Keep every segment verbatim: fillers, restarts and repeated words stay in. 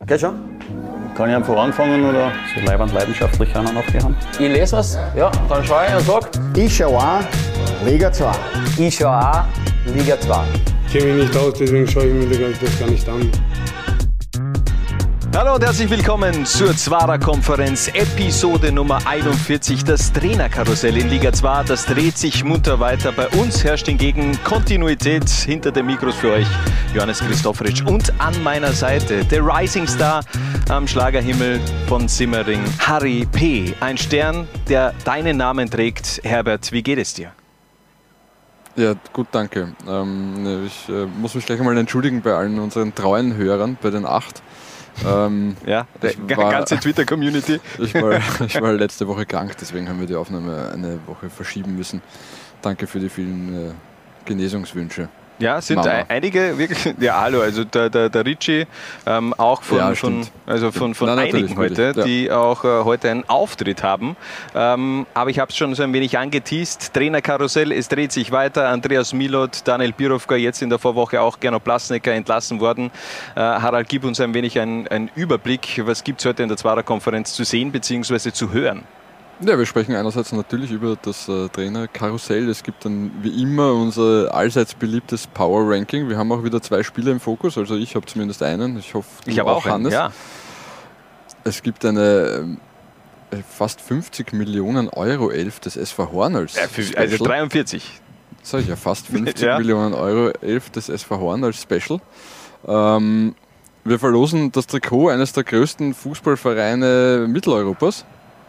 Geht schon? Kann ich einfach anfangen oder so leibend leidenschaftlich einer noch haben? Ich lese was, ja, dann schaue ich und sage. Ich schaue auch Liga zwei. Ich schaue auch Liga zwei. Ich kenne mich nicht aus, deswegen schaue ich mir das gar nicht an. Hallo und herzlich willkommen zur Zwarer-Konferenz, Episode Nummer einundvierzig, das Trainerkarussell in Liga zwei. Das dreht sich munter weiter. Bei uns herrscht hingegen Kontinuität. Hinter den Mikros für euch Johannes Christofferitsch und an meiner Seite der Rising Star am Schlagerhimmel von Simmering, Harry P. Ein Stern, der deinen Namen trägt. Herbert, wie geht es dir? Ja, gut, danke. Ähm, ich äh, muss mich gleich einmal entschuldigen bei allen unseren treuen Hörern, bei den acht. Ähm, ja, die ganze Twitter-Community. Ich war, ich war letzte Woche krank, deswegen haben wir die Aufnahme eine Woche verschieben müssen. Danke für die vielen äh, Genesungswünsche. Ja, sind Mama. einige wirklich, ja hallo, also der, der, der Richie, ähm, auch von, ja, von, also von, von Nein, einigen heute, ja. die auch äh, heute einen Auftritt haben. Ähm, aber ich habe es schon so ein wenig angeteast. Trainerkarussell, es dreht sich weiter. Andreas Milot, Daniel Birovka, jetzt in der Vorwoche auch Gernot Plasnecker entlassen worden. Äh, Harald, gib uns ein wenig einen, einen Überblick. Was gibt es heute in der Zwarer-Konferenz zu sehen bzw. zu hören? Ja, wir sprechen einerseits natürlich über das äh, Trainerkarussell. Es gibt dann wie immer unser allseits beliebtes Power Ranking. Wir haben auch wieder zwei Spieler im Fokus, also ich habe zumindest einen. Ich hoffe, du ich habe auch, auch einen, ja. Es gibt eine äh, fast fünfzig Millionen Euro Elf des S V Horn als ja, für, also dreiundvierzig. Sag ich ja, fast fünfzig ja. Millionen Euro Elf des S V Horn als Special. Ähm, wir verlosen das Trikot eines der größten Fußballvereine Mitteleuropas.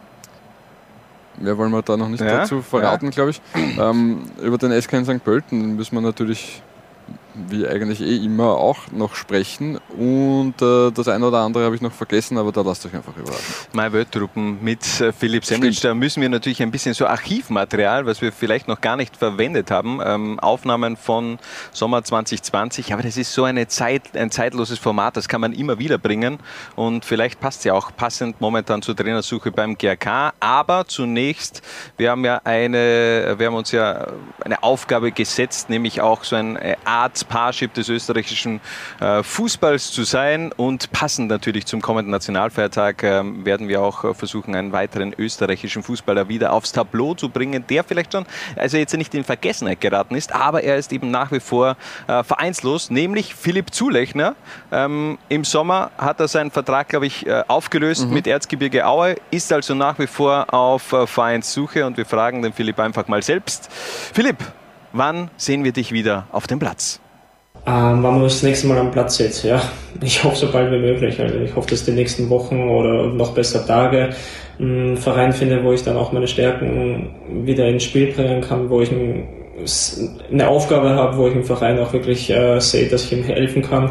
Mehr wollen wir da noch nicht ja, dazu verraten, ja. glaube ich. Ähm, über den S K in Sankt Pölten müssen wir natürlich, wie eigentlich eh immer, auch noch sprechen. Und äh, das eine oder andere habe ich noch vergessen, aber da lasst euch einfach überraschen. My World Truppen mit äh, Philipp Semlitsch. Da müssen wir natürlich ein bisschen so Archivmaterial, was wir vielleicht noch gar nicht verwendet haben, ähm, Aufnahmen von Sommer zwanzig zwanzig. Aber das ist so eine Zeit, ein zeitloses Format, das kann man immer wieder bringen. Und vielleicht passt es ja auch passend momentan zur Trainersuche beim G R K. Aber zunächst, wir haben ja eine, wir haben uns ja eine Aufgabe gesetzt, nämlich auch so eine Art Parship des österreichischen äh, Fußballs zu sein, und passend natürlich zum kommenden Nationalfeiertag äh, werden wir auch äh, versuchen, einen weiteren österreichischen Fußballer wieder aufs Tableau zu bringen, der vielleicht schon, also jetzt nicht in Vergessenheit geraten ist, aber er ist eben nach wie vor äh, vereinslos, nämlich Philipp Zulechner. Ähm, Im Sommer hat er seinen Vertrag, glaube ich, äh, aufgelöst mhm. mit Erzgebirge Aue, ist also nach wie vor auf äh, Vereinssuche, und wir fragen den Philipp einfach mal selbst. Philipp, wann sehen wir dich wieder auf dem Platz? Ähm, wann man das nächste Mal am Platz sitzt, ja. Ich hoffe so bald wie möglich. Also ich hoffe, dass die nächsten Wochen oder noch besser Tage einen Verein finde, wo ich dann auch meine Stärken wieder ins Spiel bringen kann, wo ich ein, eine Aufgabe habe, wo ich im Verein auch wirklich äh, sehe, dass ich ihm helfen kann.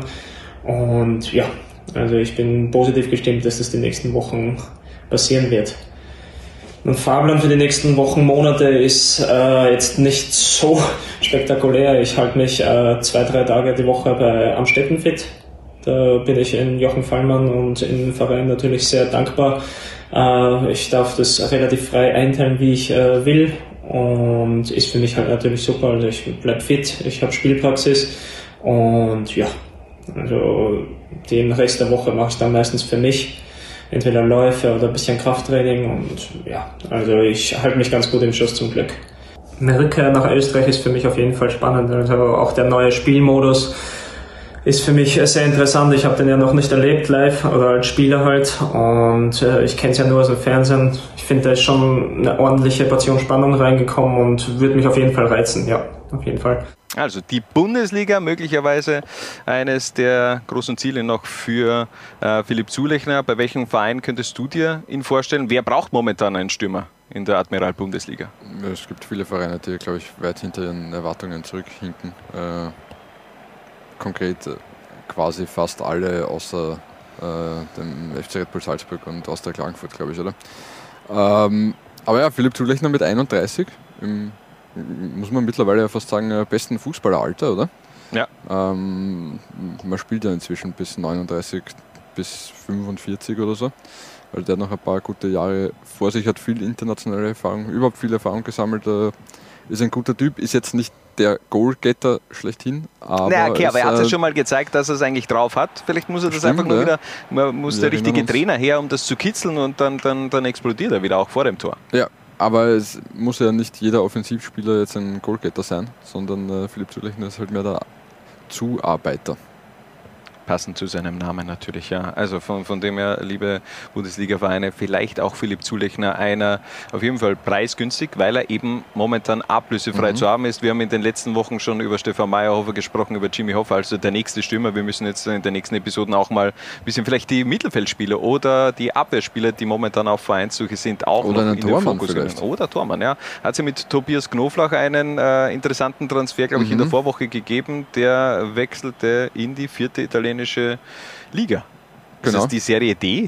Und ja, also ich bin positiv gestimmt, dass das die nächsten Wochen passieren wird. Mein Fahrplan für die nächsten Wochen, Monate ist äh, jetzt nicht so spektakulär. Ich halte mich äh, zwei, drei Tage die Woche bei Amstetten fit. Da bin ich in Jochen Fallmann und im Verein natürlich sehr dankbar. Äh, ich darf das relativ frei einteilen, wie ich äh, will, und ist für mich halt natürlich super. Also ich bleib fit, ich habe Spielpraxis, und ja, also den Rest der Woche mache ich dann meistens für mich. Entweder Läufe oder ein bisschen Krafttraining, und ja, also ich halte mich ganz gut im Schuss zum Glück. Eine Rückkehr nach Österreich ist für mich auf jeden Fall spannend, also auch der neue Spielmodus ist für mich sehr interessant. Ich habe den ja noch nicht erlebt live oder als Spieler halt, und äh, ich kenne es ja nur aus dem Fernsehen. Ich finde, da ist schon eine ordentliche Portion Spannung reingekommen und würde mich auf jeden Fall reizen, ja, auf jeden Fall. Also die Bundesliga, möglicherweise eines der großen Ziele noch für äh, Philipp Zulechner. Bei welchem Verein könntest du dir ihn vorstellen? Wer braucht momentan einen Stürmer in der Admiral-Bundesliga? Es gibt viele Vereine, die, glaube ich, weit hinter ihren Erwartungen zurückhinken. Äh, konkret äh, quasi fast alle außer äh, dem F C Red Bull Salzburg und Austria Klagenfurt, glaube ich, oder? Ähm, aber ja, Philipp Zulechner mit einunddreißig, im muss man mittlerweile ja fast sagen, besten Fußballeralter, oder? Ja. Ähm, man spielt ja inzwischen bis neununddreißig, bis fünfundvierzig oder so. Also der hat noch ein paar gute Jahre vor sich, hat viel internationale Erfahrung, überhaupt viel Erfahrung gesammelt. Äh, ist ein guter Typ, ist jetzt nicht der Goalgetter schlechthin, aber... Naja, okay, aber er hat äh, es schon mal gezeigt, dass er es eigentlich drauf hat. Vielleicht muss er das stimmt, einfach nur ja. wieder, man muss Wir der richtige erinnern uns. Trainer her, um das zu kitzeln und dann, dann, dann explodiert er wieder auch vor dem Tor. Ja, aber es muss ja nicht jeder Offensivspieler jetzt ein Goalgetter sein, sondern äh, Philipp Zulechner ist halt mehr der Zuarbeiter. Passend zu seinem Namen natürlich, ja. Also von, von dem her, liebe Bundesliga-Vereine, vielleicht auch Philipp Zulechner einer auf jeden Fall preisgünstig, weil er eben momentan ablösefrei Mhm. zu haben ist. Wir haben in den letzten Wochen schon über Stefan Meyerhofer gesprochen, über Jimmy Hoffa, also der nächste Stürmer. Wir müssen jetzt in den nächsten Episoden auch mal ein bisschen vielleicht die Mittelfeldspieler oder die Abwehrspieler, die momentan auf Vereinssuche sind, auch Oder noch einen in den Tormann Fokus vielleicht. nehmen. Oder Tormann, ja. Hat sie mit Tobias Knoflach einen äh, interessanten Transfer, glaube ich, in der Mhm. Vorwoche gegeben. Der wechselte in die vierte italienische Liga. Ist Genau. das die Serie D?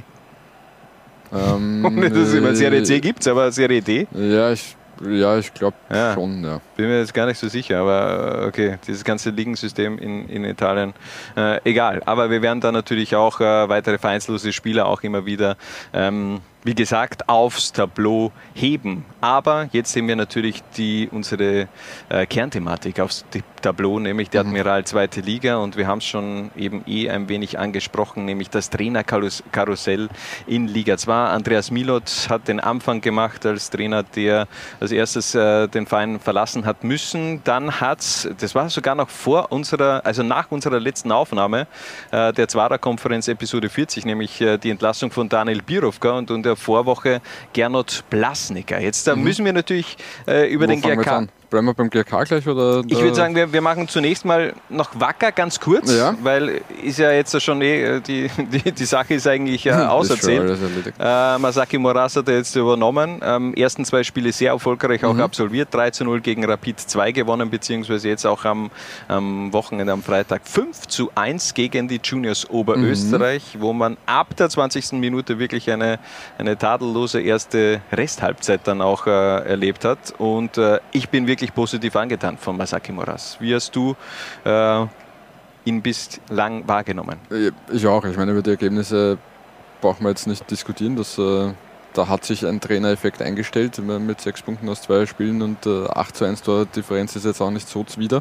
Ähm, Ohne dass es immer Serie C gibt, aber Serie D? Ja, ich, ja, ich glaube Ja. schon, ja. Bin mir jetzt gar nicht so sicher, aber äh, okay, dieses ganze Ligensystem in, in Italien, äh, egal. Aber wir werden da natürlich auch äh, weitere vereinslose Spieler auch immer wieder, ähm, wie gesagt, aufs Tableau heben. Aber jetzt sehen wir natürlich die, unsere äh, Kernthematik aufs T- Tableau, nämlich die Admiral zweite Liga. Und wir haben es schon eben eh ein wenig angesprochen, nämlich das Trainerkarussell in Liga zwei. Andreas Milot hat den Anfang gemacht als Trainer, der als erstes äh, den Verein verlassen hat müssen. Dann hat es, das war sogar noch vor unserer, also nach unserer letzten Aufnahme äh, der Zwarer-Konferenz Episode vierzig, nämlich äh, die Entlassung von Daniel Birovka und in der Vorwoche Gernot Blasnicker. Jetzt da Mhm. müssen wir natürlich äh, über Wo den fangen wir G R jetzt K... an? Bleiben wir beim G R K gleich? Oder Ich würde sagen, wir, wir machen zunächst mal noch Wacker ganz kurz, Ja. weil ist ja jetzt schon eh, die, die, die Sache ist eigentlich äh, Ist schon auserzählt. alles erledigt. Äh, Masaki Moras hat er jetzt übernommen. Ähm, ersten zwei Spiele sehr erfolgreich auch Mhm. absolviert. drei zu null gegen Rapid zwei gewonnen, beziehungsweise jetzt auch am, am Wochenende, am Freitag fünf zu eins gegen die Juniors Oberösterreich, Mhm. wo man ab der zwanzigsten Minute wirklich eine, eine tadellose erste Resthalbzeit dann auch äh, erlebt hat. Und äh, ich bin wirklich positiv angetan von Masaki Moras. Wie hast du äh, ihn bislang wahrgenommen? Ich auch. Ich meine, über die Ergebnisse brauchen wir jetzt nicht diskutieren. Das, äh, da hat sich ein Trainereffekt eingestellt mit sechs Punkten aus zwei Spielen und äh, acht zu eins Tordifferenz ist jetzt auch nicht so zuwider.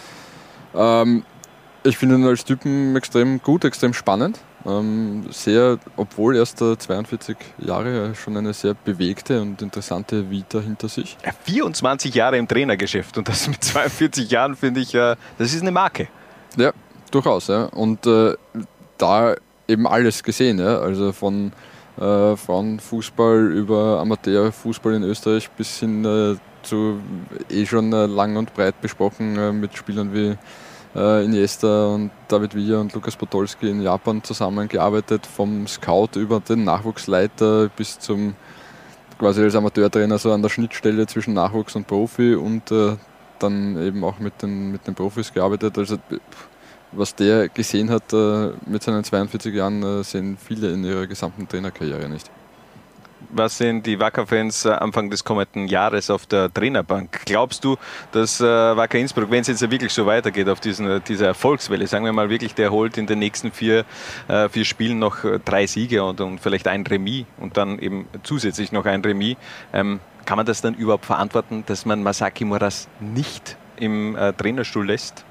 Ähm, ich finde ihn als Typen extrem gut, extrem spannend. Ähm, sehr, obwohl erst äh, zweiundvierzig Jahre, schon eine sehr bewegte und interessante Vita hinter sich. Ja, vierundzwanzig Jahre im Trainergeschäft und das mit zweiundvierzig Jahren finde ich, äh, das ist eine Marke. Ja, durchaus. Ja. Und äh, da eben alles gesehen. Ja. Also von äh, Frauenfußball über Amateurfußball in Österreich bis hin äh, zu eh schon äh, lang und breit besprochen äh, mit Spielern wie äh, Iniesta und David Villa und Lukas Podolski in Japan zusammengearbeitet, vom Scout über den Nachwuchsleiter bis zum quasi als Amateurtrainer so an der Schnittstelle zwischen Nachwuchs und Profi und äh, dann eben auch mit den, mit den Profis gearbeitet. Also was der gesehen hat äh, mit seinen zweiundvierzig Jahren, äh, sehen viele in ihrer gesamten Trainerkarriere nicht. Was sind die Wacker-Fans äh, Anfang des kommenden Jahres auf der Trainerbank? Glaubst du, dass äh, Wacker Innsbruck, wenn es jetzt wirklich so weitergeht auf diesen, dieser Erfolgswelle, sagen wir mal wirklich, der holt in den nächsten vier, äh, vier Spielen noch äh, drei Siege und, und vielleicht ein Remis und dann eben zusätzlich noch ein Remis, ähm, kann man das dann überhaupt verantworten, dass man Masaki Moras nicht im äh, Trainerstuhl lässt?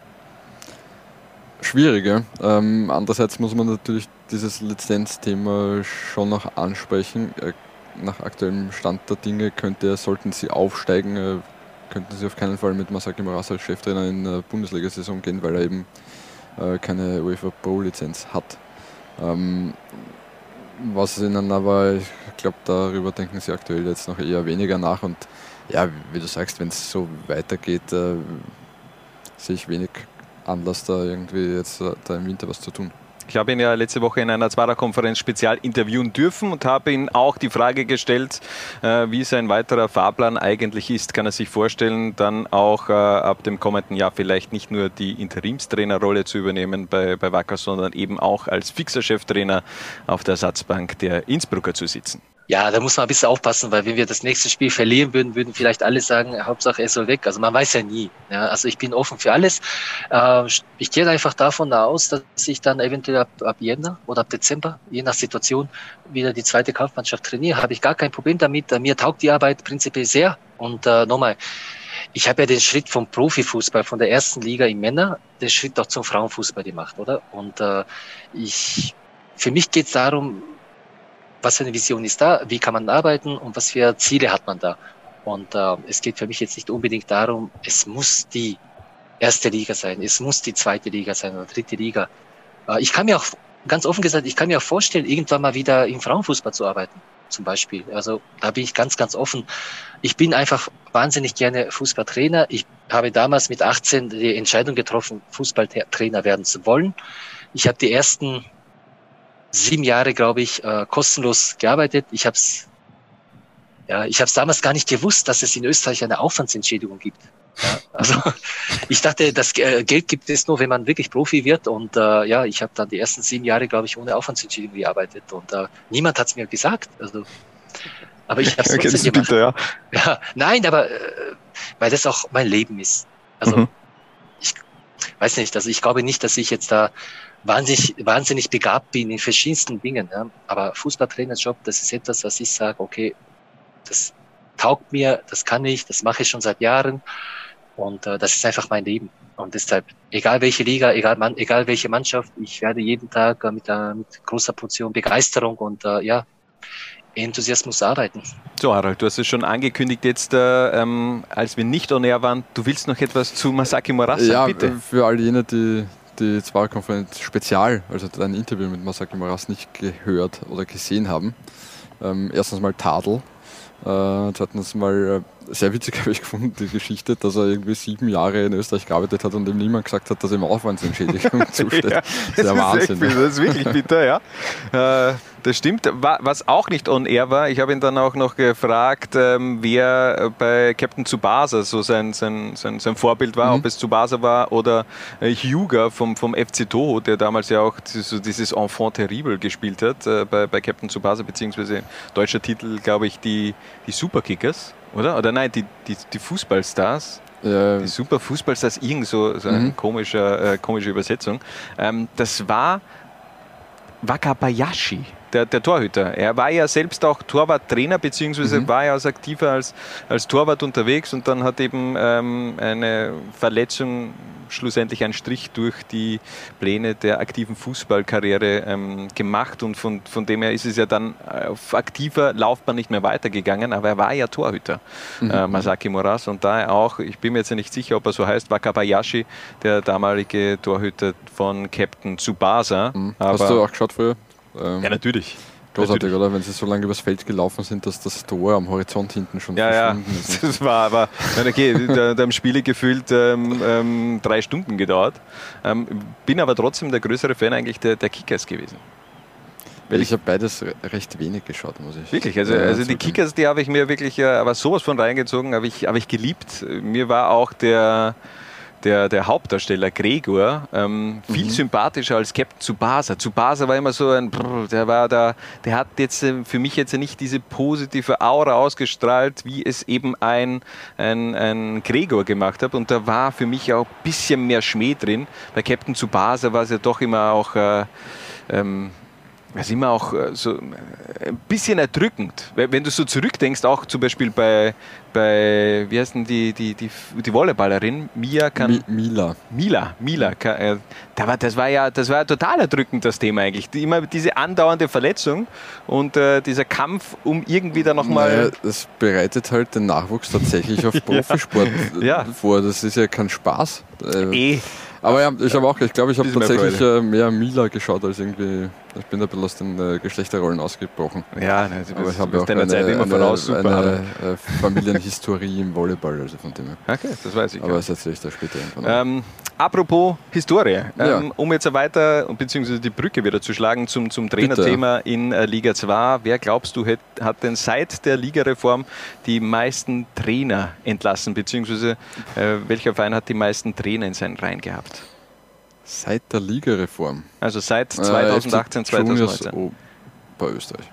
Schwierig, ja. Ähm, andererseits muss man natürlich dieses Lizenzthema schon noch ansprechen. Äh, nach aktuellem Stand der Dinge könnte, sollten sie aufsteigen, äh, könnten sie auf keinen Fall mit Masaki Moras als Cheftrainer in der Bundesliga-Saison gehen, weil er eben äh, keine UEFA Pro-Lizenz hat. Ähm, was ihnen aber, ich glaube, darüber denken sie aktuell jetzt noch eher weniger nach und ja, wie du sagst, wenn es so weitergeht, äh, sehe ich wenig Anlass, da irgendwie jetzt äh, da im Winter was zu tun. Ich habe ihn ja letzte Woche in einer Zwarer-Konferenz spezial interviewen dürfen und habe ihn auch die Frage gestellt, äh, wie sein weiterer Fahrplan eigentlich ist. Kann er sich vorstellen, dann auch äh, ab dem kommenden Jahr vielleicht nicht nur die Interimstrainerrolle zu übernehmen bei, bei Wacker, sondern eben auch als fixer Cheftrainer auf der Ersatzbank der Innsbrucker zu sitzen? Ja, da muss man ein bisschen aufpassen, weil wenn wir das nächste Spiel verlieren würden, würden vielleicht alle sagen, Hauptsache er soll weg. Also man weiß ja nie. Ja, also ich bin offen für alles. Äh, ich gehe einfach davon aus, dass ich dann eventuell ab, ab Jänner oder ab Dezember, je nach Situation, wieder die zweite Kampfmannschaft trainiere. Habe ich gar kein Problem damit. Mir taugt die Arbeit prinzipiell sehr. Und äh, nochmal, ich habe ja den Schritt vom Profifußball, von der ersten Liga im Männer, den Schritt auch zum Frauenfußball gemacht, oder? Und äh, ich, für mich geht es darum, was für eine Vision ist da, wie kann man arbeiten und was für Ziele hat man da. Und äh, es geht für mich jetzt nicht unbedingt darum, es muss die erste Liga sein, es muss die zweite Liga sein oder dritte Liga. Äh, ich kann mir auch, ganz offen gesagt, ich kann mir auch vorstellen, irgendwann mal wieder im Frauenfußball zu arbeiten, zum Beispiel. Also da bin ich ganz, ganz offen. Ich bin einfach wahnsinnig gerne Fußballtrainer. Ich habe damals mit achtzehn die Entscheidung getroffen, Fußballtrainer werden zu wollen. Ich habe die ersten sieben Jahre, glaube ich, äh, kostenlos gearbeitet. Ich habe es ja, ich habe es damals gar nicht gewusst, dass es in Österreich eine Aufwandsentschädigung gibt. Ja, also ich dachte, das Geld gibt es nur, wenn man wirklich Profi wird. Und äh, ja, ich habe dann die ersten sieben Jahre, glaube ich, ohne Aufwandsentschädigung gearbeitet. Und äh, niemand hat es mir gesagt. Also, aber ich habe es trotzdem gemacht. Bitte, ja. Ja, nein, aber äh, weil das auch mein Leben ist. Also mhm. ich weiß nicht, also ich glaube nicht, dass ich jetzt da wahnsinnig, wahnsinnig begabt bin in verschiedensten Dingen. Ja. Aber Fußballtrainerjob, das ist etwas, was ich sage, okay, das taugt mir, das kann ich, das mache ich schon seit Jahren und äh, das ist einfach mein Leben. Und deshalb, egal welche Liga, egal, man, egal welche Mannschaft, ich werde jeden Tag äh, mit, äh, mit großer Portion Begeisterung und äh, ja, Enthusiasmus arbeiten. So, Harald, du hast es schon angekündigt jetzt, äh, ähm, als wir nicht on air waren, du willst noch etwas zu Masaki Moras sagen, ja, bitte? Für all jene, die die Zweierkonferenz Spezial, also ein Interview mit Masaki Moras nicht gehört oder gesehen haben. Ähm, erstens mal Tadel. Äh, zweitens mal äh, sehr witzig habe ich gefunden, die Geschichte, dass er irgendwie sieben Jahre in Österreich gearbeitet hat und ihm niemand gesagt hat, dass ihm Aufwandsentschädigung zusteht. Ja, das ist Wahnsinn. Echt, das ist wirklich bitter, ja. Äh, das stimmt. Was auch nicht on air war, ich habe ihn dann auch noch gefragt, ähm, wer bei Captain Tsubasa so sein, sein, sein, sein Vorbild war, mhm. ob es Tsubasa war oder äh, Hyuga vom, vom F C Toho, der damals ja auch so dieses Enfant terrible gespielt hat äh, bei, bei Captain Tsubasa, beziehungsweise deutscher Titel, glaube ich, die, die Superkickers, oder? Oder nein, die, die, die Fußballstars. Ja. Die Super Fußballstars, irgend so, so eine mhm. komische, äh, komische Übersetzung. Ähm, das war Wakabayashi. Der, der Torhüter. Er war ja selbst auch Torwarttrainer, beziehungsweise mhm. war ja als aktiver als, als Torwart unterwegs und dann hat eben ähm, eine Verletzung schlussendlich einen Strich durch die Pläne der aktiven Fußballkarriere ähm, gemacht und von, von dem her ist es ja dann auf aktiver Laufbahn nicht mehr weitergegangen, aber er war ja Torhüter, mhm. äh, Masaki Moras, und da auch, ich bin mir jetzt nicht sicher, ob er so heißt, Wakabayashi, der damalige Torhüter von Captain Tsubasa. Mhm. Hast du auch geschaut früher? Ähm, ja, natürlich. Großartig, natürlich. Oder? Wenn sie so lange übers Feld gelaufen sind, dass das Tor am Horizont hinten schon ja, verschwunden ja. ist. Das war aber, okay, da, da haben Spiele gefühlt ähm, ähm, drei Stunden gedauert. Ähm, bin aber trotzdem der größere Fan eigentlich der, der Kickers gewesen. Weil ich habe beides recht wenig geschaut, muss ich. Wirklich, also, ja, also die Kickers, die habe ich mir wirklich, aber sowas von reingezogen, habe ich, habe ich geliebt. Mir war auch der Der, der Hauptdarsteller Gregor ähm, viel mhm. sympathischer als Captain Tsubasa. Tsubasa war immer so ein, brr, der war da, der hat jetzt äh, für mich jetzt nicht diese positive Aura ausgestrahlt, wie es eben ein, ein, ein Gregor gemacht hat. Und da war für mich auch ein bisschen mehr Schmäh drin. Bei Captain Tsubasa war es ja doch immer auch äh, ähm, das ist immer auch so ein bisschen erdrückend. Wenn du so zurückdenkst, auch zum Beispiel bei, bei wie heißt denn die, die, die, die Volleyballerin, Mia kann, Mi, Mila. Mila, Mila. Kann, äh, da war, das, war ja, das war ja total erdrückend, das Thema eigentlich. Die, immer diese andauernde Verletzung und äh, dieser Kampf, um irgendwie da nochmal... Naja, das bereitet halt den Nachwuchs tatsächlich auf Profisport ja. vor. Das ist ja kein Spaß. Äh, eh. Aber ja, ich habe auch, ich glaube, ich habe tatsächlich mehr, mehr Mila geschaut als irgendwie. Ich bin ein bisschen aus den äh, Geschlechterrollen ausgebrochen. Ja, ne, du bist, aber ich habe auch deiner eine, Zeit immer eine, voraus. Super, eine äh, Familienhistorie im Volleyball, also von dem her. Okay, das weiß ich. Aber das erzähle ich da später irgendwann. Ähm, apropos Historie, ähm, ja. um jetzt weiter, beziehungsweise die Brücke wieder zu schlagen zum, zum Trainerthema in äh, Liga zwei. Wer glaubst du, hat, hat denn seit der Ligareform die meisten Trainer entlassen, beziehungsweise äh, welcher Verein hat die meisten Trainer in seinen Reihen gehabt? Seit der Ligareform? Also seit zweitausendachtzehn, zweitausendneunzehn. Oh, bei Österreich.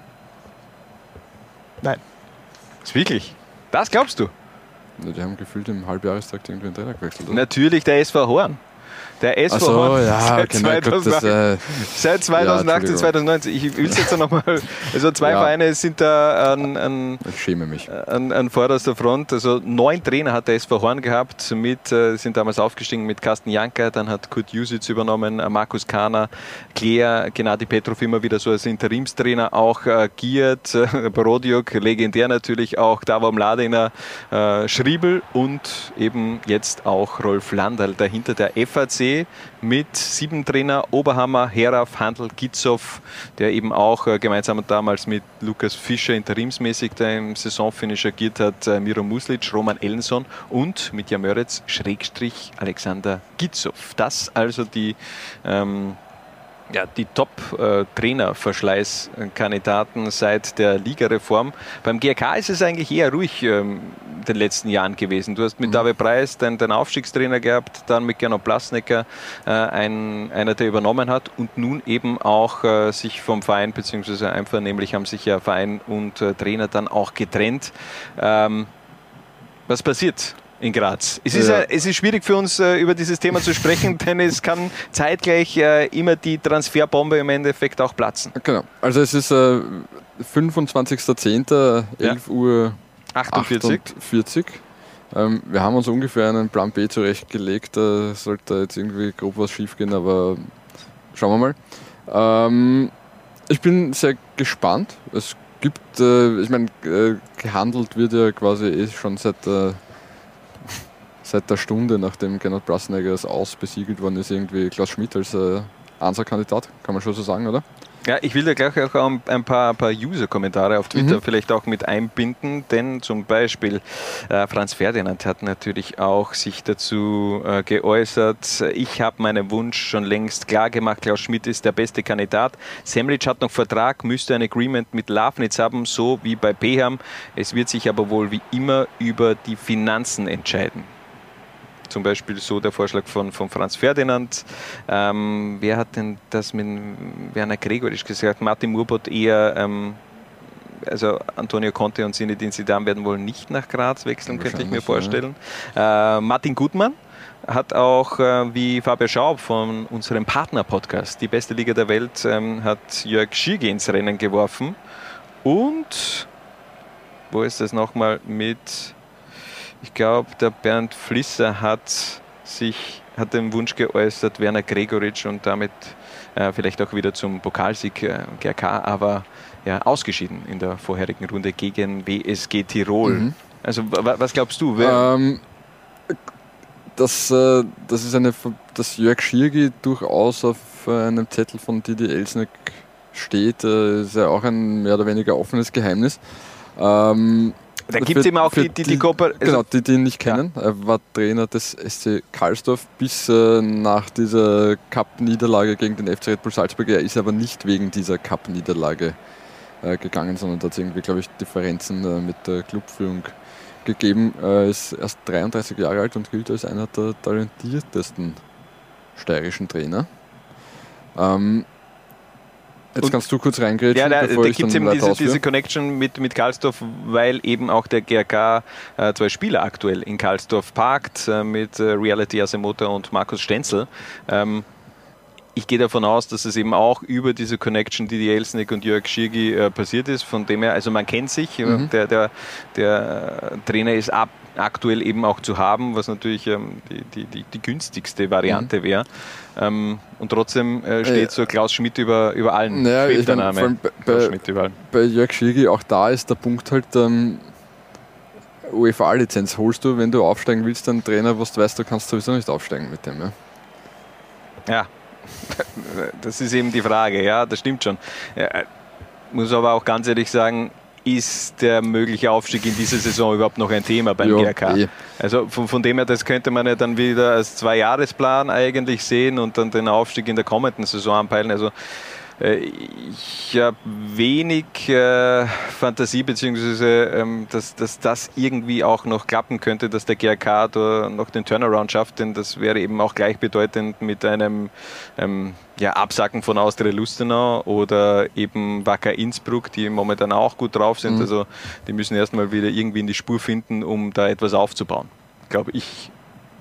Nein. Das ist wirklich? Das glaubst du? Die haben gefühlt im Halbjahrestag irgendwie einen Trainer gewechselt. Oder? Natürlich der S V Horn. Der S V Ach so, Horn ja, seit, genau, gut, das, äh, seit zweitausendachtzehn, ja, zweitausendneunzehn. Ich will es jetzt nochmal. Also zwei Ja. Vereine sind da an, an, ich schäme mich. an, an vorderster Front. Also neun Trainer hat der S V Horn gehabt, mit, äh, sind damals aufgestiegen mit Carsten Janker, dann hat Kurt Jusic übernommen, äh, Markus Kahner, Claire, Gennady Petrov immer wieder so als Interimstrainer auch äh, agiert, äh, Borodiuk, legendär natürlich auch, Davor Mladiner, äh, Schriebel und eben jetzt auch Rolf Landal. Dahinter der F A C mit sieben Trainer, Oberhammer, Herauf, Handl, Gitzow, der eben auch äh, gemeinsam damals mit Lukas Fischer interimsmäßig der im Saisonfinish agiert hat, äh, Miro Muslic, Roman Ellenson und mit Jan Möritz, Schrägstrich, Alexander Gitzow. Das also die ähm, Ja, die Top-Trainer-Verschleißkandidaten seit der Ligareform. Beim G R K ist es eigentlich eher ruhig ähm, in den letzten Jahren gewesen. Du hast mit mhm. David Preis den, den Aufstiegstrainer gehabt, dann mit Gernot Plasnecker, äh, ein, einer, der übernommen hat und nun eben auch äh, sich vom Verein, beziehungsweise einvernehmlich haben sich ja Verein und äh, Trainer dann auch getrennt. Ähm, was passiert in Graz? Es ist, ja. äh, es ist schwierig für uns, äh, über dieses Thema zu sprechen, denn es kann zeitgleich äh, immer die Transferbombe im Endeffekt auch platzen. Genau. Also es ist äh, fünfundzwanzigster zehnter elf Uhr achtundvierzig. achtundvierzig. Ähm, wir haben uns ungefähr einen Plan B zurechtgelegt. Da sollte jetzt irgendwie grob was schief gehen, aber schauen wir mal. Ähm, ich bin sehr gespannt. Es gibt, äh, ich meine, äh, gehandelt wird ja quasi eh schon seit äh, seit der Stunde, nachdem Gernot Plasneggers Aus besiegelt worden ist, irgendwie Klaus Schmidt als äh, Answer-Kandidat, kann man schon so sagen, oder? Ja, ich will da gleich auch ein paar, ein paar User-Kommentare auf Twitter Mhm. vielleicht auch mit einbinden, denn zum Beispiel äh, Franz Ferdinand hat natürlich auch sich dazu äh, geäußert. Ich habe meinen Wunsch schon längst klar gemacht, Klaus Schmidt ist der beste Kandidat. Semlic hat noch Vertrag, müsste ein Agreement mit Lafnitz haben, so wie bei Peham. Es wird sich aber wohl wie immer über die Finanzen entscheiden. Zum Beispiel so der Vorschlag von, von Franz Ferdinand. Ähm, wer hat denn das mit Werner Gregoritsch gesagt? Martin Murbot eher, ähm, also Antonio Conte und Zinedine Zidane werden wohl nicht nach Graz wechseln, könnte ich mir vorstellen. Ja. Äh, Martin Gutmann hat auch, äh, wie Fabio Schaub von unserem Partner-Podcast, die beste Liga der Welt, ähm, hat Jörg Schirgi ins Rennen geworfen. Und wo ist das nochmal mit... Ich glaube, der Bernd Flisser hat sich hat den Wunsch geäußert, Werner Gregoritsch und damit äh, vielleicht auch wieder zum Pokalsieg äh, G R K, aber ja, ausgeschieden in der vorherigen Runde gegen W S G Tirol. Mhm. Also was glaubst du? Ähm, das, äh, das ist eine, dass Jörg Schirgi durchaus auf äh, einem Zettel von Didi Elsneck steht, äh, ist ja auch ein mehr oder weniger offenes Geheimnis. Ähm, Da gibt es eben auch die, die, die, die Kooper- also Genau, die, die ihn nicht kennen. Ja. Er war Trainer des S C Karlsdorf bis äh, nach dieser Cup-Niederlage gegen den F C Red Bull Salzburg. Er ist aber nicht wegen dieser Cup-Niederlage äh, gegangen, sondern da hat es irgendwie, glaube ich, Differenzen äh, mit der Clubführung gegeben. Er äh, ist erst dreiunddreißig Jahre alt und gilt als einer der talentiertesten steirischen Trainer. Ähm, Jetzt und kannst du kurz reingrätschen, ja, da, bevor da ich gibt es dann eben diese, ausführe. diese Connection mit, mit Karlsdorf, weil eben auch der G R K äh, zwei Spieler aktuell in Karlsdorf parkt, äh, mit äh, Reality Asemoto und Markus Stenzel. Ähm, ich gehe davon aus, dass es eben auch über diese Connection, die die Elsneck und Jörg Schirgi äh, passiert ist, von dem her, also man kennt sich, mhm. der, der, der Trainer ist ab, aktuell eben auch zu haben, was natürlich ähm, die, die, die, die günstigste Variante mhm. wäre. Ähm, und trotzdem äh, steht so Klaus Schmidt über, über allen. Naja, ich mein, Name, bei, bei, bei Jörg Schirgi, auch da ist der Punkt halt, ähm, UEFA-Lizenz holst du, wenn du aufsteigen willst, einen Trainer, was du weißt, du kannst sowieso nicht aufsteigen mit dem. Ja, ja. Das ist eben die Frage, ja, das stimmt schon. Ja, muss aber auch ganz ehrlich sagen, ist der mögliche Aufstieg in dieser Saison überhaupt noch ein Thema beim ja, G R K? Eh. Also von, von dem her, das könnte man ja dann wieder als Zwei-Jahres-Plan eigentlich sehen und dann den Aufstieg in der kommenden Saison anpeilen. Also ich habe wenig äh, Fantasie, beziehungsweise ähm, dass, dass das irgendwie auch noch klappen könnte, dass der G R K da noch den Turnaround schafft, denn das wäre eben auch gleichbedeutend mit einem ähm, ja, Absacken von Austria Lustenau oder eben Wacker Innsbruck, die momentan auch gut drauf sind. Mhm. Also die müssen erstmal wieder irgendwie in die Spur finden, um da etwas aufzubauen, glaube ich.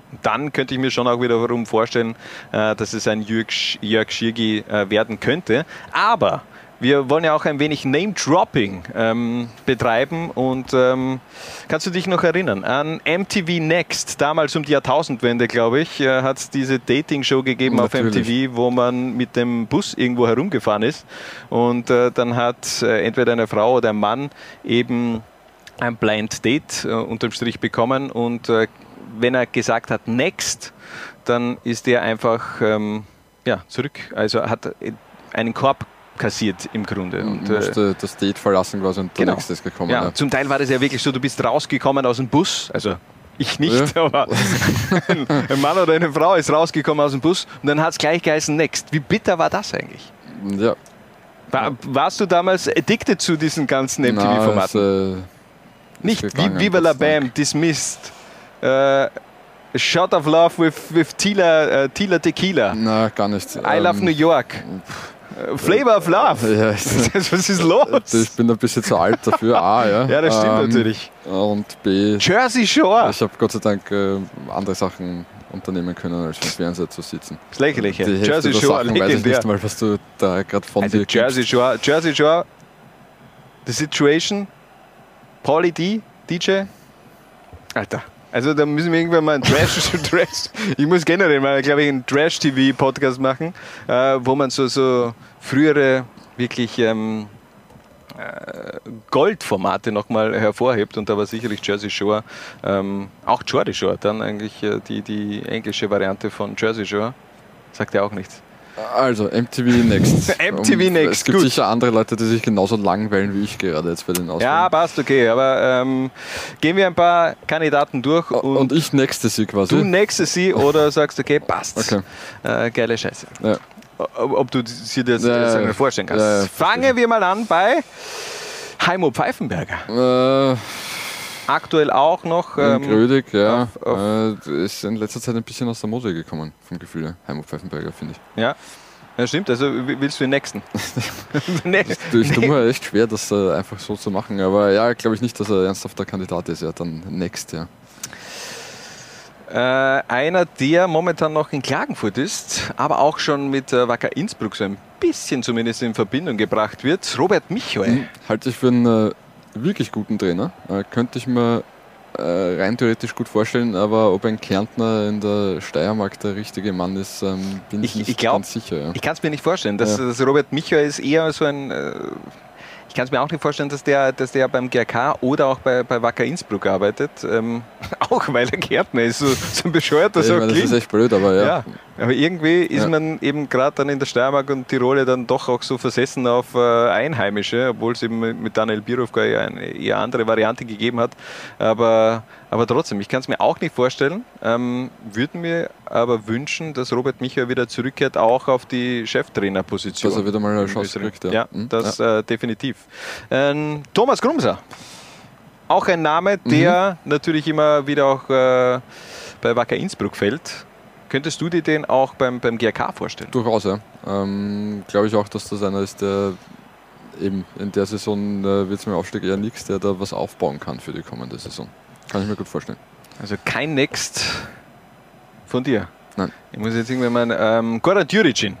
dann könnte ich mir schon auch wiederum vorstellen, äh, dass es ein Jörg, Jörg Schirgi äh, werden könnte. Aber wir wollen ja auch ein wenig Name-Dropping ähm, betreiben und ähm, kannst du dich noch erinnern an M T V Next, damals um die Jahrtausendwende, glaube ich, äh, hat es diese Dating-Show gegeben Natürlich. auf M T V, wo man mit dem Bus irgendwo herumgefahren ist und äh, dann hat äh, entweder eine Frau oder ein Mann eben ein Blind Date äh, unterm Strich bekommen und äh, wenn er gesagt hat Next, dann ist er einfach ähm, ja, zurück, also hat einen Korb kassiert im Grunde. Und, musste äh, das Date verlassen quasi und der genau. nächste ist gekommen. Ja, ja. Zum Teil war das ja wirklich so, du bist rausgekommen aus dem Bus, also ich nicht, ja. aber ein, ein Mann oder eine Frau ist rausgekommen aus dem Bus und dann hat es gleich geheißen Next. Wie bitter war das eigentlich? Ja. War, warst du damals addicted zu diesen ganzen M T V-Formaten? Äh, nicht wie Viva la Bam, Dismissed, äh, Shot of Love with, with Tila, uh, Tila Tequila. Na, gar nicht. I ähm, Love New York. Flavor of Love. Ja, was ist los? Ich bin ein bisschen zu alt dafür, A, ja. Ja, das stimmt ähm, natürlich. Und B, Jersey Shore. Ich habe Gott sei Dank äh, andere Sachen unternehmen können, als im Fernseher zu sitzen. Das Lächerliche. Die Jersey Shore, Sachen weiß ich nicht mal, was du da gerade von also dir Jersey Shore, Jersey Shore, The Situation, Pauly D, D J. Alter. Also da müssen wir irgendwann mal einen Trash, Trash ich muss generell mal, glaube ich, einen Trash-T V-Podcast machen, äh, wo man so, so frühere, wirklich ähm, äh, Goldformate nochmal hervorhebt und da war sicherlich Jersey Shore, ähm, auch Geordie Shore, dann eigentlich äh, die, die englische Variante von Jersey Shore, sagt ja auch nichts. Also, M T V Next. M T V Next, Es gibt gut. sicher andere Leute, die sich genauso langweilen wie ich gerade jetzt bei den Auswahlen. Ja, passt, okay, aber ähm, gehen wir ein paar Kandidaten durch. Und, und ich nächste sie quasi. Du nächste sie oder sagst, okay, passt. Okay. Äh, geile Scheiße. Ja. Ob, ob du dir das Ja, äh, vorstellen kannst. ja, ja, Fangen wir mal an bei Heimo Pfeifenberger. Äh, Aktuell auch noch. Ähm, Grödig, ja. Auf, auf äh, ist in letzter Zeit ein bisschen aus der Mode gekommen, vom Gefühl her. Heimo Pfeifenberger, finde ich. Ja. Ja, stimmt. Also willst du den nächsten? Ich tue mir echt schwer, das äh, einfach so zu machen. Aber ja, glaube ich nicht, dass er ernsthafter Kandidat ist. Ja, dann Next, ja. Äh, einer, der momentan noch in Klagenfurt ist, aber auch schon mit äh, Wacker Innsbruck so ein bisschen zumindest in Verbindung gebracht wird, Robert Michael. Mhm. Halte ich für einen äh, wirklich guten Trainer. Äh, könnte ich mir äh, rein theoretisch gut vorstellen, aber ob ein Kärntner in der Steiermark der richtige Mann ist, ähm, bin ich, ich nicht ich glaub, ganz sicher. Ja. Ich kann es mir nicht vorstellen. Dass, ja. dass Robert Michael ist eher so ein... Äh, ich kann es mir auch nicht vorstellen, dass der, dass der beim G R K oder auch bei, bei Wacker Innsbruck arbeitet. Ähm, auch weil er Gärtner ist, so, so ein bescheuerter ja, so Das ist echt blöd, aber ja. ja. Aber irgendwie ist ja. man eben gerade dann in der Steiermark und Tirol dann doch auch so versessen auf äh, Einheimische, obwohl es eben mit Daniel Birovka ja eine eher andere Variante gegeben hat. Aber, aber trotzdem, ich kann es mir auch nicht vorstellen. Ähm, würde mir aber wünschen, dass Robert Michael wieder zurückkehrt, auch auf die Cheftrainerposition. Dass er wieder mal eine Chance kriegt. Ja, ja mhm. das ja. Äh, definitiv. Ähm, Thomas Grumser. Auch ein Name, der mhm. natürlich immer wieder auch äh, bei Wacker Innsbruck fällt. Könntest du dir den auch beim, beim G R K vorstellen? Durchaus, ja. Ähm, Glaube ich auch, dass das einer ist, der eben in der Saison äh, wird es mir Aufstieg eher nichts, der da was aufbauen kann für die kommende Saison. Kann ich mir gut vorstellen. Also kein Next von dir? Nein. Ich muss jetzt irgendwann mal... Ähm, Goran Djuricin.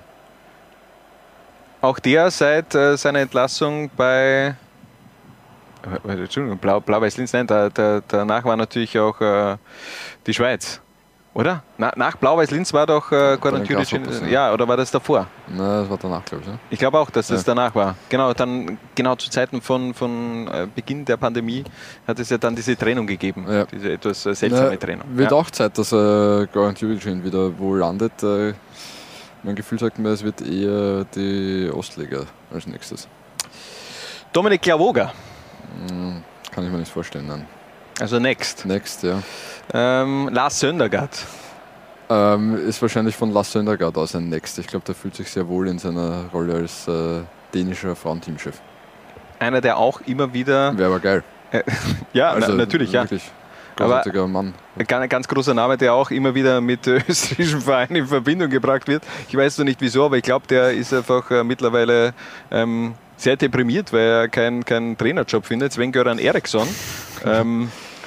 Auch der seit äh, seiner Entlassung bei... Entschuldigung, Blau, Blau-Weiß-Linz, nein, da, da, danach war natürlich auch äh, die Schweiz. Oder? Na, nach Blau-Weiß-Linz war doch äh, Goran Djuricin, ja, oder war das davor? Nein, das war danach, glaube ich. Ja? Ich glaube auch, dass das ja. danach war. Genau, dann genau zu Zeiten von, von äh, Beginn der Pandemie hat es ja dann diese Trennung gegeben, ja. diese etwas äh, seltsame Na, Trennung. Wird ja. auch Zeit, dass äh, Goran Djuricin wieder wo landet. Äh, mein Gefühl sagt mir, es wird eher die Ostliga als nächstes. Dominik Klavoga. Hm, kann ich mir nicht vorstellen, nein. Also Next. Next, ja. Ähm, Lars Söndergaard. Ähm, ist wahrscheinlich von Lars Söndergaard aus ein Next. Ich glaube, der fühlt sich sehr wohl in seiner Rolle als äh, dänischer Frauenteamchef. Einer, der auch immer wieder... Wäre aber geil. Äh, ja, also, na, natürlich, ja. Wirklich großartiger aber Mann. Ein ganz großer Name, der auch immer wieder mit österreichischen Vereinen in Verbindung gebracht wird. Ich weiß noch nicht wieso, aber ich glaube, der ist einfach äh, mittlerweile... Ähm, sehr deprimiert, weil er keinen kein Trainerjob findet. Sven-Göran Eriksson ähm,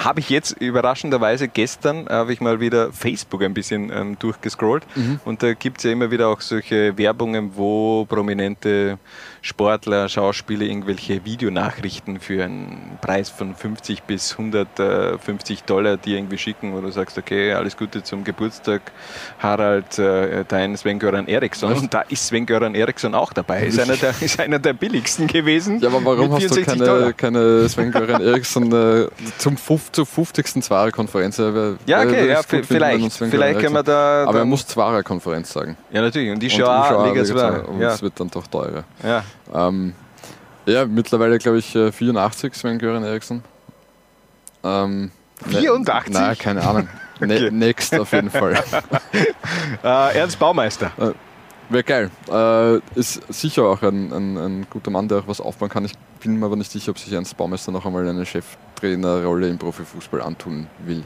habe ich jetzt überraschenderweise gestern, habe ich mal wieder Facebook ein bisschen ähm, durchgescrollt mhm. und da gibt es ja immer wieder auch solche Werbungen, wo prominente Sportler, Schauspieler irgendwelche Videonachrichten für einen Preis von fünfzig bis hundertfünfzig Dollar die irgendwie schicken, wo du sagst, okay, alles Gute zum Geburtstag, Harald, äh, dein Sven-Göran Eriksson. Und da ist Sven-Göran Eriksson auch dabei. Ist einer, der, ist einer der billigsten gewesen. Ja, aber warum hast du keine, keine Sven-Göran Eriksson äh, zum zur fünfzigsten Zwarer-Konferenz? Äh, ja, okay, ja, vielleicht. Vielleicht können wir da... Aber er muss Zwarer-Konferenz sagen. Ja, natürlich. Und die Shoah Liga zwei. Und ja. es wird dann doch teurer. Ja. Ähm, ja, mittlerweile glaube ich vierundachtzig Sven-Göran Eriksson. Ähm, vierundachtzig? Ne, nein, keine Ahnung. Okay. Ne, next auf jeden Fall. äh, Ernst Baumeister. Äh, Wäre geil. Äh, ist sicher auch ein, ein, ein guter Mann, der auch was aufbauen kann. Ich bin mir aber nicht sicher, ob sich Ernst Baumeister noch einmal eine Cheftrainerrolle im Profifußball antun will.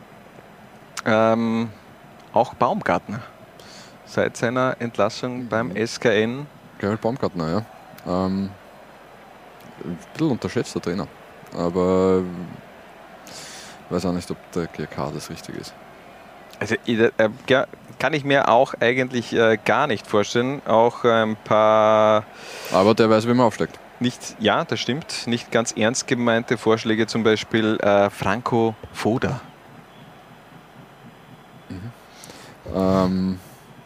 Ähm, auch Baumgartner. Seit seiner Entlassung beim S K N. Gerald Baumgartner, ja. Ähm, ein bisschen unterschätzter Trainer. Aber ich weiß auch nicht, ob der G K das Richtige ist. Also äh, kann ich mir auch eigentlich äh, gar nicht vorstellen. Auch ein paar... Aber der weiß, wie man aufsteigt. Nicht, ja, das stimmt. Nicht ganz ernst gemeinte Vorschläge, zum Beispiel äh, Franco Foda. Mhm. Ähm...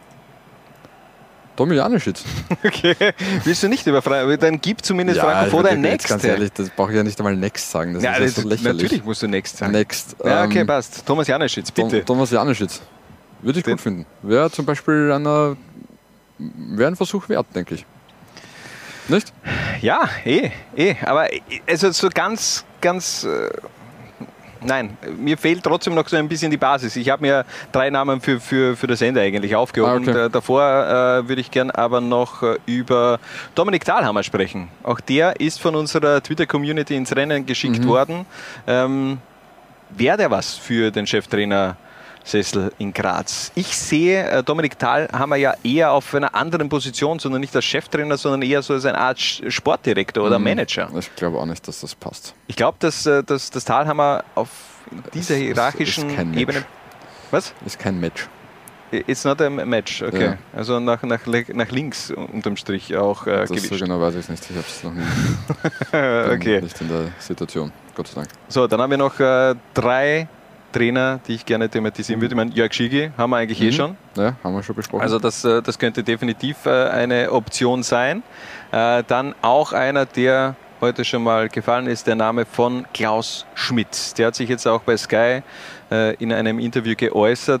Tommy Janeschitz. Okay, willst du nicht über Franco? Dann gib zumindest ja, Franco Foda ein Next. Ganz ehrlich, das brauche ich ja nicht einmal Next sagen. Das ja, ist das so lächerlich. Natürlich musst du Next sagen. Next. Ja, okay, ähm, passt. Thomas Janeschitz, bitte. Thomas Janeschitz. Würde ich Den. gut finden. Wäre zum Beispiel einer, wäre ein Versuch wert, denke ich. Nicht? Ja, eh, eh. Aber also so ganz, ganz... Äh, Nein, mir fehlt trotzdem noch so ein bisschen die Basis. Ich habe mir drei Namen für, für, für das Ende eigentlich aufgehoben. Ah, okay. Und, äh, davor äh, würde ich gern aber noch äh, über Dominik Thalhammer sprechen. Auch der ist von unserer Twitter-Community ins Rennen geschickt mhm. worden. Ähm, Wäre der was für den Cheftrainer Sessel in Graz? Ich sehe äh, Dominik Thalhammer ja eher auf einer anderen Position, sondern nicht als Cheftrainer, sondern eher so als eine Art Sportdirektor oder mhm. Manager. Ich glaube auch nicht, dass das passt. Ich glaube, dass, äh, dass, dass Thalhammer auf dieser hierarchischen ist, ist Ebene... Was? Ist kein Match. It's not a match, okay. Ja. Also nach, nach, nach links unterm Strich auch äh, das gewischt. So genau weiß ich es nicht. Ich habe es noch nie. Okay. Nicht in der Situation, Gott sei Dank. So, dann haben wir noch äh, drei Trainer, die ich gerne thematisieren würde. Ich meine, Jörg Schigi haben wir eigentlich mhm. eh schon. Ja, haben wir schon besprochen. Also das, das könnte definitiv eine Option sein. Dann auch einer, der heute schon mal gefallen ist, der Name von Klaus Schmidt. Der hat sich jetzt auch bei Sky in einem Interview geäußert.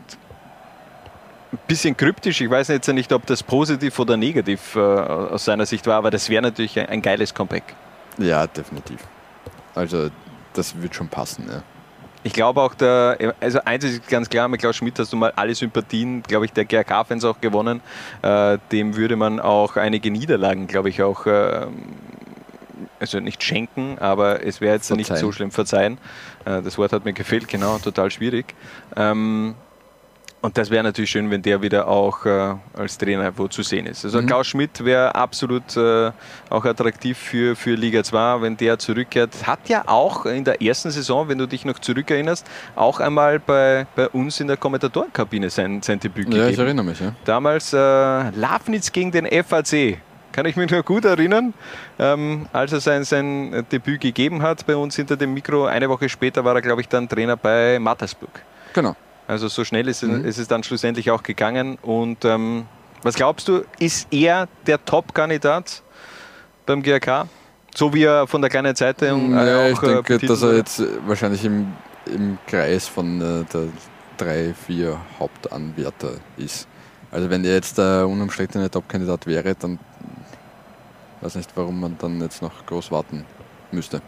Ein bisschen kryptisch, ich weiß jetzt nicht, ob das positiv oder negativ aus seiner Sicht war, aber das wäre natürlich ein geiles Comeback. Ja, definitiv. Also das wird schon passen, ja. Ich glaube auch, der, also eins ist ganz klar, mit Klaus Schmidt hast du mal alle Sympathien, glaube ich, der G R K-Fans auch gewonnen. Äh, dem würde man auch einige Niederlagen, glaube ich, auch, äh, also nicht schenken, aber es wäre jetzt verzeihen. Nicht so schlimm, verzeihen. Äh, das Wort hat mir gefehlt, genau, total schwierig. Ähm, Und das wäre natürlich schön, wenn der wieder auch äh, als Trainer wo zu sehen ist. Also mhm. Klaus Schmidt wäre absolut äh, auch attraktiv für, für Liga zwei, wenn der zurückkehrt. Hat ja auch in der ersten Saison, wenn du dich noch zurückerinnerst, auch einmal bei, bei uns in der Kommentatorenkabine sein, sein Debüt gegeben. Ja, ich erinnere mich. Ja. Damals äh, Lafnitz gegen den F A C. Kann ich mich noch gut erinnern, ähm, als er sein, sein Debüt gegeben hat bei uns hinter dem Mikro. Eine Woche später war er, glaube ich, dann Trainer bei Mattersburg. Genau. Also so schnell ist, mhm. ist es dann schlussendlich auch gegangen. Und ähm, was glaubst du, ist er der Top-Kandidat beim G R K? So wie er von der kleinen Zeitung äh, ja, auch ich denke, betitelt dass er jetzt wahrscheinlich im, im Kreis von äh, der drei, vier Hauptanwärter ist. Also wenn er jetzt der unumstrittene Top-Kandidat wäre, dann weiß nicht, warum man dann jetzt noch groß warten müsste.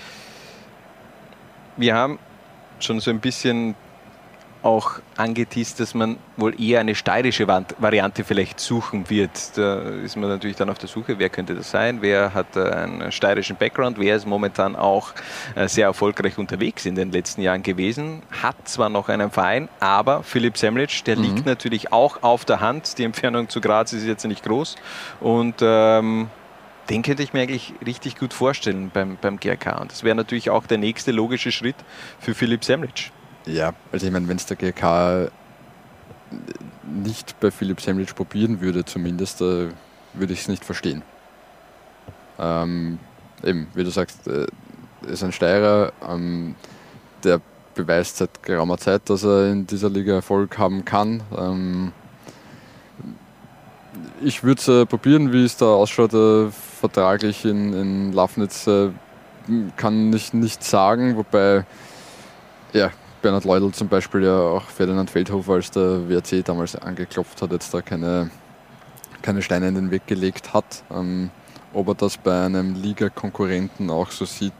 Wir haben schon so ein bisschen auch angeteast, dass man wohl eher eine steirische Variante vielleicht suchen wird. Da ist man natürlich dann auf der Suche, wer könnte das sein, wer hat einen steirischen Background, wer ist momentan auch sehr erfolgreich unterwegs in den letzten Jahren gewesen, hat zwar noch einen Verein, aber Philipp Semlitsch, der mhm. liegt natürlich auch auf der Hand. Die Entfernung zu Graz ist jetzt nicht groß und ähm, den könnte ich mir eigentlich richtig gut vorstellen beim, beim G R K. Und das wäre natürlich auch der nächste logische Schritt für Philipp Semlitsch. Ja, also ich meine, wenn es der G R K nicht bei Philipp Semlitsch probieren würde, zumindest, äh, würde ich es nicht verstehen. Ähm, eben, wie du sagst, äh, ist ein Steirer, ähm, der beweist seit geraumer Zeit, dass er in dieser Liga Erfolg haben kann. Ähm, ich würde es äh, probieren, wie es da ausschaut, äh, vertraglich in, in Lafnitz, äh, kann ich nicht sagen, wobei ja, Bernhard Leudl zum Beispiel ja auch Ferdinand Feldhofer, als der W R C damals angeklopft hat, jetzt da keine, keine Steine in den Weg gelegt hat. Ähm, ob er das bei einem Liga-Konkurrenten auch so sieht,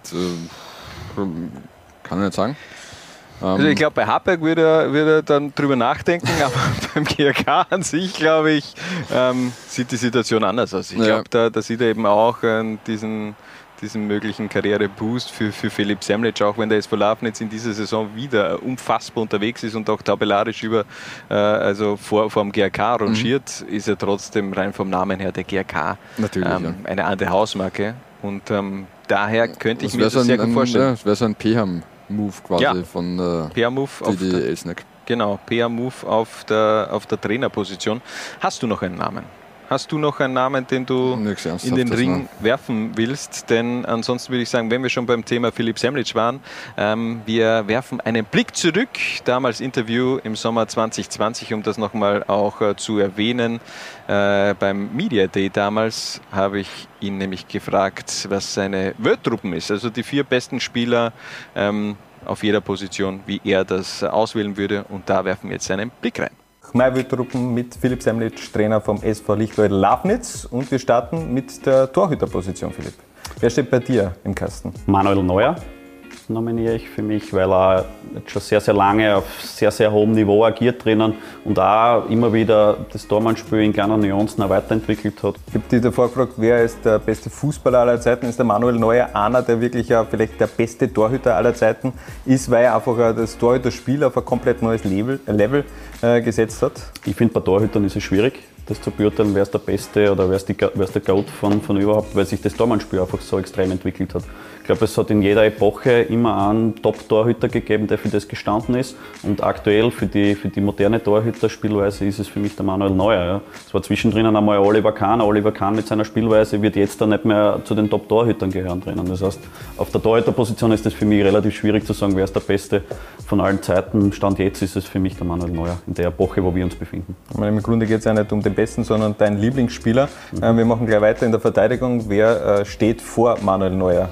äh, kann ich nicht sagen. Also ich glaube, bei Hartberg würde er, würde er dann drüber nachdenken, aber beim G R K an sich, glaube ich, ähm, sieht die Situation anders aus. Ich glaube, ja. da, da sieht er eben auch äh, diesen, diesen möglichen Karriereboost für, für Philipp Semlitsch, auch wenn der S V Lafnitz in dieser Saison wieder unfassbar unterwegs ist und auch tabellarisch über, äh, also vor, vor dem G R K rangiert, mhm. ist er trotzdem rein vom Namen her der G R K Natürlich, ähm, ja. eine andere Hausmarke. Und ähm, daher könnte ich das mir das so sehr ein, gut vorstellen. Ja, das wäre so ein P H M Move quasi ja. von äh, P R-Move auf Didi der, Elsneck. Genau, P R-Move auf der, auf der Trainerposition. Hast du noch einen Namen? Hast du noch einen Namen, den du in den Ring werfen willst? Denn ansonsten würde ich sagen, wenn wir schon beim Thema Philipp Semlitsch waren, ähm, wir werfen einen Blick zurück. Damals Interview im Sommer zwanzig zwanzig, um das nochmal auch äh, zu erwähnen. Äh, beim Media Day damals habe ich ihn nämlich gefragt, was seine Wörtruppen ist. Also die vier besten Spieler ähm, auf jeder Position, wie er das auswählen würde. Und da werfen wir jetzt einen Blick rein. Maiwildtruppen mit Philipp Semlitsch, Trainer vom S V Lichtleudl Lafnitz. Und wir starten mit der Torhüterposition, Philipp. Wer steht bei dir im Kasten? Manuel Neuer nominiere ich für mich, weil er jetzt schon sehr, sehr lange auf sehr, sehr hohem Niveau agiert drinnen und auch immer wieder das Tormannspiel in kleinen Nuancen auch weiterentwickelt hat. Ich habe dich davor gefragt, wer ist der beste Fußballer aller Zeiten? Ist der Manuel Neuer einer, der wirklich auch vielleicht der beste Torhüter aller Zeiten ist, weil er einfach das Torhüterspiel auf ein komplett neues Level, Level äh, gesetzt hat? Ich finde, bei Torhütern ist es schwierig, das zu beurteilen, wer ist der Beste oder wer ist, die, wer ist der Goat von, von überhaupt, weil sich das Tormannspiel einfach so extrem entwickelt hat. Ich glaube, es hat in jeder Epoche immer einen Top-Torhüter gegeben, der für das gestanden ist. Und aktuell für die, für die moderne Torhüterspielweise ist es für mich der Manuel Neuer. Ja. Es war zwischendrin einmal Oliver Kahn. Oliver Kahn mit seiner Spielweise wird jetzt dann nicht mehr zu den Top-Torhütern gehören drinnen. Das heißt, auf der Torhüterposition ist es für mich relativ schwierig zu sagen, wer ist der Beste von allen Zeiten. Stand jetzt ist es für mich der Manuel Neuer, in der Epoche, wo wir uns befinden. Ich meine, im Grunde geht es ja nicht um den Besten, sondern deinen Lieblingsspieler. Mhm. Wir machen gleich weiter in der Verteidigung. Wer steht vor Manuel Neuer?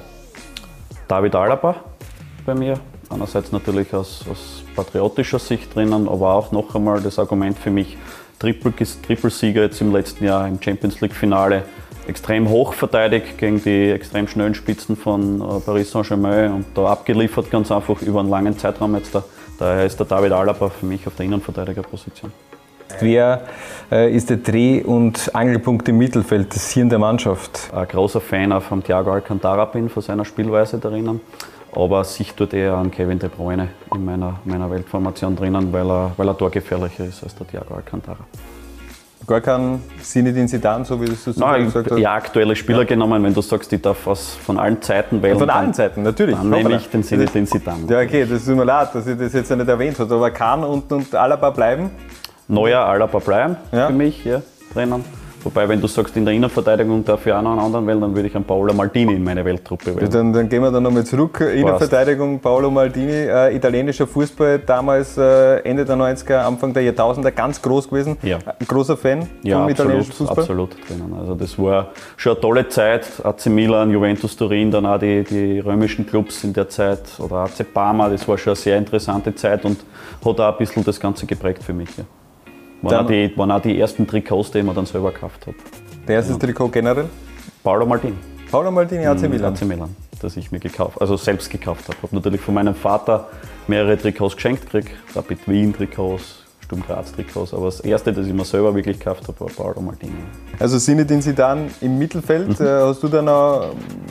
David Alaba bei mir. Einerseits natürlich aus, aus patriotischer Sicht drinnen, aber auch noch einmal das Argument für mich, Triple-Sieger jetzt im letzten Jahr im Champions League-Finale, extrem hoch verteidigt gegen die extrem schnellen Spitzen von äh, Paris Saint-Germain und da abgeliefert ganz einfach über einen langen Zeitraum jetzt. Da. Daher ist der David Alaba für mich auf der Innenverteidigerposition. Wer äh, ist der Dreh- und Angelpunkt im Mittelfeld, das Hirn der Mannschaft? Ein großer Fan auch von Thiago Alcantara bin, von seiner Spielweise drinnen. Aber sich tut eher an Kevin De Bruyne in meiner, meiner Weltformation drinnen, weil er, weil er torgefährlicher ist als der Thiago Alcantara. Gar kein Zinedine Zidane, so wie du es so Nein, gesagt hast? Ja, aktuelle Spieler ja. genommen, wenn du sagst, ich darf aus, von allen Zeiten wählen. Von allen Zeiten, natürlich. Dann nehme ich den Zinedine Zidane. Ja, okay, das tut mir leid, dass ich das jetzt nicht erwähnt habe, aber Kahn und, und Alaba bleiben? Neuer, Alaba bleiben ja. für mich ja, drinnen. Wobei, wenn du sagst, in der Innenverteidigung darf ich auch noch einen anderen wählen, dann würde ich einen Paolo Maldini in meine Welttruppe wählen. Dann, dann gehen wir dann nochmal zurück. Innenverteidigung, Paolo Maldini, äh, italienischer Fußball, damals äh, Ende der neunziger, Anfang der Jahrtausender ganz groß gewesen. Ja. Ein großer Fan ja, vom absolut, italienischen Fußball? absolut drinnen. Also das war schon eine tolle Zeit. A C Milan, Juventus Turin, dann auch die, die römischen Clubs in der Zeit oder A C Parma, das war schon eine sehr interessante Zeit und hat auch ein bisschen das Ganze geprägt für mich. Ja. Waren, auch die, waren auch die ersten Trikots, die ich mir dann selber gekauft habe. Der erste ja. Trikot generell? Paolo Maldini. Paolo Maldini, A C Milan? A C Milan, das ich mir gekauft, also selbst gekauft habe. Ich habe natürlich von meinem Vater mehrere Trikots geschenkt gekriegt. Rapid Wien Trikots, Sturm Graz Trikots. Aber das erste, das ich mir selber wirklich gekauft habe, war Paolo Maldini. Also Zinedine Zidane im Mittelfeld. Mhm. Hast du dann auch,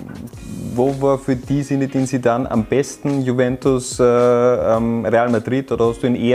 wo war für die Zinedine Zidane am besten? Juventus, äh, Real Madrid? Oder hast du ihn eher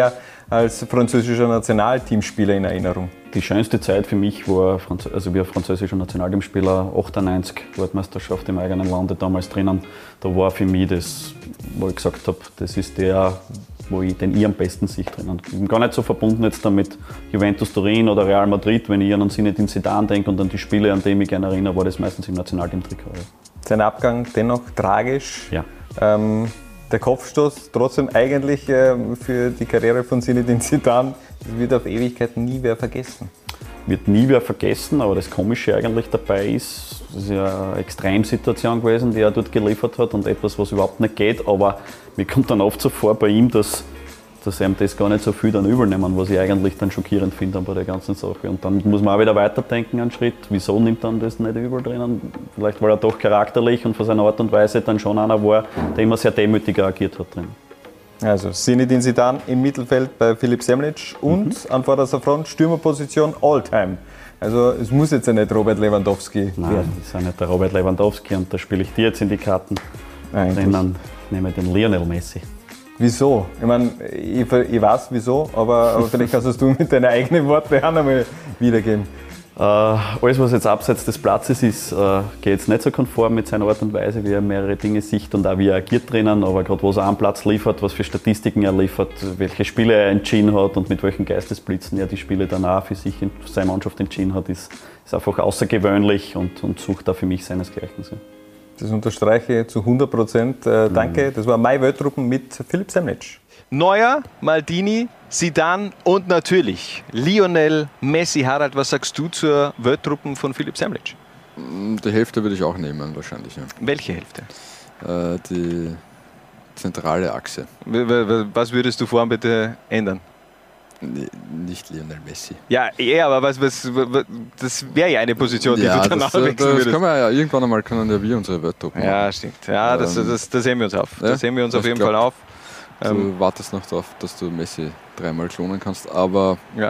als französischer Nationalteamspieler in Erinnerung? Die schönste Zeit für mich war, also wie ein französischer Nationalteamspieler, achtundneunzig Weltmeisterschaft im eigenen Lande damals drinnen. Da war für mich das, wo ich gesagt habe, das ist der, wo ich den ich am besten sehe drinnen. Ich bin gar nicht so verbunden jetzt damit Juventus Turin oder Real Madrid. Wenn ich an Zinedine Zidane denke und an die Spiele, an die ich mich gerne erinnere, war das meistens im Nationalteam-Trikot. Sein Abgang dennoch tragisch. Ja. Ähm, der Kopfstoß trotzdem eigentlich äh, für die Karriere von Zinedine Zidane, das wird auf Ewigkeit nie wer vergessen. Wird nie wer vergessen, aber das Komische eigentlich dabei ist, das ist ja eine Extremsituation gewesen, die er dort geliefert hat und etwas, was überhaupt nicht geht, aber mir kommt dann oft so vor bei ihm, dass, dass ihm das gar nicht so viel dann übel nehmen, was ich eigentlich dann schockierend finde bei der ganzen Sache. Und dann muss man auch wieder weiterdenken einen Schritt, wieso nimmt dann das nicht übel drinnen? Vielleicht weil er doch charakterlich und von seiner Art und Weise dann schon einer war, der immer sehr demütig agiert hat drin. Also Zinedine Zidane im Mittelfeld bei Philipp Semlitsch und mhm. an vorderster Front Stürmerposition All-Time. Also es muss jetzt ja nicht Robert Lewandowski Nein, werden. das ist ja nicht der Robert Lewandowski und da spiele ich dir jetzt in die Karten. Eigentlich. Dann nehme ich den Lionel Messi. Wieso? Ich meine, ich, ich weiß wieso, aber, aber vielleicht kannst du mit deinen eigenen Worten auch einmal wiedergeben. Äh, alles, was jetzt abseits des Platzes ist, äh, geht jetzt nicht so konform mit seiner Art und Weise, wie er mehrere Dinge sieht und auch wie er agiert drinnen. Aber gerade was er am Platz liefert, was für Statistiken er liefert, welche Spiele er entschieden hat und mit welchen Geistesblitzen er die Spiele dann auch für sich in seine Mannschaft entschieden hat, ist, ist einfach außergewöhnlich und, und sucht da für mich seinesgleichen. Das unterstreiche ich zu hundert Prozent. Äh, danke. Das war mein Welttruppen mit Philipp Semlitsch. Neuer, Maldini, Zidane und natürlich Lionel Messi. Harald, was sagst du zur Welttruppen von Philipp Semlitsch? Die Hälfte würde ich auch nehmen, wahrscheinlich. Ja. Welche Hälfte? Äh, die zentrale Achse. Was würdest du vorhin bitte ändern? Nicht Lionel Messi. Ja, eher, aber was, was, was, das wäre ja eine Position, die ja, du danach das, wechseln das würdest. Können wir ja irgendwann einmal können ja wir unsere Welttruppen machen. Ja, stimmt. Ja, ähm, das, das, das sehen wir uns auf. Ja, das sehen wir uns auf jeden glaub, Fall auf. Du ähm, wartest noch darauf, dass du Messi dreimal klonen kannst, aber... Ja.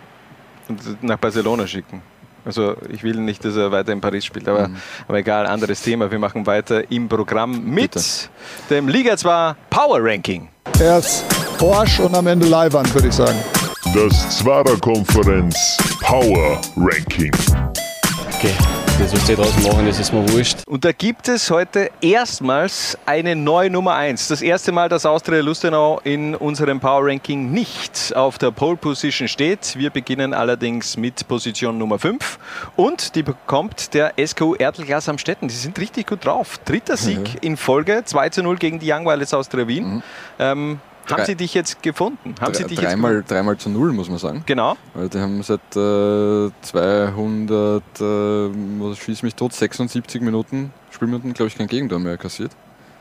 Und nach Barcelona schicken. Also ich will nicht, dass er weiter in Paris spielt, aber, mhm. aber egal, anderes Thema. Wir machen weiter im Programm mit Bitte. dem Liga zwei Power Ranking. Erst Porsche und am Ende Leihwand, würde ich sagen. Das Zwarer-Konferenz Power Ranking. Okay, das, was die draußen machen, das ist mir wurscht. Und da gibt es heute erstmals eine neue Nummer eins. Das erste Mal, dass Austria Lustenau in unserem Power Ranking nicht auf der Pole Position steht. Wir beginnen allerdings mit Position Nummer fünf. Und die bekommt der S K U Ertl-Glas Amstetten. Die sind richtig gut drauf. Dritter Sieg mhm. in Folge, zwei zu null gegen die Young Violets Austria Wien. Mhm. Ähm, Haben Sie dich jetzt gefunden? Haben drei, Sie dich dreimal, jetzt dreimal zu null, muss man sagen. Genau. Weil die haben seit äh, zweihundert, äh, schieß mich tot, sechsundsiebzig Minuten, Spielminuten, glaube ich, kein Gegentor mehr kassiert.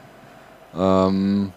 Ähm,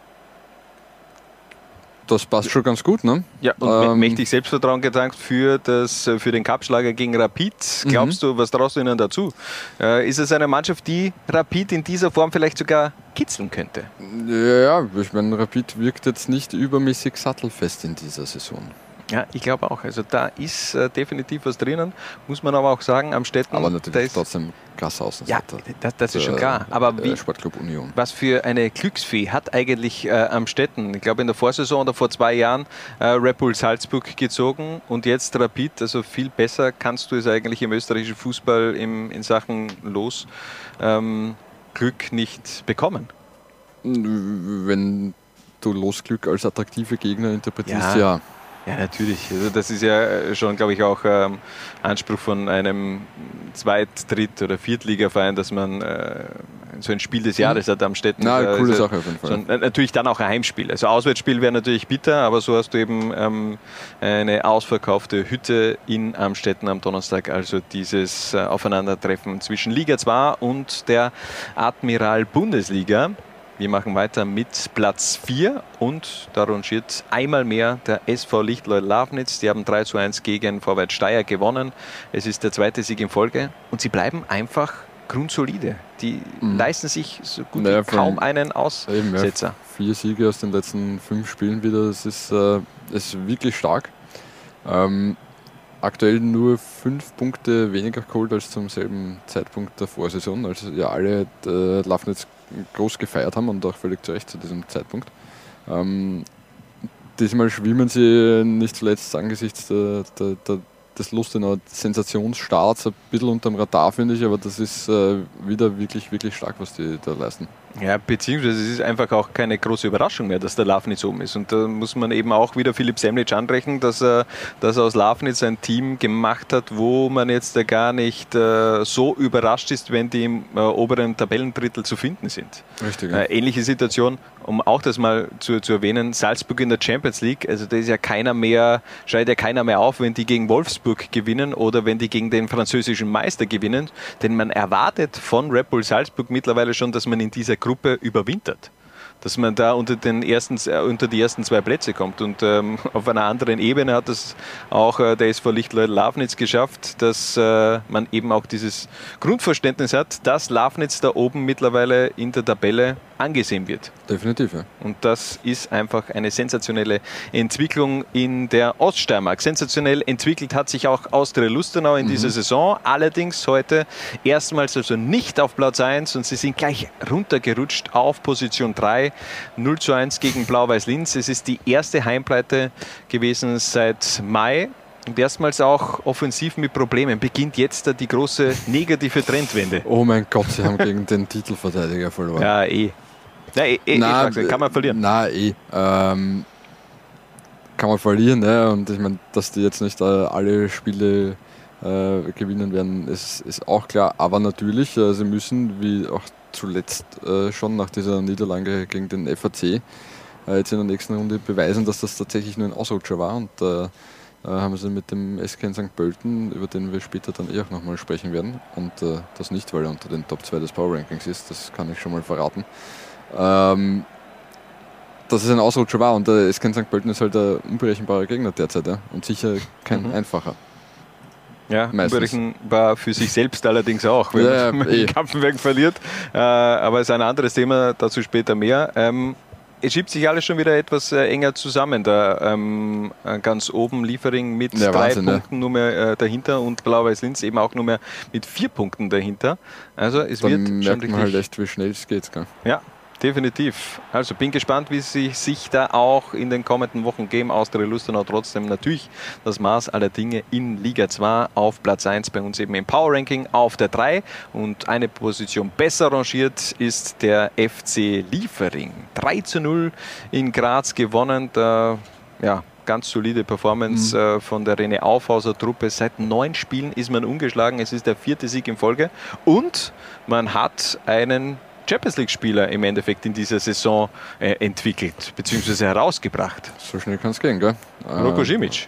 das passt schon ganz gut, ne? Ja, und ähm, mächtig Selbstvertrauen getankt für, das, für den Cupschlager gegen Rapid. Glaubst mhm. du, was traust du ihnen dazu? Äh, ist es eine Mannschaft, die Rapid in dieser Form vielleicht sogar kitzeln könnte? Ja, ich meine, Rapid wirkt jetzt nicht übermäßig sattelfest in dieser Saison. Ja, ich glaube auch. Also da ist äh, definitiv was drinnen, muss man aber auch sagen, Amstetten. Aber natürlich ist trotzdem krasser Außenseiter. Ja, das, das ist schon klar. Aber wie, Sportclub Union. Was für eine Glücksfee hat eigentlich äh, Amstetten? Ich glaube in der Vorsaison oder vor zwei Jahren äh, Red Bull Salzburg gezogen und jetzt Rapid. Also viel besser kannst du es eigentlich im österreichischen Fußball im, in Sachen Los ähm, Glück nicht bekommen. Wenn du Losglück als attraktive Gegner interpretierst, ja. ja. Ja, natürlich. Also das ist ja schon, glaube ich, auch ähm, Anspruch von einem Zweit-, Dritt- oder Viertligaverein, dass man äh, so ein Spiel des Jahres hat am Städten. Na, äh, coole also, Sache auf jeden Fall. So, natürlich dann auch ein Heimspiel. Also Auswärtsspiel wäre natürlich bitter, aber so hast du eben ähm, eine ausverkaufte Hütte in Amstetten am Donnerstag. Also dieses äh, Aufeinandertreffen zwischen Liga zwei und der Admiral Bundesliga. Wir machen weiter mit Platz vier und da rangiert einmal mehr der S V Lichtleut-Lafnitz. Die haben drei zu eins gegen Vorwärts Steyr gewonnen. Es ist der zweite Sieg in Folge und sie bleiben einfach grundsolide. Die mhm. leisten sich so gut naja, wie kaum einen Aussetzer. Ja, vier Siege aus den letzten fünf Spielen wieder, das ist, äh, ist wirklich stark. Ähm, aktuell nur fünf Punkte weniger geholt als zum selben Zeitpunkt der Vorsaison. Also ja, alle äh, Lafnitz groß gefeiert haben und auch völlig zu Recht zu diesem Zeitpunkt. Ähm, diesmal schwimmen sie nicht zuletzt angesichts der, der, der, des Lustenauer Sensationsstarts ein bisschen unterm Radar, finde ich, aber das ist äh, wieder wirklich, wirklich stark, was die da leisten. Ja, beziehungsweise es ist einfach auch keine große Überraschung mehr, dass der Lafnitz oben ist. Und da muss man eben auch wieder Philipp Semlitsch anrechnen, dass er, dass er aus Lafnitz ein Team gemacht hat, wo man jetzt gar nicht äh, so überrascht ist, wenn die im äh, oberen Tabellendrittel zu finden sind. Richtig. Ja. Äh, ähnliche Situation, um auch das mal zu, zu erwähnen, Salzburg in der Champions League, also da ist ja keiner mehr, schreit ja keiner mehr auf, wenn die gegen Wolfsburg gewinnen oder wenn die gegen den französischen Meister gewinnen, denn man erwartet von Red Bull Salzburg mittlerweile schon, dass man in dieser Gruppe überwintert. Dass man da unter, den ersten, äh, unter die ersten zwei Plätze kommt. Und ähm, auf einer anderen Ebene hat es auch äh, der S V Lichtleut Lafnitz geschafft, dass äh, man eben auch dieses Grundverständnis hat, dass Lafnitz da oben mittlerweile in der Tabelle angesehen wird. Definitiv, ja. Und das ist einfach eine sensationelle Entwicklung in der Oststeiermark. Sensationell entwickelt hat sich auch Austria Lustenau in mhm. dieser Saison. Allerdings heute erstmals also nicht auf Platz eins und sie sind gleich runtergerutscht auf Position drei. null zu eins gegen Blau-Weiß Linz. Es ist die erste Heimpleite gewesen seit Mai. Und erstmals auch offensiv mit Problemen. Beginnt jetzt die große negative Trendwende. Oh mein Gott, sie haben gegen den Titelverteidiger verloren. Ja, eh. Ja, eh, eh, na, eh kann man verlieren. Na, eh. Ähm, kann man verlieren, ne? Und ich meine, dass die jetzt nicht äh, alle Spiele äh, gewinnen werden, ist, ist auch klar. Aber natürlich, äh, sie müssen, wie auch zuletzt äh, schon nach dieser Niederlage gegen den F A C, äh, jetzt in der nächsten Runde beweisen, dass das tatsächlich nur ein Ausrutscher war. Und äh, äh, haben sie mit dem S K in Sankt Pölten, über den wir später dann eh auch nochmal sprechen werden. Und äh, das nicht, weil er unter den Top zwei des Power Rankings ist, das kann ich schon mal verraten. Ähm, dass es ein Ausrutscher war und der S K in Sankt Pölten ist halt ein unberechenbarer Gegner derzeit, ja? Und sicher kein mhm. einfacher. Ja, unberechenbar für sich selbst allerdings auch, wenn ja, man ja, Kapfenberg verliert. Äh, aber es ist ein anderes Thema, dazu später mehr. Ähm, es schiebt sich alles schon wieder etwas äh, enger zusammen. Da ähm, ganz oben Liefering mit ja, drei Wahnsinn, Punkten ja. nur mehr äh, dahinter und Blau-Weiß Linz eben auch nur mehr mit vier Punkten dahinter. Also es Dann wird merkt schon man richtig, halt echt, wie schnell es geht. Gell? Ja. Definitiv. Also bin gespannt, wie sie sich da auch in den kommenden Wochen geben. Austria Lustenau trotzdem natürlich das Maß aller Dinge in Liga zwei auf Platz eins, bei uns eben im Power Ranking auf der drei. Und eine Position besser rangiert ist der F C Liefering. drei zu null in Graz gewonnen. Da, ja, ganz solide Performance mhm. äh, von der René Aufhauser Truppe. Seit neun Spielen ist man ungeschlagen. Es ist der vierte Sieg in Folge. Und man hat einen Champions League-Spieler im Endeffekt in dieser Saison äh, entwickelt, beziehungsweise herausgebracht. So schnell kann es gehen, gell? Roko Simic.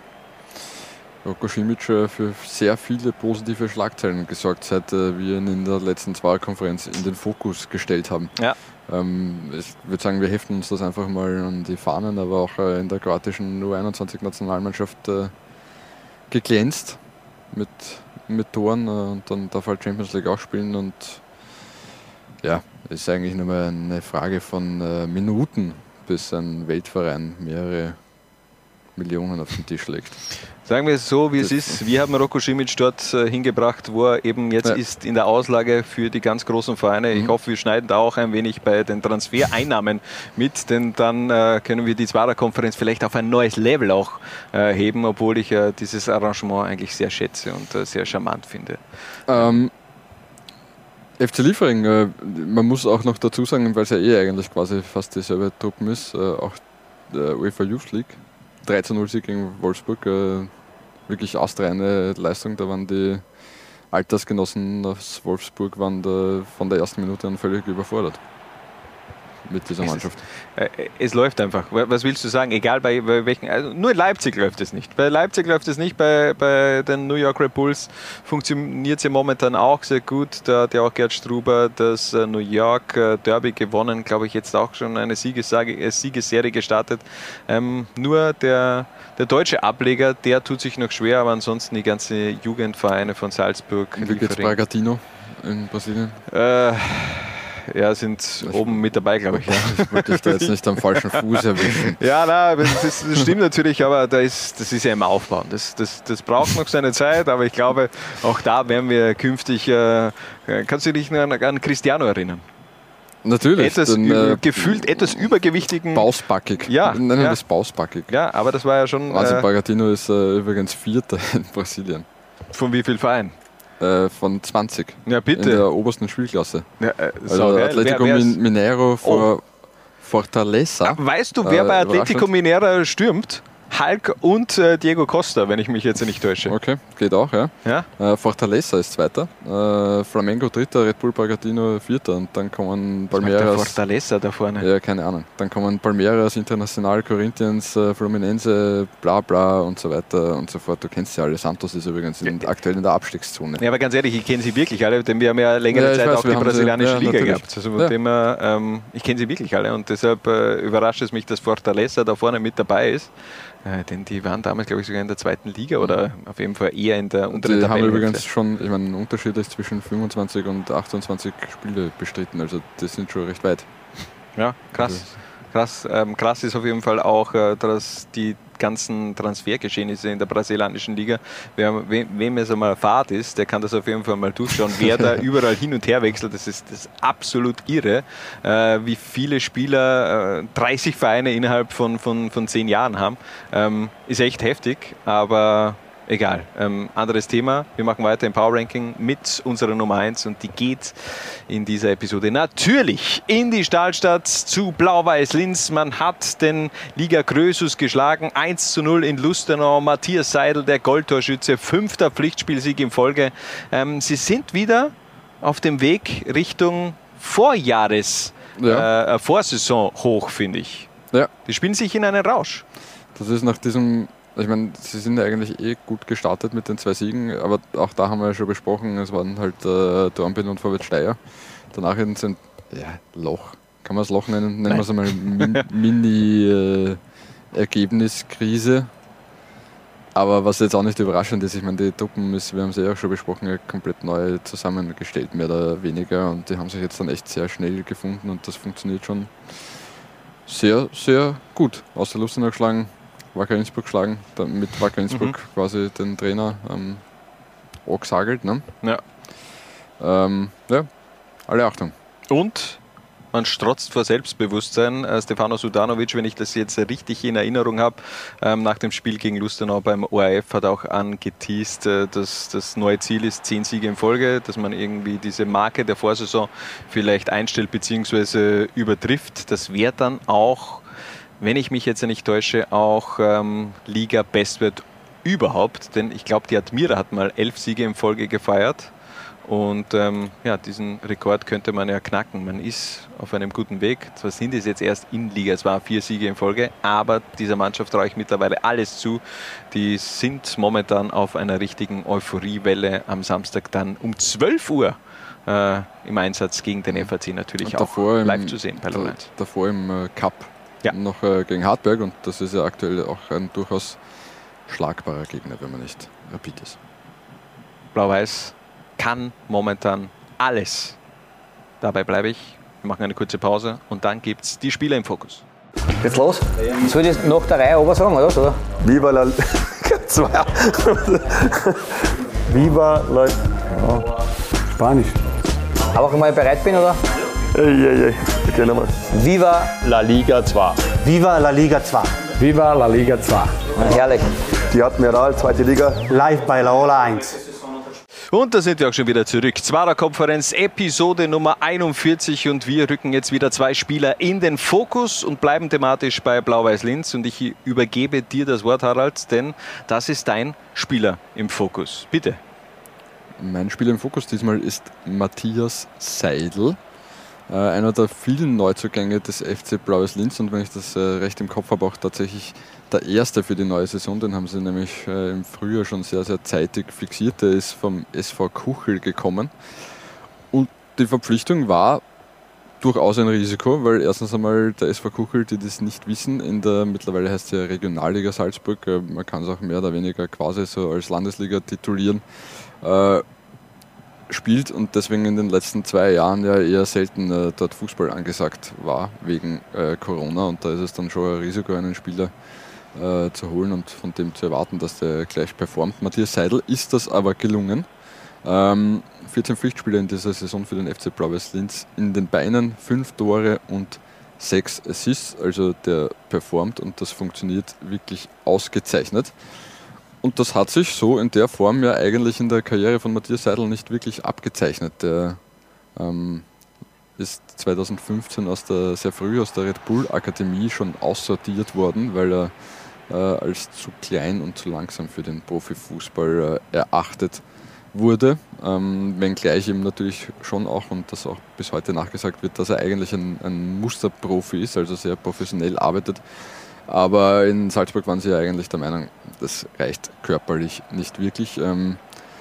Roko Simic äh, für sehr viele positive Schlagzeilen gesorgt, seit äh, wir ihn in der letzten Zwarer-Konferenz in den Fokus gestellt haben. Ja. Ähm, ich würde sagen, wir heften uns das einfach mal an die Fahnen, aber auch äh, in der kroatischen U einundzwanzig-Nationalmannschaft äh, geglänzt mit, mit Toren äh, und dann darf halt Champions League auch spielen und ja, ist eigentlich nur mal eine Frage von äh, Minuten, bis ein Weltverein mehrere Millionen auf den Tisch legt. Sagen wir es so, wie das es ist. Wir haben Roko Simic dort äh, hingebracht, wo er eben jetzt ja. ist in der Auslage für die ganz großen Vereine. Mhm. Ich hoffe, wir schneiden da auch ein wenig bei den Transfereinnahmen mit, denn dann äh, können wir die Zwarer-Konferenz vielleicht auf ein neues Level auch äh, heben, obwohl ich äh, dieses Arrangement eigentlich sehr schätze und äh, sehr charmant finde. Ähm, F C Liefering, äh, man muss auch noch dazu sagen, weil es ja eh eigentlich quasi fast dieselbe Truppen ist, äh, auch der UEFA Youth League, drei zu null Sieg gegen Wolfsburg, äh, wirklich astreine Leistung, da waren die Altersgenossen aus Wolfsburg waren da von der ersten Minute an völlig überfordert mit dieser Mannschaft. Es, äh, es läuft einfach. Was willst du sagen? Egal bei, bei welchen. Also nur in Leipzig läuft es nicht. Bei Leipzig läuft es nicht. Bei, bei den New York Red Bulls funktioniert es ja momentan auch sehr gut. Da hat ja auch Gerd Struber das New York Derby gewonnen. Glaube ich, jetzt auch schon eine Siegesserie, Siegesserie gestartet. Ähm, nur der, der deutsche Ableger, der tut sich noch schwer, aber ansonsten die ganze Jugendvereine von Salzburg. Wie geht's Bragantino in Brasilien? Äh, Ja, sind ich oben mit dabei, glaube ich. Ja. Ich wollte dich da jetzt nicht am falschen Fuß erwischen. Ja, nein, das, das stimmt natürlich, aber da ist, das ist ja im Aufbau. Das, das, das braucht noch seine Zeit, aber ich glaube, auch da werden wir künftig. Äh, kannst du dich noch an, an Cristiano erinnern? Natürlich. Etwas den, ü- äh, gefühlt etwas übergewichtigen. Bausbackig. Ja, Nennen wir ja. das bausbackig. Ja, aber das war ja schon. Also Äh, Bragantino ist äh, übrigens Vierter in Brasilien. von wie viel Verein? Äh, von zwanzig. Ja, bitte. In der obersten Spielklasse. Ja, äh, Also saugeil. Atletico Wer- wer ist- Min- Mineiro vor Fortaleza. Weißt du, wer Äh, bei Atletico überraschend. Mineiro stürmt? Hulk und äh, Diego Costa, wenn ich mich jetzt nicht täusche. Okay, geht auch, ja. Ja? Äh, Fortaleza ist Zweiter, äh, Flamengo Dritter, Red Bull Bragantino Vierter und dann kommen Was macht der Palmeiras. Fortaleza da vorne. Ja, keine Ahnung. Dann kommen Palmeiras, Internacional, Corinthians, äh, Fluminense, bla bla und so weiter und so fort. Du kennst ja alle. Santos ist übrigens in, aktuell in der Abstiegszone. Ja, aber ganz ehrlich, ich kenne sie wirklich alle, denn wir haben ja längere Ja, ich Zeit weiß, auch wir die haben brasilianische sie- ja, Liga natürlich. gehabt. Also von Ja. dem her, ähm, ich kenne sie wirklich alle und deshalb äh, überrascht es mich, dass Fortaleza da vorne mit dabei ist. Äh, denn die waren damals, glaube ich, sogar in der zweiten Liga oder auf jeden Fall eher in der unteren Die haben Tabellenhälfte. übrigens schon, ich meine, ein Unterschied ist zwischen fünfundzwanzig und achtundzwanzig Spiele bestritten, also die sind schon recht weit. Ja, krass. Krass, ähm, krass ist auf jeden Fall auch, äh, dass die ganzen Transfergeschehnisse in der brasilianischen Liga, wer, wem, wem es einmal Fahrt ist, der kann das auf jeden Fall mal durchschauen, wer da überall hin und her wechselt. Das ist, das ist absolut irre, äh, wie viele Spieler äh, dreißig Vereine innerhalb von, von, von zehn Jahren haben. Ähm, ist echt heftig, aber egal. Ähm, anderes Thema. Wir machen weiter im Power Ranking mit unserer Nummer eins und die geht in dieser Episode natürlich in die Stahlstadt zu Blau-Weiß Linz. Man hat den Liga Krösus geschlagen. eins zu null in Lustenau. Matthias Seidel, der Goldtorschütze, fünfter Pflichtspielsieg in Folge. Ähm, sie sind wieder auf dem Weg Richtung Vorjahres, Ja. äh, Vorsaison hoch, finde ich. Ja. Die spielen sich in einen Rausch. Das ist nach diesem, ich meine, sie sind ja eigentlich eh gut gestartet mit den zwei Siegen, aber auch da haben wir ja schon besprochen, es waren halt äh, Dornbirn und Vorwärts Steyr. Danach sind, ja, Loch, kann man es Loch nennen? Nennen wir es einmal Min- Mini-Ergebniskrise. Aber was jetzt auch nicht überraschend ist, ich meine, die Truppen, ist, wir haben sie ja auch schon besprochen, ja, komplett neu zusammengestellt, mehr oder weniger. Und die haben sich jetzt dann echt sehr schnell gefunden und das funktioniert schon sehr, sehr gut. Außer Lustenau geschlagen, Wacker Innsbruck geschlagen, dann mit Wacker Innsbruck Mhm. quasi den Trainer ähm, angesagelt. Ne? Ja. Ähm, ja, alle Achtung. Und man strotzt vor Selbstbewusstsein. Äh, Stefano Sudanovic, wenn ich das jetzt richtig in Erinnerung habe, ähm, nach dem Spiel gegen Lustenau beim O R F hat auch angeteased, äh, dass das neue Ziel ist, zehn Siege in Folge, dass man irgendwie diese Marke der Vorsaison vielleicht einstellt bzw. übertrifft. Das wäre dann auch, wenn ich mich jetzt nicht täusche, auch ähm, Liga-Bestwert überhaupt. Denn ich glaube, die Admira hat mal elf Siege in Folge gefeiert. Und ähm, ja, diesen Rekord könnte man ja knacken. Man ist auf einem guten Weg. Zwar sind es jetzt erst in Liga, es waren vier Siege in Folge, aber dieser Mannschaft traue ich mittlerweile alles zu. Die sind momentan auf einer richtigen Euphoriewelle am Samstag dann um zwölf Uhr äh, im Einsatz gegen den F A C natürlich Und auch davor live im, zu sehen bei da, Lorenz. davor im äh, Cup Ja. noch äh, gegen Hartberg und das ist ja aktuell auch ein durchaus schlagbarer Gegner, wenn man nicht Rapid ist. Blau-Weiß kann momentan alles. Dabei bleibe ich. Wir machen eine kurze Pause und dann gibt es die Spieler im Fokus. Geht's los? Soll ich das nach der Reihe aber sagen, oder? oder? Viva la zwei. Viva la ja. Spanisch. Aber wenn ich bereit bin, oder? Ey, ey, ey. Okay, nochmal. Viva La Liga zwei. Viva la Liga zwei. Viva La Liga zwei. Herrlich. Die Admiral, zweite Liga. Live bei Laola eins. Und da sind wir auch schon wieder zurück. Zwarer-Konferenz, Episode Nummer einundvierzig und wir rücken jetzt wieder zwei Spieler in den Fokus und bleiben thematisch bei Blau-Weiß Linz. Und ich übergebe dir das Wort, Harald, denn das ist dein Spieler im Fokus. Bitte. Mein Spieler im Fokus diesmal ist Matthias Seidel, äh, einer der vielen Neuzugänge des F C Blau-Weiß Linz und wenn ich das äh, recht im Kopf habe, auch tatsächlich der erste für die neue Saison. Den haben sie nämlich äh, im Frühjahr schon sehr, sehr zeitig fixiert. Der ist vom S V Kuchel gekommen und die Verpflichtung war durchaus ein Risiko, weil erstens einmal der S V Kuchel, die das nicht wissen, in der mittlerweile heißt es ja Regionalliga Salzburg, äh, man kann es auch mehr oder weniger quasi so als Landesliga titulieren, äh, spielt und deswegen in den letzten zwei Jahren ja eher selten äh, dort Fußball angesagt war, wegen äh, Corona und da ist es dann schon ein Risiko, einen Spieler äh, zu holen und von dem zu erwarten, dass der gleich performt. Matthias Seidel ist das aber gelungen. Ähm, vierzehn Pflichtspiele in dieser Saison für den F C Blau-Weiß Linz in den Beinen, fünf Tore und sechs Assists, also der performt und das funktioniert wirklich ausgezeichnet. Und das hat sich so in der Form ja eigentlich in der Karriere von Matthias Seidel nicht wirklich abgezeichnet. Der ähm, ist zweitausendfünfzehn aus der, sehr früh aus der Red Bull Akademie schon aussortiert worden, weil er äh, als zu klein und zu langsam für den Profifußball äh, erachtet wurde. Ähm, wenngleich ihm natürlich schon auch, und das auch bis heute nachgesagt wird, dass er eigentlich ein, ein Musterprofi ist, also sehr professionell arbeitet. Aber in Salzburg waren sie ja eigentlich der Meinung, das reicht körperlich nicht wirklich. Ähm,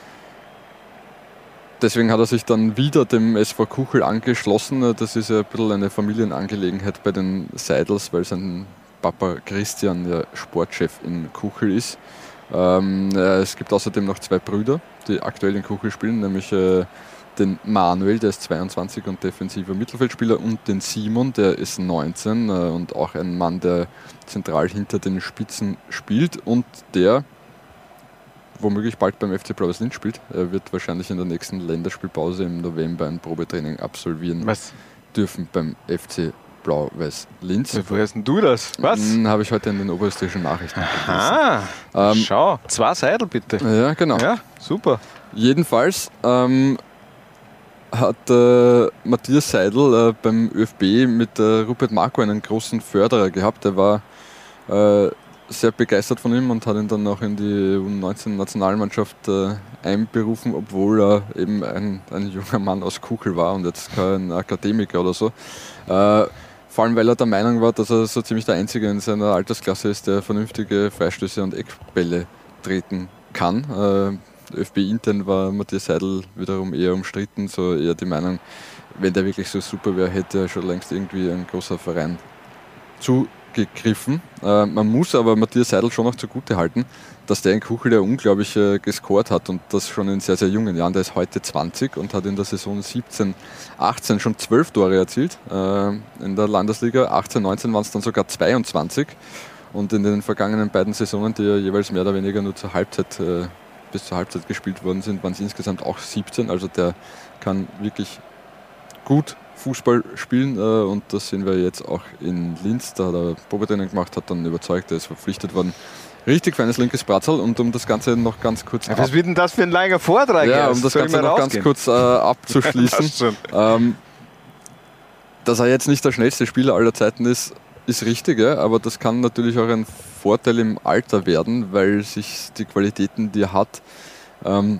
deswegen hat er sich dann wieder dem S V Kuchel angeschlossen. Das ist ja ein bisschen eine Familienangelegenheit bei den Seidels, weil sein Papa Christian ja Sportchef in Kuchel ist. Ähm, es gibt außerdem noch zwei Brüder, die aktuell in Kuchel spielen, nämlich äh, den Manuel, der ist zweiundzwanzig und defensiver Mittelfeldspieler, und den Simon, der ist neunzehn äh, und auch ein Mann, der zentral hinter den Spitzen spielt und der womöglich bald beim F C Blau-Weiß Linz spielt. Er wird wahrscheinlich in der nächsten Länderspielpause im November ein Probetraining absolvieren Was? dürfen beim F C Blau-Weiß Linz. Woher hast denn du das? Was? Hm, habe ich heute in den oberösterreichischen Nachrichten gelesen. Ah, ähm, schau, zwei Seidel bitte. Ja, genau. Ja, super. Jedenfalls ähm, hat äh, Matthias Seidel äh, beim ÖFB mit äh, Rupert Marko einen großen Förderer gehabt. Der war äh, sehr begeistert von ihm und hat ihn dann auch in die U neunzehn Nationalmannschaft äh, einberufen, obwohl er eben ein, ein junger Mann aus Kuchel war und jetzt kein Akademiker oder so. Äh, vor allem, weil er der Meinung war, dass er so ziemlich der Einzige in seiner Altersklasse ist, der vernünftige Freistöße und Eckbälle treten kann. Äh, ÖFB intern war Matthias Seidel wiederum eher umstritten, so eher die Meinung, wenn der wirklich so super wäre, hätte er schon längst irgendwie ein großer Verein zugegriffen. Äh, man muss aber Matthias Seidel schon noch zugute halten, dass der in Kuchel ja unglaublich äh, gescored hat und das schon in sehr, sehr jungen Jahren. Der ist heute zwanzig und hat in der Saison siebzehn achtzehn schon zwölf Tore erzielt äh, in der Landesliga. achtzehn neunzehn waren es dann sogar zweiundzwanzig und in den vergangenen beiden Saisonen, die ja jeweils mehr oder weniger nur zur Halbzeit äh, bis zur Halbzeit gespielt worden sind, waren es insgesamt auch siebzehn. Also der kann wirklich gut Fußball spielen äh, und das sehen wir jetzt auch in Linz. Da hat er Probetraining gemacht, hat dann überzeugt, er ist verpflichtet worden. Richtig feines linkes Bratzl und um das Ganze noch ganz kurz ja, was wird denn das für ein langer Vortrag? Ja, um das Ganze noch ganz kurz äh, abzuschließen. ähm, dass er jetzt nicht der schnellste Spieler aller Zeiten ist, ist richtig, ja, aber das kann natürlich auch ein Vorteil im Alter werden, weil sich die Qualitäten, die er hat, ähm,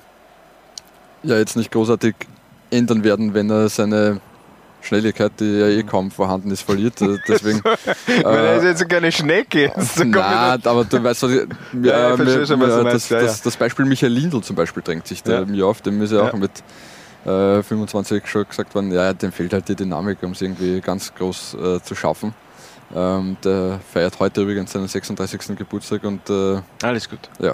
ja jetzt nicht großartig ändern werden, wenn er seine Schnelligkeit, die ja eh kaum vorhanden ist, verliert. Deswegen, wenn er ist jetzt keine Schnecke. Nein, aber du weißt, was ich, ja, ja, mir, schon, mir, was du das, meinst, ja, das, ja. das Beispiel Michael Lindl zum Beispiel drängt sich da ja. mir auf, dem ist ja auch ja. mit äh, fünfundzwanzig schon gesagt worden, ja, dem fehlt halt die Dynamik, um es irgendwie ganz groß äh, zu schaffen. Ähm, der feiert heute übrigens seinen sechsunddreißigsten Geburtstag und äh, alles gut. Ja.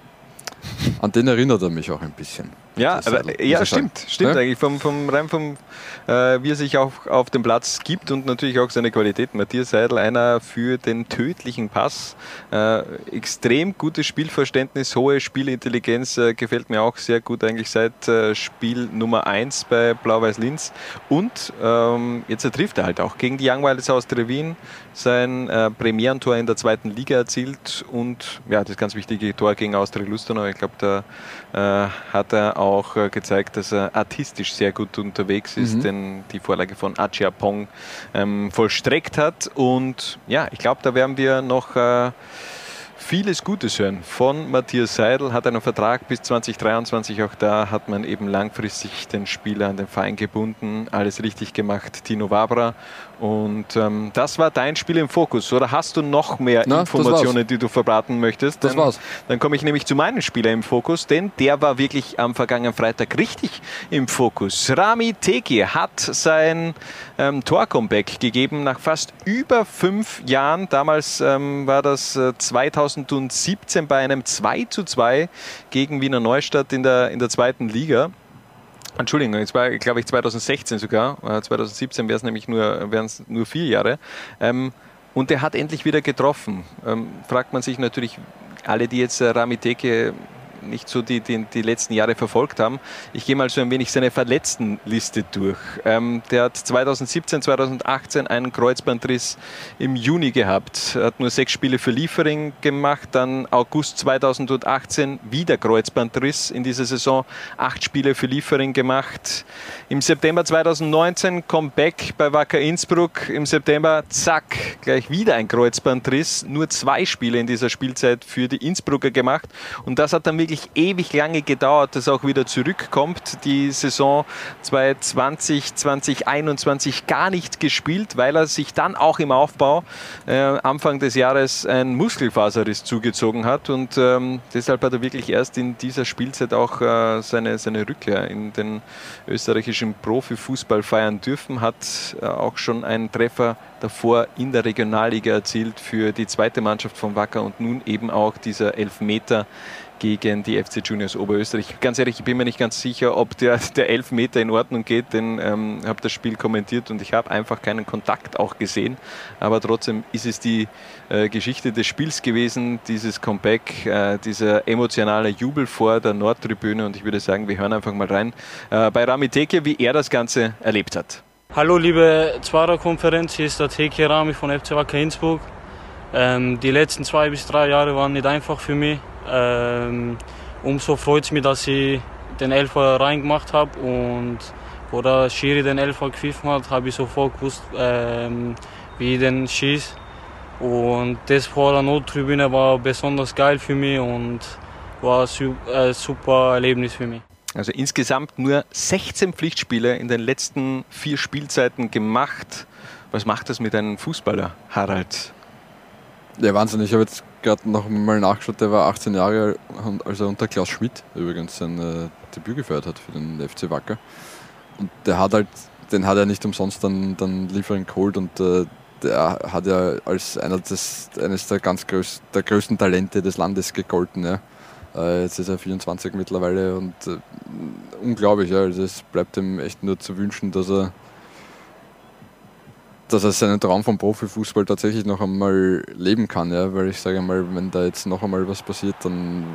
An den erinnert er mich auch ein bisschen. Ja, aber, ja stimmt, stimmt ja? eigentlich. Vom, vom, rein vom, äh, wie er sich auch auf dem Platz gibt und natürlich auch seine Qualität. Matthias Seidel, einer für den tödlichen Pass. Äh, extrem gutes Spielverständnis, hohe Spielintelligenz, äh, gefällt mir auch sehr gut eigentlich seit äh, Spiel Nummer eins bei Blau-Weiß Linz. Und ähm, jetzt trifft er halt auch gegen die Young Wilders aus Wien sein äh, Premierentor in der zweiten Liga erzielt und ja, das ganz wichtige Tor gegen Austria Lustenau. Ich glaube, da äh, hat er auch äh, gezeigt, dass er artistisch sehr gut unterwegs ist, mhm. denn die Vorlage von Achiapong ähm, vollstreckt hat. Und ja, ich glaube, da werden wir noch äh, vieles Gutes hören von Matthias Seidel, hat einen Vertrag bis zwanzig dreiundzwanzig, auch da hat man eben langfristig den Spieler an den Verein gebunden, alles richtig gemacht, Tino Wabra. Und ähm, das war dein Spiel im Fokus, oder hast du noch mehr Na, Informationen, die du verbraten möchtest? Das dann, war's. Dann komme ich nämlich zu meinem Spieler im Fokus, denn der war wirklich am vergangenen Freitag richtig im Fokus. Rami Teki hat sein ähm, Tor-Comeback gegeben nach fast über fünf Jahren. Damals ähm, war das äh, zweitausendsiebzehn bei einem zwei zu zwei gegen Wiener Neustadt in der, in der zweiten Liga. Entschuldigung, jetzt war, glaube ich, zweitausendsechzehn sogar. zweitausendsiebzehn wäre es nämlich nur, wären es nur vier Jahre. Ähm, und er hat endlich wieder getroffen. Ähm, fragt man sich natürlich, alle, die jetzt äh, Rami Teki nicht so die, die, die letzten Jahre verfolgt haben. Ich gehe mal so ein wenig seine Verletztenliste durch. Ähm, der hat zweitausendsiebzehn, zweitausendachtzehn einen Kreuzbandriss im Juni gehabt. Er hat nur sechs Spiele für Liefering gemacht, dann August zweitausendachtzehn wieder Kreuzbandriss in dieser Saison, acht Spiele für Liefering gemacht. Im September zweitausendneunzehn Comeback bei Wacker Innsbruck, im September zack, gleich wieder ein Kreuzbandriss, nur zwei Spiele in dieser Spielzeit für die Innsbrucker gemacht und das hat dann wirklich ewig lange gedauert, dass er auch wieder zurückkommt. Die Saison zweitausendzwanzig, zweitausendeinundzwanzig gar nicht gespielt, weil er sich dann auch im Aufbau äh, Anfang des Jahres ein Muskelfaserriss zugezogen hat und ähm, deshalb hat er wirklich erst in dieser Spielzeit auch äh, seine, seine Rückkehr in den österreichischen Profifußball feiern dürfen, hat äh, auch schon einen Treffer davor in der Regionalliga erzielt für die zweite Mannschaft von Wacker und nun eben auch dieser Elfmeter gegen die F C Juniors Oberösterreich. Ganz ehrlich, ich bin mir nicht ganz sicher, ob der, der Elfmeter in Ordnung geht, denn ich ähm, habe das Spiel kommentiert und ich habe einfach keinen Kontakt auch gesehen. Aber trotzdem ist es die äh, Geschichte des Spiels gewesen, dieses Comeback, äh, dieser emotionale Jubel vor der Nordtribüne und ich würde sagen, wir hören einfach mal rein äh, bei Rami Tekir, wie er das Ganze erlebt hat. Hallo liebe Zwarer-Konferenz, hier ist der Tekir Rami von F C Wacker Innsbruck. Ähm, die letzten zwei bis drei Jahre waren nicht einfach für mich. Ähm, umso freut es mich, dass ich den Elfer reingemacht habe und wo der Schiri den Elfer gepfiffen hat, habe ich sofort gewusst, ähm, wie ich den schieße. Und das vor der Nordtribüne war besonders geil für mich und war ein äh, super Erlebnis für mich. Also insgesamt nur sechzehn Pflichtspiele in den letzten vier Spielzeiten gemacht. Was macht das mit einem Fußballer, Harald? Ja, Wahnsinn. Ich habe jetzt gerade noch mal nachgeschaut, der war achtzehn Jahre alt, als er unter Klaus Schmidt übrigens sein äh, Debüt gefeiert hat für den F C Wacker. Und der hat halt, den hat er nicht umsonst dann, dann Liefering geholt und äh, der hat ja als einer des, eines der ganz größ, der größten Talente des Landes gegolten. Ja. Äh, jetzt ist er vierundzwanzig mittlerweile und äh, unglaublich. Ja. Also es bleibt ihm echt nur zu wünschen, dass er dass er seinen Traum vom Profifußball tatsächlich noch einmal leben kann, ja? Weil ich sage mal, wenn da jetzt noch einmal was passiert, dann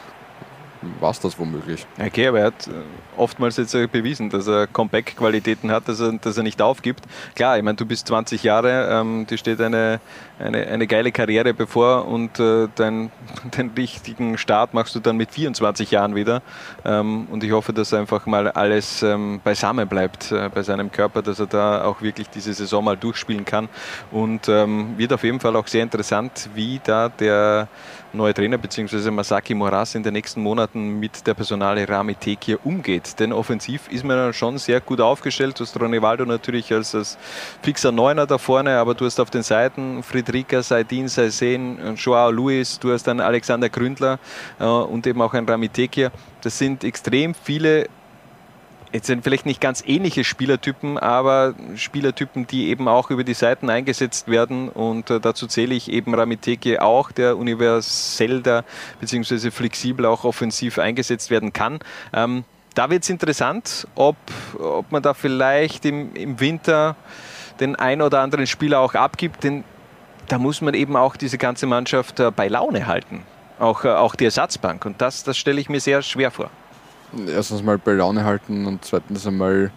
war es das womöglich. Okay, aber er hat oftmals jetzt bewiesen, dass er Comeback-Qualitäten hat, dass er, dass er nicht aufgibt. Klar, ich meine, du bist zwanzig Jahre, ähm, dir steht eine, eine, eine geile Karriere bevor und äh, dein, den richtigen Start machst du dann mit vierundzwanzig Jahren wieder. Ähm, und ich hoffe, dass einfach mal alles ähm, beisammen bleibt äh, bei seinem Körper, dass er da auch wirklich diese Saison mal durchspielen kann. Und ähm, wird auf jeden Fall auch sehr interessant, wie da der neue Trainer bzw. Masaki Moras in den nächsten Monaten mit der Personale Rami Tekir umgeht. Denn offensiv ist man schon sehr gut aufgestellt. Du hast Ronaldo natürlich als, als fixer Neuner da vorne, aber du hast auf den Seiten Friedrika, Saidin, Saisen, Joao Luis, du hast einen Alexander Gründler äh, und eben auch einen Rami Tekir. Das sind extrem viele. Jetzt sind vielleicht nicht ganz ähnliche Spielertypen, aber Spielertypen, die eben auch über die Seiten eingesetzt werden. Und äh, dazu zähle ich eben Rami Tekir auch, der universell da bzw. flexibel auch offensiv eingesetzt werden kann. Ähm, da wird es interessant, ob, ob man da vielleicht im, im Winter den ein oder anderen Spieler auch abgibt, denn da muss man eben auch diese ganze Mannschaft äh, bei Laune halten. Auch, äh, auch die Ersatzbank. Und das, das stelle ich mir sehr schwer vor. Erstens mal bei Laune halten und zweitens einmal,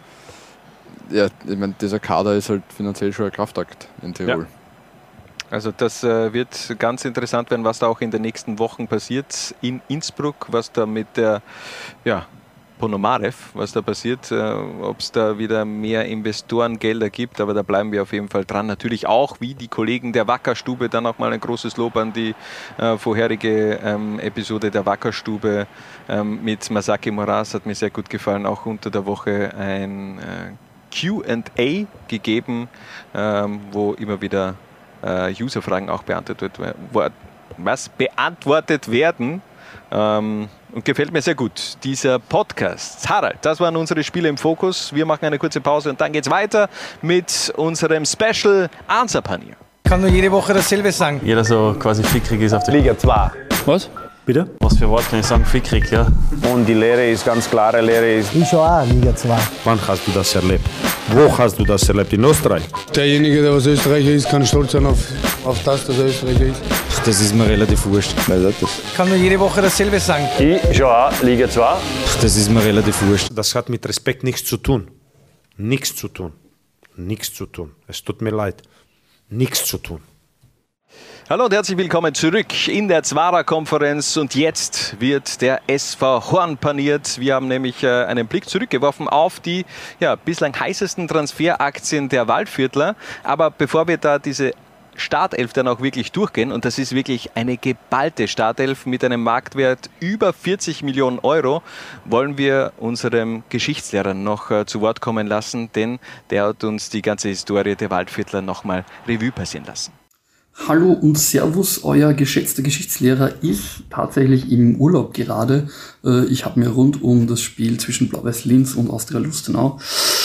ja, ich meine, dieser Kader ist halt finanziell schon ein Kraftakt in Tirol. Ja. Also das äh, wird ganz interessant werden, was da auch in den nächsten Wochen passiert in Innsbruck, was da mit der, ja, Ponomarev, was da passiert, äh, ob es da wieder mehr Investorengelder gibt, aber da bleiben wir auf jeden Fall dran. Natürlich auch, wie die Kollegen der Wackerstube, dann auch mal ein großes Lob an die äh, vorherige ähm, Episode der Wackerstube ähm, mit Masaki Moras, hat mir sehr gut gefallen, auch unter der Woche ein äh, Q and A gegeben, ähm, wo immer wieder äh, Userfragen auch beantwortet, was beantwortet werden. Ähm, und gefällt mir sehr gut, dieser Podcast. Harald, das waren unsere Spiele im Fokus. Wir machen eine kurze Pause und dann geht's weiter mit unserem Special Answer Panier. Ich kann nur jede Woche dasselbe sagen. Jeder so quasi fickrig ist auf der Liga zwei. Was? Bitte? Was für Wort kann ich sagen? Fickrig, ja. Und die Lehre ist ganz klare Lehre. Ist Ich schon auch, Liga zwei. Wann hast du das erlebt? Wo hast du das erlebt? In Österreich? Derjenige, der was Österreicher ist, kann stolz sein auf, auf das, dass er Österreicher ist. Das ist mir relativ wurscht. Ich kann nur jede Woche dasselbe sagen. Ich schon auch, Liga zwei. Das ist mir relativ wurscht. Das hat mit Respekt nichts zu tun. Nichts zu tun. Nichts zu tun. Es tut mir leid. Nichts zu tun. Hallo und herzlich willkommen zurück in der Zwarer-Konferenz und jetzt wird der S V Horn paniert. Wir haben nämlich äh, einen Blick zurückgeworfen auf die ja, bislang heißesten Transferaktien der Waldviertler. Aber bevor wir da diese Startelf dann auch wirklich durchgehen, und das ist wirklich eine geballte Startelf mit einem Marktwert über vierzig Millionen Euro, wollen wir unserem Geschichtslehrer noch äh, zu Wort kommen lassen, denn der hat uns die ganze Historie der Waldviertler nochmal Revue passieren lassen. Hallo und Servus, euer geschätzter Geschichtslehrer ist tatsächlich im Urlaub gerade. Ich habe mir rund um das Spiel zwischen Blau-Weiß Linz und Austria Lustenau,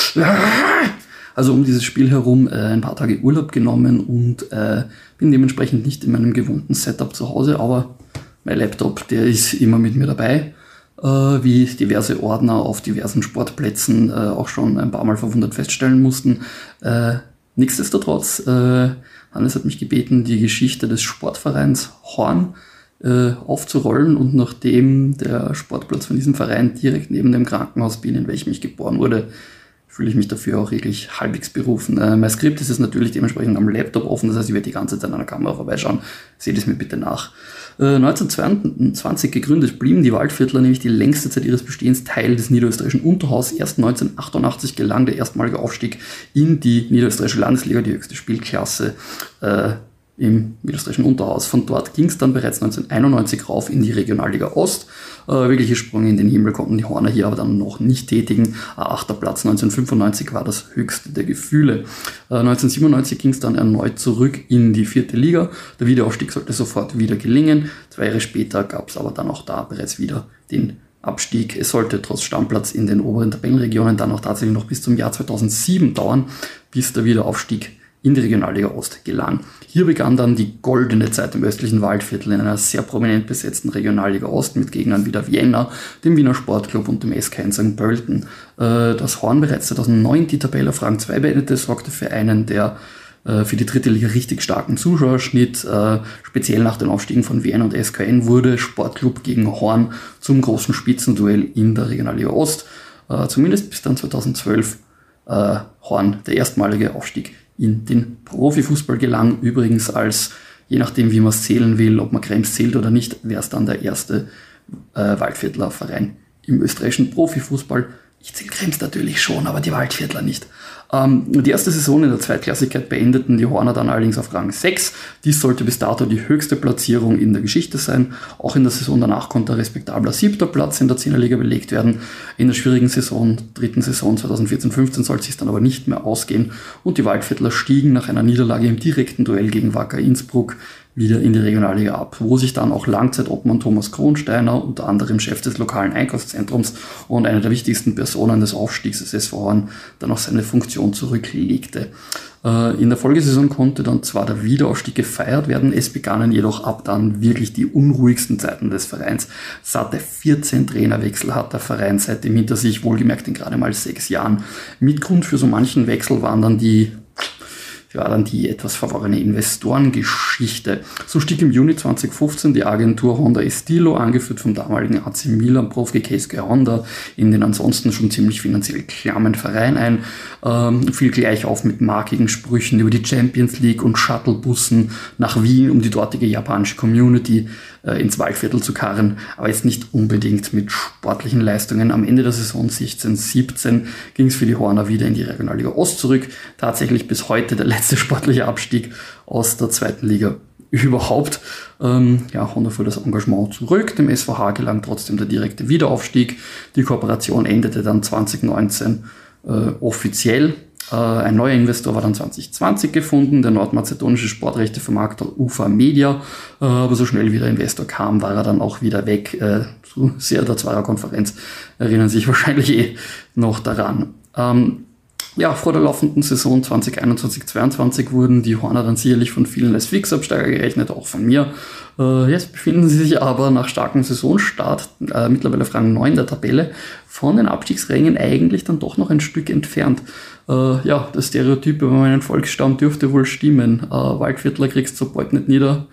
also um dieses Spiel herum, ein paar Tage Urlaub genommen und bin dementsprechend nicht in meinem gewohnten Setup zu Hause, aber mein Laptop, der ist immer mit mir dabei, wie diverse Ordner auf diversen Sportplätzen auch schon ein paar Mal verwundert feststellen mussten. Nichtsdestotrotz, äh, Hannes hat mich gebeten, die Geschichte des Sportvereins Horn äh, aufzurollen, und nachdem der Sportplatz von diesem Verein direkt neben dem Krankenhaus bin, in welchem ich geboren wurde, fühle ich mich dafür auch wirklich halbwegs berufen. Äh, mein Skript ist es natürlich dementsprechend am Laptop offen, das heißt, ich werde die ganze Zeit an der Kamera vorbeischauen. Seht es mir bitte nach. Äh, neunzehnhundertzweiundzwanzig gegründet, blieben die Waldviertler nämlich die längste Zeit ihres Bestehens Teil des niederösterreichischen Unterhaus. Erst neunzehnhundertachtundachtzig gelang der erstmalige Aufstieg in die niederösterreichische Landesliga, die höchste Spielklasse äh, im niederösterreichischen Unterhaus. Von dort ging es dann bereits neunzehnhunderteinundneunzig rauf in die Regionalliga Ost. Äh, wirkliche Sprünge in den Himmel konnten die Horner hier aber dann noch nicht tätigen. Ein achter Platz neunzehnhundertfünfundneunzig war das höchste der Gefühle. Äh, neunzehnhundertsiebenundneunzig ging es dann erneut zurück in die vierte Liga. Der Wiederaufstieg sollte sofort wieder gelingen. Zwei Jahre später gab es aber dann auch da bereits wieder den Abstieg. Es sollte trotz Stammplatz in den oberen Tabellenregionen dann auch tatsächlich noch bis zum Jahr zweitausendsieben dauern, bis der Wiederaufstieg in die Regionalliga Ost gelang. Hier begann dann die goldene Zeit im östlichen Waldviertel in einer sehr prominent besetzten Regionalliga Ost mit Gegnern wie der Vienna, dem Wiener Sportclub und dem S K in Sankt Pölten. Das Horn bereits zweitausendneun die Tabelle auf Rang zwei beendete, sorgte für einen der für die dritte Liga richtig starken Zuschauerschnitt. Speziell nach den Aufstiegen von Vienna und S K N wurde Sportclub gegen Horn zum großen Spitzenduell in der Regionalliga Ost. Zumindest bis dann zweitausendzwölf Horn der erstmalige Aufstieg in den Profifußball gelang. Übrigens als, je nachdem wie man es zählen will, ob man Krems zählt oder nicht, wäre es dann der erste äh, Waldviertler Verein im österreichischen Profifußball. Ich zähle Krems natürlich schon, aber die Waldviertler nicht. Ähm, die erste Saison in der Zweitklassigkeit beendeten die Horner dann allerdings auf Rang sechs. Dies sollte bis dato die höchste Platzierung in der Geschichte sein. Auch in der Saison danach konnte ein respektabler siebter Platz in der Zehnerliga belegt werden. In der schwierigen Saison, dritten Saison zweitausendvierzehn fünfzehn, sollte es sich dann aber nicht mehr ausgehen und die Waldviertler stiegen nach einer Niederlage im direkten Duell gegen Wacker Innsbruck wieder in die Regionalliga ab, wo sich dann auch Langzeitobmann Thomas Kronsteiner, unter anderem Chef des lokalen Einkaufszentrums und eine der wichtigsten Personen des Aufstiegs des S V Horn, dann auch seine Funktion zurücklegte. In der Folgesaison konnte dann zwar der Wiederaufstieg gefeiert werden, es begannen jedoch ab dann wirklich die unruhigsten Zeiten des Vereins. Satte vierzehn Trainerwechsel hat der Verein seitdem hinter sich, wohlgemerkt in gerade mal sechs Jahren. Mit Grund für so manchen Wechsel waren dann die war dann die etwas verworrene Investorengeschichte. So stieg im Juni zweitausendfünfzehn die Agentur Honda Estilo, angeführt vom damaligen A C Milan-Profi Keisuke Honda, in den ansonsten schon ziemlich finanziell klammen Verein ein, ähm, fiel gleich auf mit markigen Sprüchen über die Champions League und Shuttlebussen nach Wien, um die dortige japanische Community äh, ins Waldviertel zu karren, aber jetzt nicht unbedingt mit sportlichen Leistungen. Am Ende der Saison sechzehn siebzehn ging es für die Horner wieder in die Regionalliga Ost zurück, tatsächlich bis heute der letzte sportliche Abstieg aus der zweiten Liga überhaupt. Ähm, ja, Honda fuhr das Engagement zurück. Dem S V H gelang trotzdem der direkte Wiederaufstieg. Die Kooperation endete dann zwanzig neunzehn äh, offiziell. Äh, ein neuer Investor war dann zwanzig zwanzig gefunden, der nordmazedonische Sportrechtevermarkter U F A Media. Äh, aber so schnell wie der Investor kam, war er dann auch wieder weg. Äh, zu sehr der Zwarer-Konferenz erinnern sich wahrscheinlich eh noch daran. Ähm, Ja, vor der laufenden Saison zwanzig einundzwanzig zweiundzwanzig wurden die Horner dann sicherlich von vielen als Fixabsteiger gerechnet, auch von mir. Äh, jetzt befinden sie sich aber nach starkem Saisonstart äh, mittlerweile auf Rang neun der Tabelle von den Abstiegsrängen eigentlich dann doch noch ein Stück entfernt. Äh, ja, das Stereotyp über meinen Volksstamm dürfte wohl stimmen. Äh, Waldviertler kriegst du bald nicht nieder,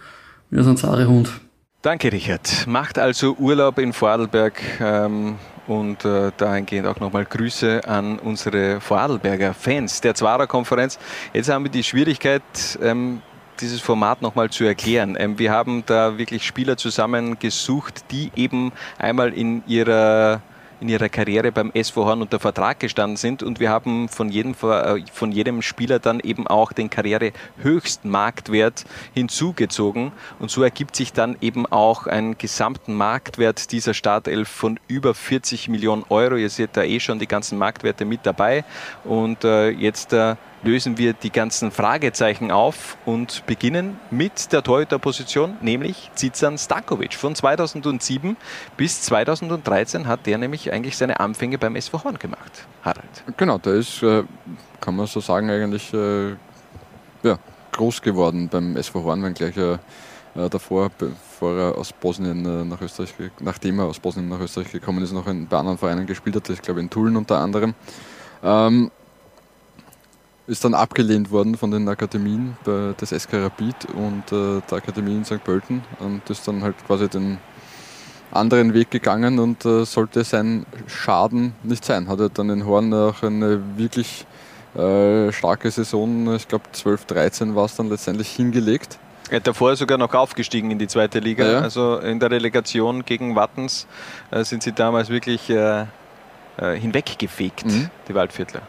Wir sind zahre Hund. Danke, Richard. Macht also Urlaub in Vorarlberg ähm, und äh, dahingehend auch nochmal Grüße an unsere Vorarlberger Fans der Zwarer-Konferenz. Jetzt haben wir die Schwierigkeit, ähm, dieses Format nochmal zu erklären. Ähm, wir haben da wirklich Spieler zusammengesucht, die eben einmal in ihrer in ihrer Karriere beim S V Horn unter Vertrag gestanden sind, und wir haben von jedem, von jedem Spieler dann eben auch den karrierehöchsten Marktwert hinzugezogen, und so ergibt sich dann eben auch ein gesamten Marktwert dieser Startelf von über vierzig Millionen Euro. Ihr seht da eh schon die ganzen Marktwerte mit dabei, und äh, jetzt äh, lösen wir die ganzen Fragezeichen auf und beginnen mit der Torhüterposition, nämlich Zizan Stankovic. Von zweitausendsieben bis zweitausenddreizehn hat der nämlich eigentlich seine Anfänge beim S V Horn gemacht. Harald. Genau, der ist, kann man so sagen, eigentlich ja, groß geworden beim S V Horn, wenngleich er davor, bevor er aus Bosnien nach Österreich, nachdem er aus Bosnien nach Österreich gekommen ist, noch in, bei anderen Vereinen gespielt hat, ich glaube in Tulln unter anderem. Ähm, ist dann abgelehnt worden von den Akademien des S K Rapid und äh, der Akademie in Sankt Pölten, und ist dann halt quasi den anderen Weg gegangen, und äh, sollte sein Schaden nicht sein. Hat er dann in Horn auch eine wirklich äh, starke Saison, ich glaube zwölf dreizehn war es dann letztendlich, hingelegt. Er hat davor sogar noch aufgestiegen in die zweite Liga, ja, ja. Also in der Relegation gegen Wattens äh, sind sie damals wirklich äh, äh, hinweggefegt, mhm. die Waldviertler.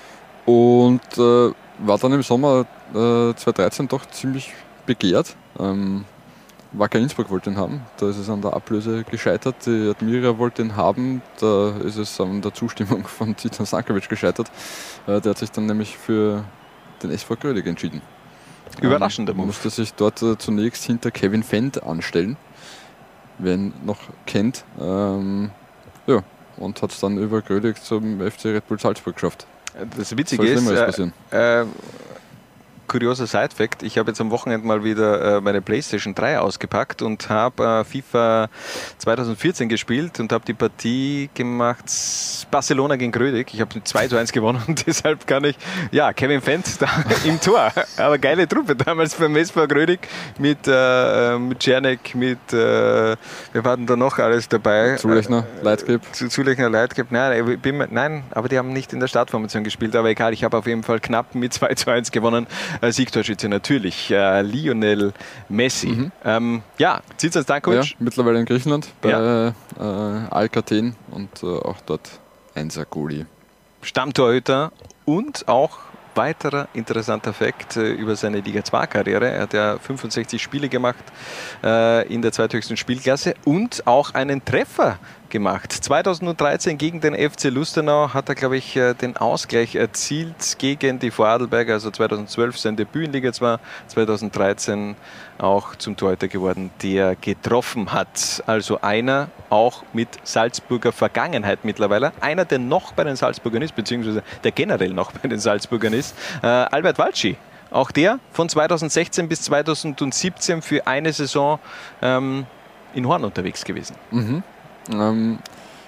Und äh, war dann im Sommer äh, zweitausenddreizehn doch ziemlich begehrt. Ähm, Wacker Innsbruck wollte ihn haben, da ist es an der Ablöse gescheitert. Die Admira wollte ihn haben, da ist es an der Zustimmung von Zizan Stankovic gescheitert. Äh, der hat sich dann nämlich für den S V Grödig entschieden. Überraschender ähm, Move. Musste sich dort äh, zunächst hinter Kevin Fendt anstellen, wer ihn noch kennt. Ähm, ja, und hat es dann über Grödig zum F C Red Bull Salzburg geschafft. Das Witzige ist, äh, äh, kurioser Side-Fact, ich habe jetzt am Wochenende mal wieder äh, meine PlayStation drei ausgepackt und habe äh, FIFA zweitausendvierzehn gespielt und habe die Partie gemacht, Barcelona gegen Grödig. Ich habe zwei zu eins gewonnen, und deshalb kann ich, ja, Kevin Fendt da im Tor. Aber geile Truppe damals beim S V Grödig mit, äh, mit Czernek, mit, äh, wir waren da noch alles dabei. Zulechner, Leitgeb. Zulechner, Leitgeb, nein, ich bin, nein, aber die haben nicht in der Startformation gespielt, aber egal, ich habe auf jeden Fall knapp mit zwei zu eins gewonnen. Siegtorschütze natürlich, äh, Lionel Messi. Mhm. Ähm, ja, Zizan Stankovic. Ja, mittlerweile in Griechenland bei ja. äh, Al-Athen und äh, auch dort Einser-Goalie. Stammtorhüter und auch weiterer interessanter Fakt äh, über seine Liga zwei Karriere. Er hat ja fünfundsechzig Spiele gemacht äh, in der zweithöchsten Spielklasse und auch einen Treffer gemacht. zweitausenddreizehn gegen den F C Lustenau hat er, glaube ich, den Ausgleich erzielt gegen die Vorarlberger, also zweitausendzwölf sein Debüt in Liga zwei, zweitausenddreizehn auch zum Torhüter geworden, der getroffen hat. Also einer auch mit Salzburger Vergangenheit mittlerweile, einer, der noch bei den Salzburgern ist, beziehungsweise der generell noch bei den Salzburgern ist, äh, Albert Walci. Auch der von zweitausendsechzehn bis zweitausendsiebzehn für eine Saison ähm, in Horn unterwegs gewesen. Mhm. Ähm,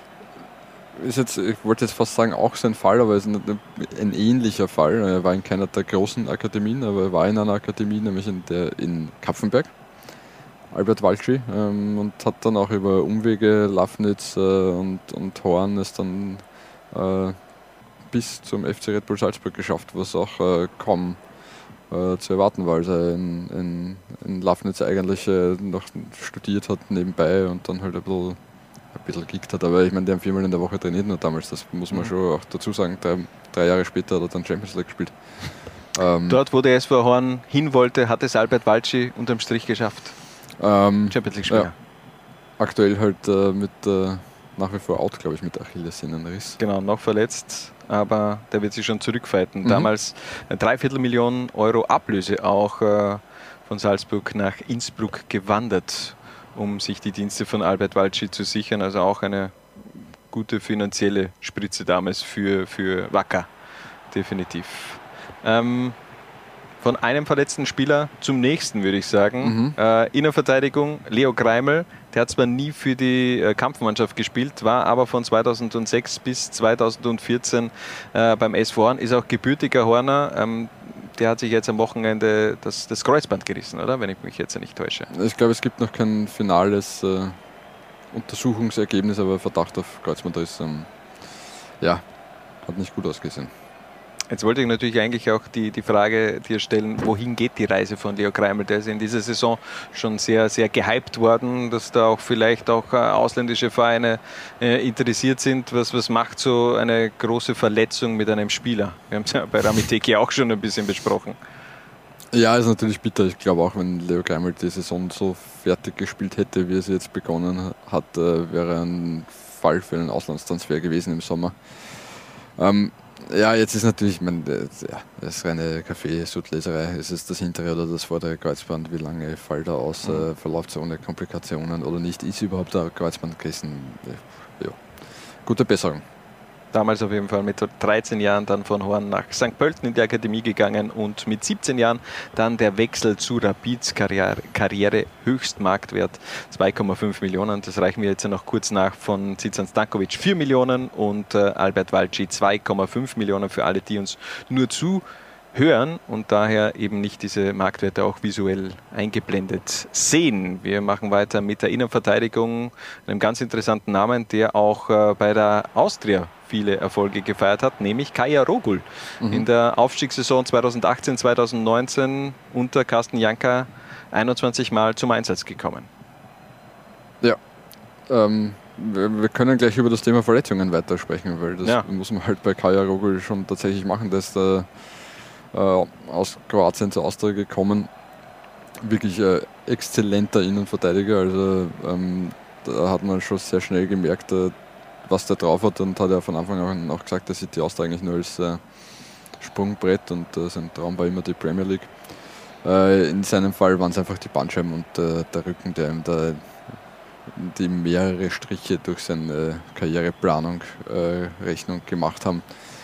ist jetzt, ich wollte jetzt fast sagen, auch sein Fall, aber es ist ein, ein ähnlicher Fall. Er war in keiner der großen Akademien, aber er war in einer Akademie, nämlich in, der, in Kapfenberg, Albert Walci, ähm, und hat dann auch über Umwege Lafnitz äh, und, und Horn es dann äh, bis zum F C Red Bull Salzburg geschafft, was auch äh, kaum äh, zu erwarten war, als er in, in, in Lafnitz eigentlich äh, noch studiert hat nebenbei und dann halt ein bisschen ein bisschen gekickt hat, aber ich meine, die haben viermal in der Woche trainiert nur damals, das muss man mhm. schon auch dazu sagen, drei, drei Jahre später hat er dann Champions League gespielt. Ähm, Dort, wo der S V Horn hin wollte, hat es Albert Walci unterm Strich geschafft. Ähm, Champions League Spieler. Ja. Aktuell halt äh, mit äh, nach wie vor out, glaube ich, mit Achillessehnenriss. Genau, noch verletzt, aber der wird sich schon zurückfighten. Mhm. Damals eine Dreiviertel Millionen Euro Ablöse auch äh, von Salzburg nach Innsbruck gewandert, um sich die Dienste von Albert Walci zu sichern. Also auch eine gute finanzielle Spritze damals für, für Wacker, definitiv. Ähm, von einem verletzten Spieler zum nächsten, würde ich sagen. Mhm. Äh, Innenverteidigung, Leo Greimel. Der hat zwar nie für die äh, Kampfmannschaft gespielt, war aber von zweitausendsechs bis zweitausendvierzehn äh, beim S V Horn, ist auch gebürtiger Horner. Ähm, der hat sich jetzt am Wochenende das, das Kreuzband gerissen, oder? Wenn ich mich jetzt nicht täusche. Ich glaube, es gibt noch kein finales äh, Untersuchungsergebnis, aber Verdacht auf Kreuzbandriss, ähm, ja, hat nicht gut ausgesehen. Jetzt wollte ich natürlich eigentlich auch die, die Frage dir stellen, wohin geht die Reise von Leo Greimel? Der ist in dieser Saison schon sehr, sehr gehypt worden, dass da auch vielleicht auch äh, ausländische Vereine äh, interessiert sind. Was, was macht so eine große Verletzung mit einem Spieler? Wir haben es ja bei Rami Teki auch schon ein bisschen besprochen. Ja, ist natürlich bitter. Ich glaube auch, wenn Leo Greimel die Saison so fertig gespielt hätte, wie er sie jetzt begonnen hat, äh, wäre ein Fall für einen Auslandstransfer gewesen im Sommer. Ähm, Ja, jetzt ist natürlich, ich meine, das, ja, das ist reine Kaffeesudleserei. Ist es das hintere oder das vordere Kreuzband? Wie lange fällt er aus? Mhm. Äh, verläuft es ohne Komplikationen oder nicht? Ist überhaupt ein Kreuzband gerissen? Ja, gute Besserung. Damals auf jeden Fall mit dreizehn Jahren dann von Horn nach Sankt Pölten in die Akademie gegangen und mit siebzehn Jahren dann der Wechsel zu Rapids Karriere, Karriere Höchstmarktwert zwei Komma fünf Millionen. Das reichen wir jetzt noch kurz nach von Zizan Stankovic vier Millionen und äh, Albert Walci zwei Komma fünf Millionen für alle, die uns nur zuhören und daher eben nicht diese Marktwerte auch visuell eingeblendet sehen. Wir machen weiter mit der Innenverteidigung, einem ganz interessanten Namen, der auch äh, bei der Austria viele Erfolge gefeiert hat, nämlich Kaja Rogul. Mhm. In der Aufstiegssaison zweitausendachtzehn zweitausendneunzehn unter Carsten Janka einundzwanzig Mal zum Einsatz gekommen. Ja, ähm, wir, wir können gleich über das Thema Verletzungen weitersprechen, weil das ja. muss man halt bei Kaja Rogul schon tatsächlich machen. Der ist äh, äh, aus Kroatien zur Austria gekommen. Wirklich äh, exzellenter Innenverteidiger, also ähm, da hat man schon sehr schnell gemerkt, äh, was der drauf hat, und hat er von Anfang an auch gesagt, er sieht die Austria eigentlich nur als äh, Sprungbrett und äh, sein Traum war immer die Premier League. Äh, in seinem Fall waren es einfach die Bandscheiben und äh, der Rücken, der ihm da die mehrere Striche durch seine Karriereplanung äh, Rechnung gemacht haben.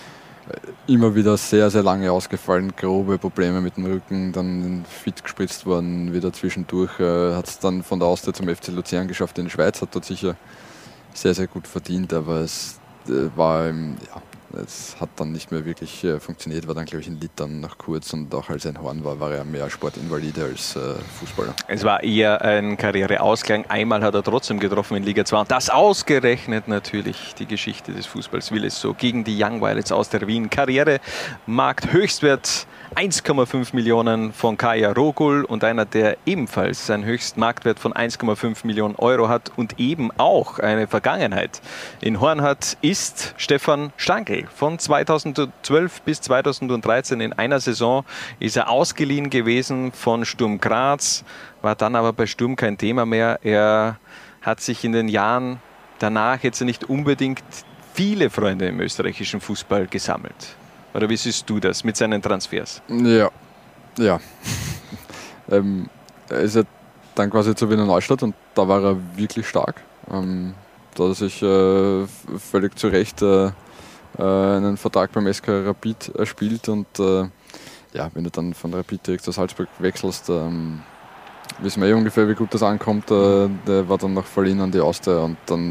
Äh, immer wieder sehr, sehr lange ausgefallen, grobe Probleme mit dem Rücken, dann fit gespritzt worden, wieder zwischendurch. Äh, hat es dann von der Austria zum F C Luzern geschafft in die Schweiz, hat dort sicher sehr, sehr gut verdient, aber es äh, war, ähm, ja, es hat dann nicht mehr wirklich äh, funktioniert, war dann, glaube ich, in Litauen noch kurz, und auch als er in Horn war, war er mehr Sportinvalide als äh, Fußballer. Es war eher ein Karriereausklang. Einmal hat er trotzdem getroffen in Liga zwei, und das ausgerechnet natürlich die Geschichte des Fußballs will es so, gegen die Young Violets aus der Wien. Karrieremarkt Höchstwert eins Komma fünf Millionen von Kaja Rogul, und einer, der ebenfalls einen Höchstmarktwert von eins Komma fünf Millionen Euro hat und eben auch eine Vergangenheit in Horn hat, ist Stefan Stangl. Von zweitausendzwölf bis zweitausenddreizehn in einer Saison ist er ausgeliehen gewesen von Sturm Graz, war dann aber bei Sturm kein Thema mehr. Er hat sich in den Jahren danach jetzt nicht unbedingt viele Freunde im österreichischen Fußball gesammelt. Oder wie siehst du das mit seinen Transfers? Ja, ja. ähm, er ist ja dann quasi zu Wiener Neustadt, und da war er wirklich stark. Ähm, da hat er sich äh, völlig zu Recht äh, einen Vertrag beim S K Rapid erspielt, und äh, ja, wenn du dann von Rapid direkt zu Salzburg wechselst, ähm, wissen wir eh ungefähr, wie gut das ankommt. Äh, der war dann noch verliehen an die Austria, und dann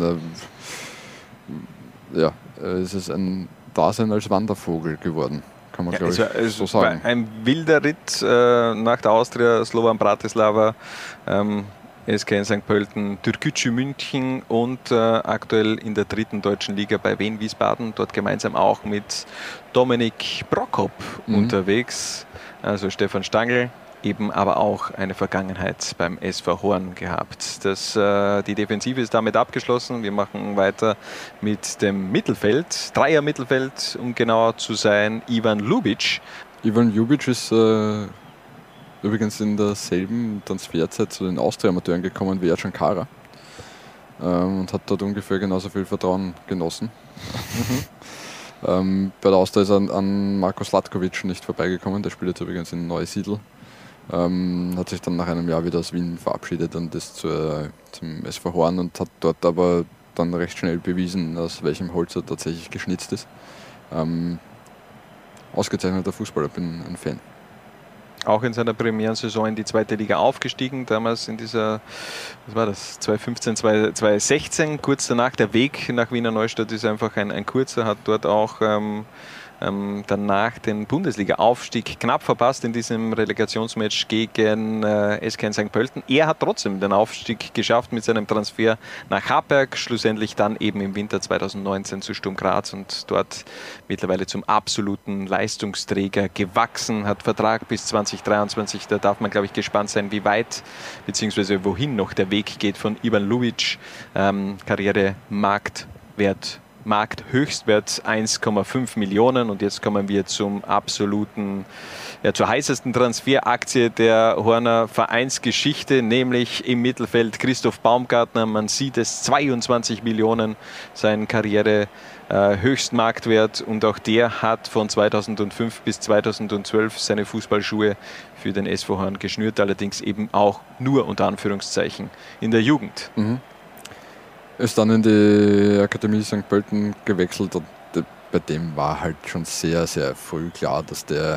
äh, ja, ist es ein Dasein als Wandervogel geworden, kann man, ja, glaube ich, war, so sagen. War ein wilder Ritt äh, nach der Austria, Slovan Bratislava, ähm, S K in Sankt Pölten, Türkgücü München und äh, aktuell in der dritten deutschen Liga bei Wien Wiesbaden, dort gemeinsam auch mit Dominik Prokop mhm. unterwegs, also Stefan Stangl. Eben aber auch eine Vergangenheit beim S V Horn gehabt. Das, äh, die Defensive ist damit abgeschlossen. Wir machen weiter mit dem Mittelfeld. Dreier-Mittelfeld, um genauer zu sein, Ivan Ljubic. Ivan Ljubic ist äh, übrigens in derselben Transferzeit zu den Austria-Amateuren gekommen wie Ercan Kara. Ähm, und hat dort ungefähr genauso viel Vertrauen genossen. Mhm. ähm, bei der Austria ist er an, an Marko Slatkovic nicht vorbeigekommen. Der spielt jetzt übrigens in Neusiedl. Ähm, hat sich dann nach einem Jahr wieder aus Wien verabschiedet und ist zur, zum S V Horn, und hat dort aber dann recht schnell bewiesen, aus welchem Holz er tatsächlich geschnitzt ist. Ähm, ausgezeichneter Fußballer, bin ein Fan. Auch in seiner Premierensaison in die zweite Liga aufgestiegen, damals in dieser, was war das, zweitausendfünfzehn, zweitausendsechzehn, kurz danach. Der Weg nach Wiener Neustadt ist einfach ein, ein kurzer, hat dort auch ähm, ähm, danach den Bundesliga-Aufstieg knapp verpasst in diesem Relegationsmatch gegen äh, S K Sankt Pölten. Er hat trotzdem den Aufstieg geschafft mit seinem Transfer nach Hartberg, schlussendlich dann eben im Winter zweitausendneunzehn zu Sturm Graz und dort mittlerweile zum absoluten Leistungsträger gewachsen, hat Vertrag bis zweitausenddreiundzwanzig. Da darf man, glaube ich, gespannt sein, wie weit bzw. wohin noch der Weg geht von Ivan Lubic. Ähm, Karriere-Marktwert, Markthöchstwert eins Komma fünf Millionen. Und jetzt kommen wir zum absoluten, ja, zur heißesten Transferaktie der Horner Vereinsgeschichte, nämlich im Mittelfeld Christoph Baumgartner. Man sieht es, zweiundzwanzig Millionen, sein Karriere Äh, Höchstmarktwert, und auch der hat von zweitausendfünf bis zweitausendzwölf seine Fußballschuhe für den S V Horn geschnürt, allerdings eben auch nur unter Anführungszeichen in der Jugend. Mhm. Ist dann in die Akademie Sankt Pölten gewechselt und de, bei dem war halt schon sehr, sehr früh klar, dass der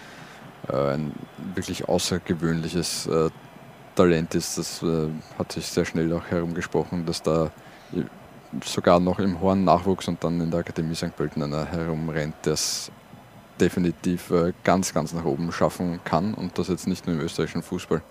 äh, ein wirklich außergewöhnliches äh, Talent ist. Das äh, hat sich sehr schnell auch herumgesprochen, dass da sogar noch im Horn Nachwuchs und dann in der Akademie Sankt Pölten einer herumrennt, der es definitiv äh, ganz, ganz nach oben schaffen kann, und das jetzt nicht nur im österreichischen Fußball.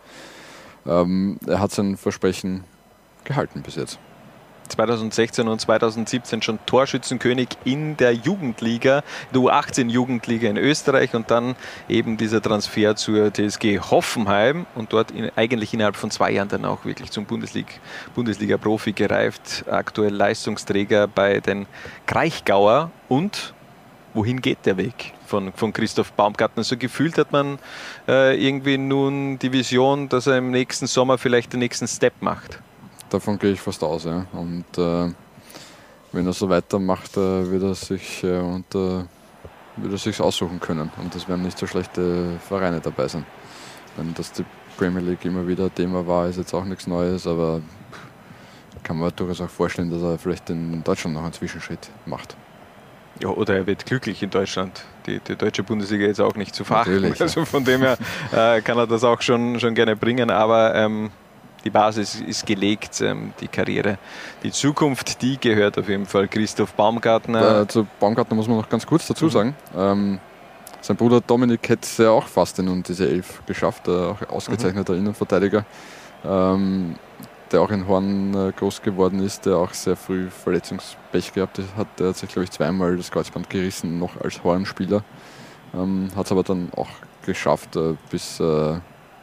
Ähm, er hat sein Versprechen gehalten bis jetzt. zweitausendsechzehn und zweitausendsiebzehn schon Torschützenkönig in der Jugendliga, der U achtzehn Jugendliga in Österreich, und dann eben dieser Transfer zur T S G Hoffenheim und dort in, eigentlich innerhalb von zwei Jahren dann auch wirklich zum Bundesliga, Bundesliga-Profi gereift, aktuell Leistungsträger bei den Kraichgauer. Und wohin geht der Weg von, von Christoph Baumgartner? So gefühlt hat man äh, irgendwie nun die Vision, dass er im nächsten Sommer vielleicht den nächsten Step macht. Davon gehe ich fast aus, ja. Und äh, wenn er so weitermacht, äh, wird er sich äh, und, äh, wird er sich's aussuchen können. Und es werden nicht so schlechte Vereine dabei sein. Wenn das die Premier League immer wieder Thema war, ist jetzt auch nichts Neues, aber kann man durchaus auch vorstellen, dass er vielleicht in Deutschland noch einen Zwischenschritt macht. Ja, oder er wird glücklich in Deutschland. Die, die deutsche Bundesliga ist auch nicht zu verachten. Natürlich, also von dem her äh, kann er das auch schon, schon gerne bringen, aber ähm, die Basis ist gelegt, ähm, die Karriere, die Zukunft, die gehört auf jeden Fall Christoph Baumgartner. Äh, zu Baumgartner muss man noch ganz kurz dazu sagen. Mhm. Ähm, sein Bruder Dominik hätte es ja auch fast in diese Elf geschafft, äh, auch ausgezeichneter mhm. Innenverteidiger, ähm, der auch in Horn äh, groß geworden ist, der auch sehr früh Verletzungspech gehabt hat. Der hat sich, glaube ich, zweimal das Kreuzband gerissen, noch als Hornspieler. Ähm, hat es aber dann auch geschafft, äh, bis äh,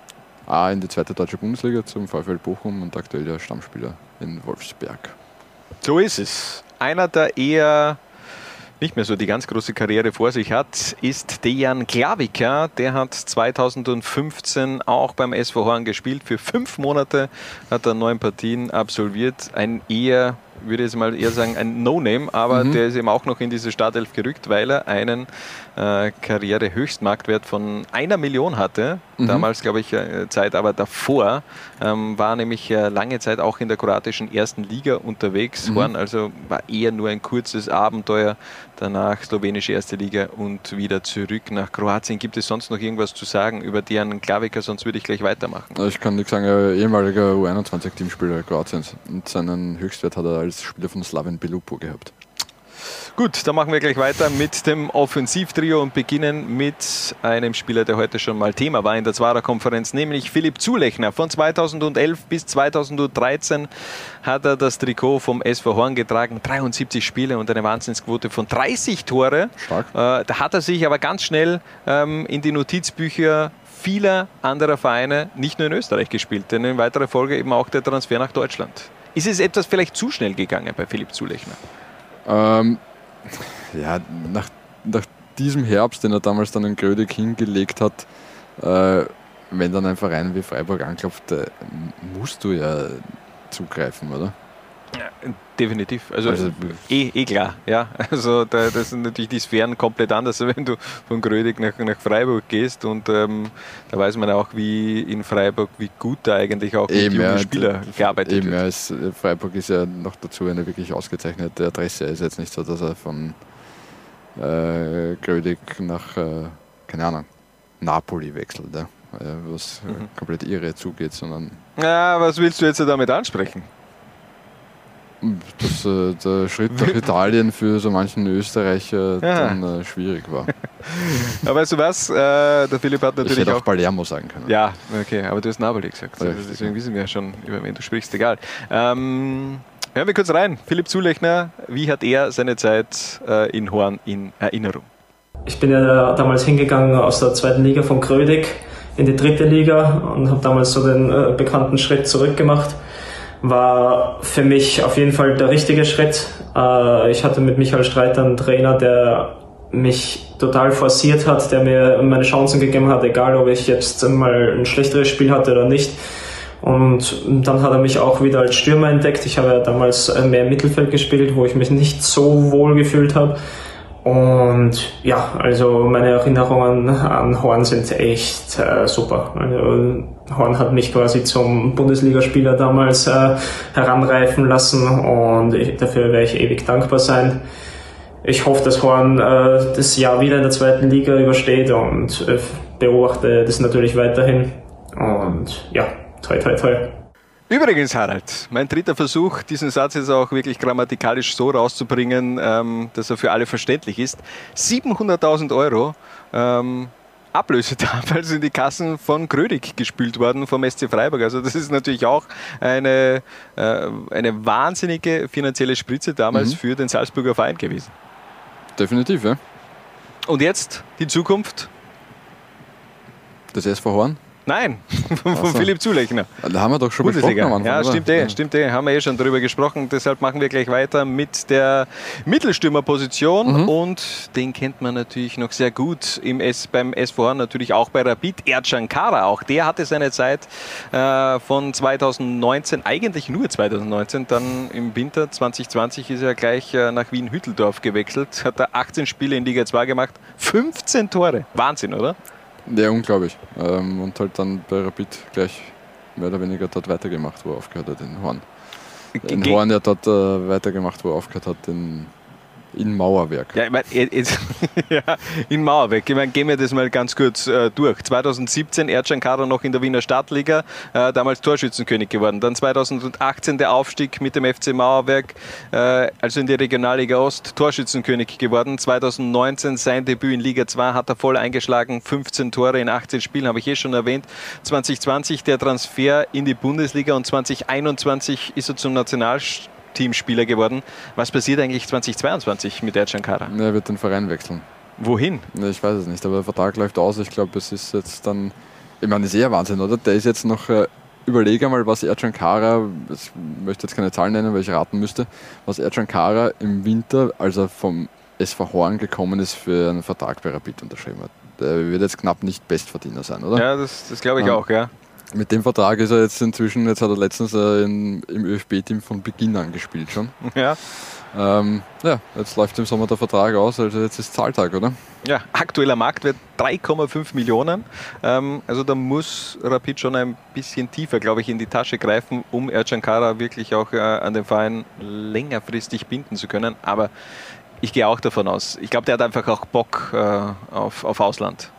A in die zweite deutsche Bundesliga zum VfL Bochum und aktuell der Stammspieler in Wolfsberg. So ist es. Einer, der eher nicht mehr so die ganz große Karriere vor sich hat, ist Dejan Glavica. Der hat zweitausendfünfzehn auch beim S V Horn gespielt. Für fünf Monate hat er neun Partien absolviert. Ein eher, würde ich jetzt mal eher sagen, ein No-Name, aber mhm. der ist eben auch noch in diese Startelf gerückt, weil er einen äh, Karriere-Höchstmarktwert von einer Million hatte. Mhm. Damals, glaube ich, äh, Zeit, aber davor ähm, war nämlich äh, lange Zeit auch in der kroatischen ersten Liga unterwegs. Mhm. Horn, also war eher nur ein kurzes Abenteuer. Danach slowenische erste Liga und wieder zurück nach Kroatien. Gibt es sonst noch irgendwas zu sagen über Dejan Glavica? Sonst würde ich gleich weitermachen. Ich kann nichts sagen, er ehemaliger U einundzwanzig-Teamspieler Kroatiens, und seinen Höchstwert hat er als Spieler von Slaven Belupo gehabt. Gut, dann machen wir gleich weiter mit dem Offensivtrio und beginnen mit einem Spieler, der heute schon mal Thema war in der Zwarer-Konferenz, nämlich Philipp Zulechner. Von zweitausendelf bis zweitausenddreizehn hat er das Trikot vom S V Horn getragen, dreiundsiebzig Spiele und eine Wahnsinnsquote von dreißig Tore. Stark. Äh, da hat er sich aber ganz schnell ähm, in die Notizbücher vieler anderer Vereine, nicht nur in Österreich, gespielt, denn in weiterer Folge eben auch der Transfer nach Deutschland. Ist es etwas vielleicht zu schnell gegangen bei Philipp Zulechner? Ähm, ja, nach, nach diesem Herbst, den er damals dann in Grödig hingelegt hat, äh, wenn dann ein Verein wie Freiburg anklopft, äh, musst du ja zugreifen, oder? Ja, definitiv. Also, also eh, eh klar. Ja. Also da, das sind natürlich die Sphären komplett anders, wenn du von Grödig nach, nach Freiburg gehst. Und ähm, da weiß man auch, wie in Freiburg, wie gut da eigentlich auch mit jungen ja, Spielern gearbeitet eben, wird. Ja, es, Freiburg ist ja noch dazu eine wirklich ausgezeichnete Adresse. Es ist jetzt nicht so, dass er von äh, Grödig nach, äh, keine Ahnung, Napoli wechselt, ja, was mhm. komplett irre zugeht, sondern... Ja, was willst du jetzt damit ansprechen? Dass äh, der Schritt nach Italien für so manchen Österreicher Ja. dann äh, schwierig war. Aber weißt du was? Äh, der Philipp hat Ich natürlich hätte auch auch Palermo sagen können. Ja, okay, aber du hast Napoli gesagt. Ja, Also deswegen wissen wir ja schon, über wen du sprichst, egal. Ähm, hören wir kurz rein. Philipp Zulechner, wie hat er seine Zeit äh, in Horn in Erinnerung? Ich bin ja damals hingegangen aus der zweiten Liga von Grödig in die dritte Liga und habe damals so den äh, bekannten Schritt zurückgemacht. War für mich auf jeden Fall der richtige Schritt. Äh, ich hatte mit Michael Streiter einen Trainer, der mich total forciert hat, der mir meine Chancen gegeben hat, egal ob ich jetzt mal ein schlechteres Spiel hatte oder nicht. Und dann hat er mich auch wieder als Stürmer entdeckt. Ich habe ja damals mehr im Mittelfeld gespielt, wo ich mich nicht so wohl gefühlt habe. Und ja, also meine Erinnerungen an Horn sind echt äh, super. Also Horn hat mich quasi zum Bundesligaspieler damals äh, heranreifen lassen und ich, dafür werde ich ewig dankbar sein. Ich hoffe, dass Horn äh, das Jahr wieder in der zweiten Liga übersteht und äh, beobachte das natürlich weiterhin. Und ja, toi toi toi. Übrigens, Harald, mein dritter Versuch, diesen Satz jetzt auch wirklich grammatikalisch so rauszubringen, ähm, dass er für alle verständlich ist. siebenhunderttausend Euro ähm, Ablöse damals in die Kassen von Grödig gespült worden vom S C Freiburg. Also das ist natürlich auch eine, äh, eine wahnsinnige finanzielle Spritze damals Mhm. für den Salzburger Verein gewesen. Definitiv, ja. Und jetzt die Zukunft? Das S V Horn? Nein, von Ach so. Philipp Zulechner. Da haben wir doch schon Bundesliga. besprochen am Anfang, Ja, oder? stimmt eh, Ja. stimmt eh. Haben wir eh schon darüber gesprochen. Deshalb machen wir gleich weiter mit der Mittelstürmerposition. Mhm. Und den kennt man natürlich noch sehr gut im S, beim S V Horn, natürlich auch bei Rapid. Ercan Kara, auch der hatte seine Zeit äh, von zweitausendneunzehn, eigentlich nur zweitausendneunzehn, dann im Winter zwanzig zwanzig ist er gleich äh, nach Wien-Hütteldorf gewechselt. Hat er achtzehn Spiele in Liga zwei gemacht, fünfzehn Tore. Wahnsinn, oder? Ja, unglaublich. Ähm, und halt dann bei Rapid gleich mehr oder weniger dort weitergemacht, wo er aufgehört hat, in Horn. In Ge- Horn ja dort äh, weitergemacht, wo er aufgehört hat, in, in Mauerwerk. Ja, ich meine, jetzt, ja, in Mauerwerk. Ich meine, gehen wir das mal ganz kurz äh, durch. zweitausendsiebzehn Ercan Kara noch in der Wiener Stadtliga, äh, damals Torschützenkönig geworden. Dann zweitausendachtzehn der Aufstieg mit dem F C Mauerwerk, äh, also in die Regionalliga Ost, Torschützenkönig geworden. zweitausendneunzehn sein Debüt in Liga zwei hat er voll eingeschlagen, fünfzehn Tore in achtzehn Spielen, habe ich eh schon erwähnt. zwanzig zwanzig der Transfer in die Bundesliga und zwanzig einundzwanzig ist er zum Nationalspieler Teamspieler geworden. Was passiert eigentlich zwanzig zweiundzwanzig mit Ercan Kara? Er wird den Verein wechseln. Wohin? Ja, ich weiß es nicht, aber der Vertrag läuft aus. Ich glaube, es ist jetzt dann, ich meine, das ist eher Wahnsinn, oder? Der ist jetzt noch, äh, überlege einmal, was Ercan Kara, ich möchte jetzt keine Zahlen nennen, weil ich raten müsste, was Ercan Kara im Winter, als er vom S V Horn gekommen ist, für einen Vertrag bei Rapid unterschrieben hat. Der wird jetzt knapp nicht Bestverdiener sein, oder? Ja, das, das glaube ich Ja. auch, ja. Mit dem Vertrag ist er jetzt inzwischen, jetzt hat er letztens äh, in, im ÖFB-Team von Beginn an gespielt schon. Ja. Ähm, ja, jetzt läuft im Sommer der Vertrag aus, also jetzt ist Zahltag, oder? Ja, aktueller Marktwert drei Komma fünf Millionen. Ähm, also da muss Rapid schon ein bisschen tiefer, glaube ich, in die Tasche greifen, um Ercan Kara wirklich auch äh, an den Verein längerfristig binden zu können. Aber ich gehe auch davon aus. Ich glaube, der hat einfach auch Bock äh, auf, auf Ausland.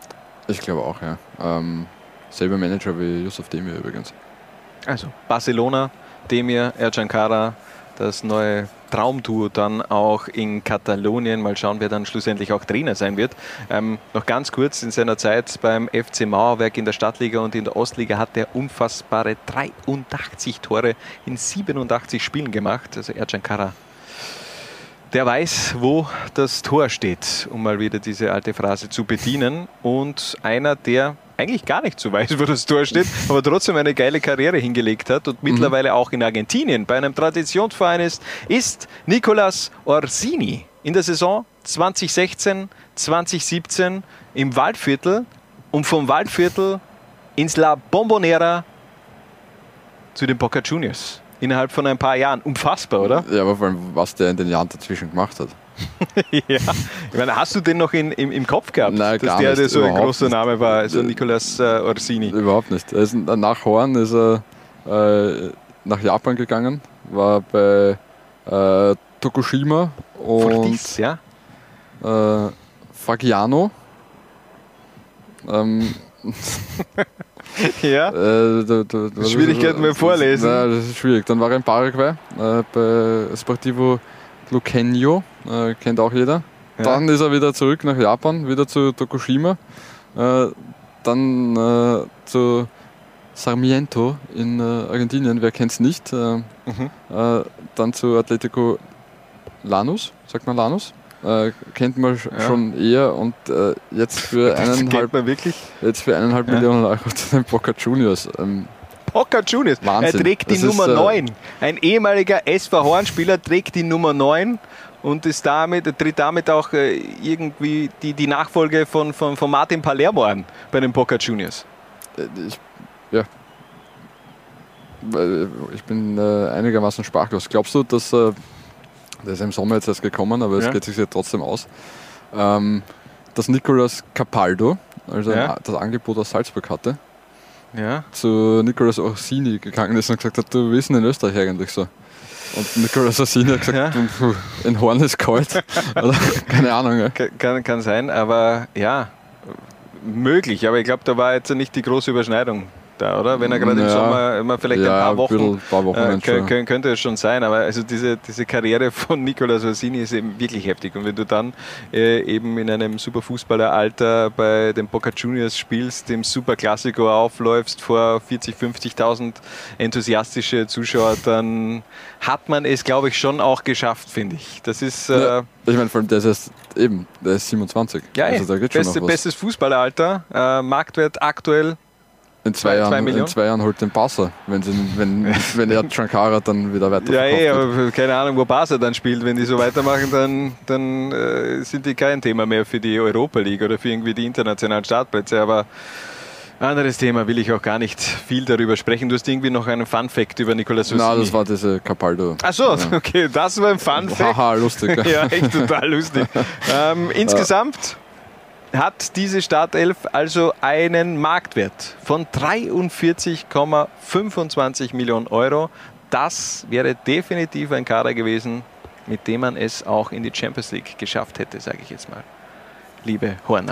Ich glaube auch, ja. Ähm, selber Manager wie Yusuf Demir übrigens. Also Barcelona, Demir, Ercan Kara, das neue Traumduo dann auch in Katalonien. Mal schauen, wer dann schlussendlich auch Trainer sein wird. Ähm, noch ganz kurz, in seiner Zeit beim F C Mauerwerk in der Stadtliga und in der Ostliga hat er unfassbare dreiundachtzig Tore in siebenundachtzig Spielen gemacht. Also Ercan Kara, der weiß, wo das Tor steht, um mal wieder diese alte Phrase zu bedienen. Und einer, der eigentlich gar nicht so weiß, wo das Tor steht, aber trotzdem eine geile Karriere hingelegt hat und mhm. mittlerweile auch in Argentinien bei einem Traditionsverein ist, ist Nicolas Orsini. In der Saison zwanzig sechzehn, zwanzig siebzehn im Waldviertel und vom Waldviertel ins La Bombonera zu den Boca Juniors. Innerhalb von ein paar Jahren. Unfassbar, oder? Ja, aber vor allem, was der in den Jahren dazwischen gemacht hat. Ja, ich meine, hast du den noch in, im, im Kopf gehabt, Nein, dass gar der, nicht, der so ein überhaupt großer nicht. Name war, also Nicolas äh, Orsini? Überhaupt nicht. Er ist, nach Horn ist er äh, nach Japan gegangen, war bei äh, Tokushima und Fortis, ja? äh, Fagiano. Ähm, Ja. Äh, da, da, da, Schwierigkeiten beim Vorlesen. Nein, das ist schwierig. Dann war er in Paraguay, äh, bei Sportivo Luqueño, äh, kennt auch jeder. Ja. Dann ist er wieder zurück nach Japan, wieder zu Tokushima. Äh, dann äh, zu Sarmiento in äh, Argentinien, wer kennt es nicht. Äh, mhm. äh, dann zu Atletico Lanús, sagt man Lanús. Äh, kennt man ja. schon eher und äh, jetzt für eineinhalb, jetzt für eineinhalb ja. Millionen Euro zu den Boca Juniors. Ähm, Boca Juniors, Wahnsinn. Er trägt die das Nummer ist, äh, neun. Ein ehemaliger S V Horn-Spieler trägt die Nummer neun und ist damit, tritt damit auch äh, irgendwie die, die Nachfolge von, von, von Martin Palermo an bei den Boca Juniors. Ich, ja. Ich bin äh, einigermaßen sprachlos. Glaubst du, dass äh, der ist im Sommer jetzt erst gekommen, aber es ja. geht sich ja trotzdem aus, ähm, dass Nicolas Capaldo, also ja. das Angebot aus Salzburg hatte, ja. zu Nicolas Orsini gegangen ist und gesagt hat, du, wie ist denn in Österreich eigentlich so? Und Nicolas Orsini hat gesagt, ja. du, in Horn ist kalt. Oder, keine Ahnung. Ja. Kann, kann sein, aber ja, möglich. Aber ich glaube, da war jetzt nicht die große Überschneidung da, oder? Wenn er gerade ja, im Sommer immer vielleicht ja, ein paar Wochen, ein paar Wochen äh, könnte, könnte es schon sein. Aber also diese, diese Karriere von Nicolas Orsini ist eben wirklich heftig. Und wenn du dann äh, eben in einem Superfußballeralter bei den Boca Juniors spielst, im Superklassiko aufläufst vor vierzig, fünfzigtausend enthusiastische Zuschauer, dann hat man es, glaube ich, schon auch geschafft, finde ich. Das ist... Äh, ja, ich meine, vor allem der ist erst eben, der ist siebenundzwanzig. Ja, also da geht beste, schon noch was. Bestes Fußballeralter, äh, Marktwert aktuell In zwei, zwei, Jahren, zwei in zwei Jahren holt den Barca, wenn, sie, wenn, wenn er Shankara dann wieder weiter Ja, ey, aber keine Ahnung, wo Barca dann spielt. Wenn die so weitermachen, dann, dann äh, sind die kein Thema mehr für die Europa League oder für irgendwie die internationalen Startplätze. Aber anderes Thema, will ich auch gar nicht viel darüber sprechen. Du hast irgendwie noch einen Fun-Fact über Nicolas Orsini. Nein, das war diese Capaldo. Ach so, ja. Okay, das war ein Fun-Fact. Haha, lustig. Ja, echt total lustig. ähm, insgesamt hat diese Startelf also einen Marktwert von dreiundvierzig Komma fünfundzwanzig Millionen Euro. Das wäre definitiv ein Kader gewesen, mit dem man es auch in die Champions League geschafft hätte, sage ich jetzt mal. Liebe Horner.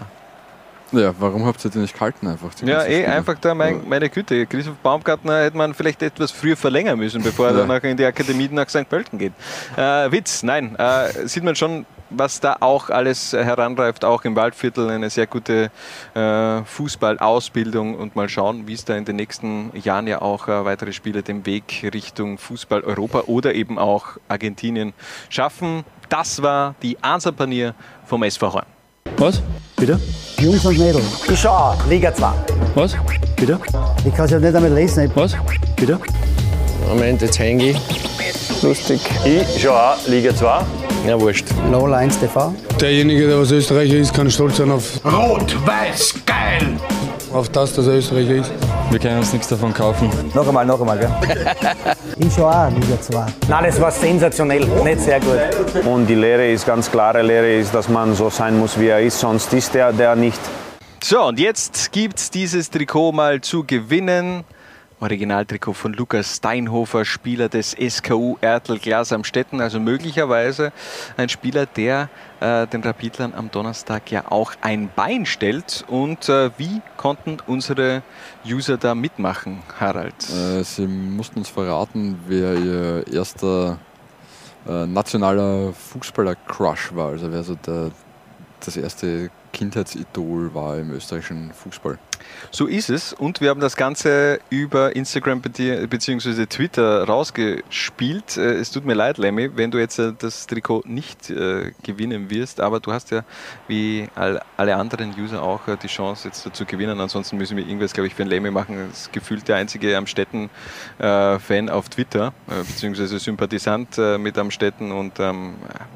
Ja, warum habt ihr den nicht gehalten einfach? Ja, eh, einfach da mein, meine Güte. Christoph Baumgartner hätte man vielleicht etwas früher verlängern müssen, bevor er ja. dann in die Akademie nach Sankt Pölten geht. Äh, Witz, nein, äh, sieht man schon, was da auch alles heranreift, auch im Waldviertel, eine sehr gute äh, Fußballausbildung und mal schauen, wie es da in den nächsten Jahren ja auch äh, weitere Spieler den Weg Richtung Fußball Europa oder eben auch Argentinien schaffen. Das war die Ansapanier vom S V Horn. Was? Bitte? Jungs und Mädels, ich schau Liga zwei. Was? Bitte? Ich kann es ja nicht einmal lesen. Was? Bitte? Moment, jetzt hänge ich. Lustig. Ich schau auch Liga zwei. Ja, wurscht. Lola eins T V. Derjenige, der was Österreicher ist, kann stolz sein auf Rot-Weiß, geil! Auf das, dass er Österreicher ist. Wir können uns nichts davon kaufen. Noch einmal, noch einmal, gell? Ich schau auch Liga zwei. Nein, das war sensationell, nicht sehr gut. Und die Lehre ist, ganz klare Lehre ist, dass man so sein muss, wie er ist, sonst ist der, der nicht. So, und jetzt gibt es dieses Trikot mal zu gewinnen. Originaltrikot von Lukas Steinhofer, Spieler des S K U Ertl Glas Amstetten, also möglicherweise ein Spieler, der äh, den Rapidlern am Donnerstag ja auch ein Bein stellt. Und äh, wie konnten unsere User da mitmachen, Harald? Äh, sie mussten uns verraten, wer ihr erster äh, nationaler Fußballer-Crush war, also wer so der, das erste Kindheitsidol war im österreichischen Fußball. So ist es und wir haben das Ganze über Instagram bzw. Twitter rausgespielt. Es tut mir leid, Lemmy, wenn du jetzt das Trikot nicht äh, gewinnen wirst, aber du hast ja wie all, alle anderen User auch äh, die Chance jetzt zu gewinnen. Ansonsten müssen wir irgendwas, glaube ich, für ein Lemmy machen. Das ist gefühlt der einzige Amstetten-Fan äh, auf Twitter, äh, beziehungsweise Sympathisant äh, mit Amstetten und ähm,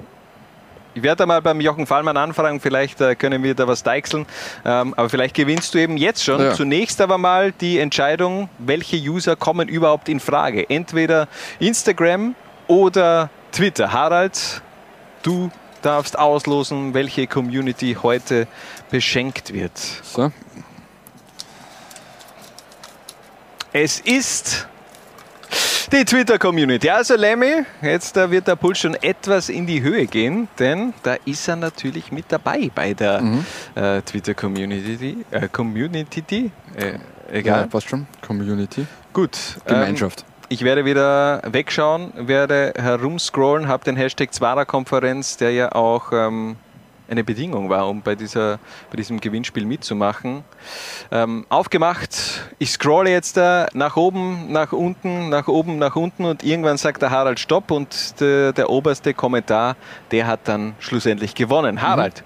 ich werde da mal beim Jochen Fallmann anfragen, vielleicht äh, können wir da was deichseln, ähm, aber vielleicht gewinnst du eben jetzt schon. Ja. Zunächst aber mal die Entscheidung, welche User kommen überhaupt in Frage. Entweder Instagram oder Twitter. Harald, du darfst auslosen, welche Community heute beschenkt wird. So. Es ist Die Twitter-Community. Also Lemmy, jetzt äh, wird der Puls schon etwas in die Höhe gehen, denn da ist er natürlich mit dabei bei der mhm. äh, Twitter-Community. Äh, Community, äh, egal. Ja, passt schon. Community. Gut. Gemeinschaft. Ähm, ich werde wieder wegschauen, werde herumscrollen, habe den Hashtag Zwara-Konferenz, der ja auch ähm, eine Bedingung war, um bei, dieser, bei diesem Gewinnspiel mitzumachen, ähm, aufgemacht. Ich scrolle jetzt da nach oben, nach unten, nach oben, nach unten und irgendwann sagt der Harald Stopp und de, der oberste Kommentar, der hat dann schlussendlich gewonnen. Harald, mhm.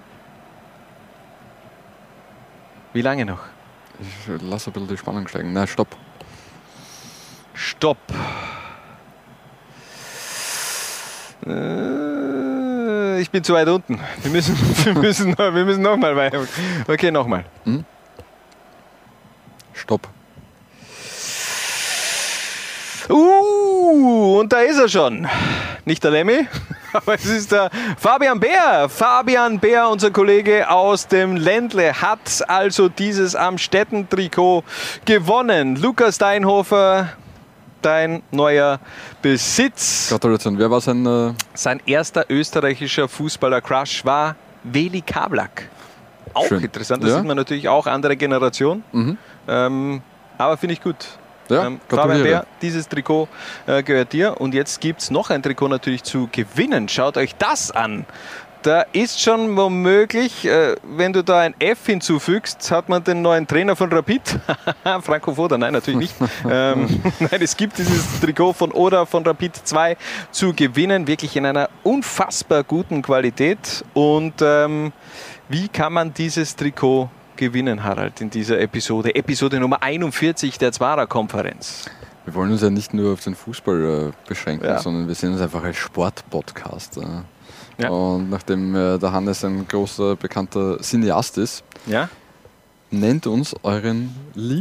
wie lange noch? Ich lasse ein bisschen die Spannung steigen. Nein, Stopp. Stopp. Äh, ich bin zu weit unten. Wir müssen, wir müssen, wir müssen nochmal weiter. Okay, nochmal. Hm? Stopp. Uh, und da ist er schon. Nicht der Lemmy, aber es ist der Fabian Bär. Fabian Bär, unser Kollege aus dem Ländle, hat also dieses Amstetten-Trikot gewonnen. Lukas Steinhofer, dein neuer Besitz. Gratulation. Wer war sein... Äh sein erster österreichischer Fußballer-Crush war Veli Kablak. Auch Schön. Interessant, da ja. sieht man natürlich auch andere Generation. Mhm. Ähm, aber finde ich gut. Ja, ähm, Fabian Bär, dieses Trikot äh, gehört dir. Und jetzt gibt es noch ein Trikot natürlich zu gewinnen. Schaut euch das an. Da ist schon womöglich, äh, wenn du da ein F hinzufügst, hat man den neuen Trainer von Rapid. Franco Foda, nein, natürlich nicht. ähm, nein, es gibt dieses Trikot von Oda von Rapid zwei zu gewinnen. Wirklich in einer unfassbar guten Qualität. Und ähm, wie kann man dieses Trikot gewinnen, Harald, in dieser Episode? Episode Nummer einundvierzig der Zwara-Konferenz. Wir wollen uns ja nicht nur auf den Fußball äh, beschränken, Ja. sondern wir sehen uns einfach als Sportpodcast. Äh. Ja. Und nachdem äh, der Hannes ein großer, bekannter Cineast ist, ja? nennt uns euren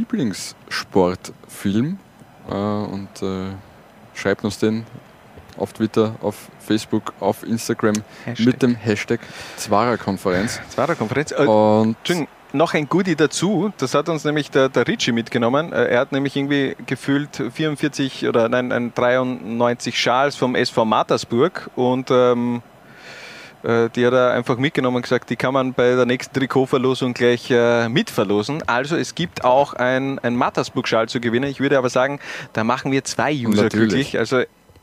Lieblingssportfilm äh, und äh, schreibt uns den auf Twitter, auf Facebook, auf Instagram Hashtag. mit dem Hashtag Zwara-Konferenz. Zwara-Konferenz. Äh, Und noch ein Goodie dazu, das hat uns nämlich der, der Ritchie mitgenommen. Er hat nämlich irgendwie gefühlt vierundvierzig oder nein, ein dreiundneunzig Schals vom S V Mattersburg und ähm, die hat er einfach mitgenommen und gesagt, die kann man bei der nächsten Trikotverlosung gleich äh, mitverlosen. Also es gibt auch ein, ein Mattersburg-Schal zu gewinnen. Ich würde aber sagen, da machen wir zwei User Natürlich. glücklich. Also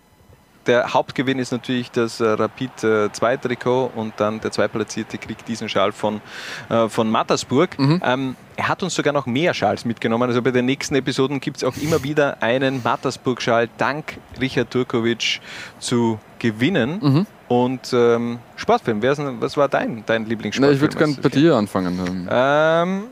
der Hauptgewinn ist natürlich das äh, Rapid äh, zwei Trikot und dann der Zweitplatzierte kriegt diesen Schal von, äh, von Mattersburg. Mhm. Ähm, er hat uns sogar noch mehr Schals mitgenommen. Also bei den nächsten Episoden gibt es auch immer wieder einen Mattersburg-Schal dank Richard Turkovic zu gewinnen. Mhm. Und ähm, Sportfilm, wer ist, was war dein, dein Lieblingssportfilm? Na, ich würde gerne bei dir anfangen. Ähm,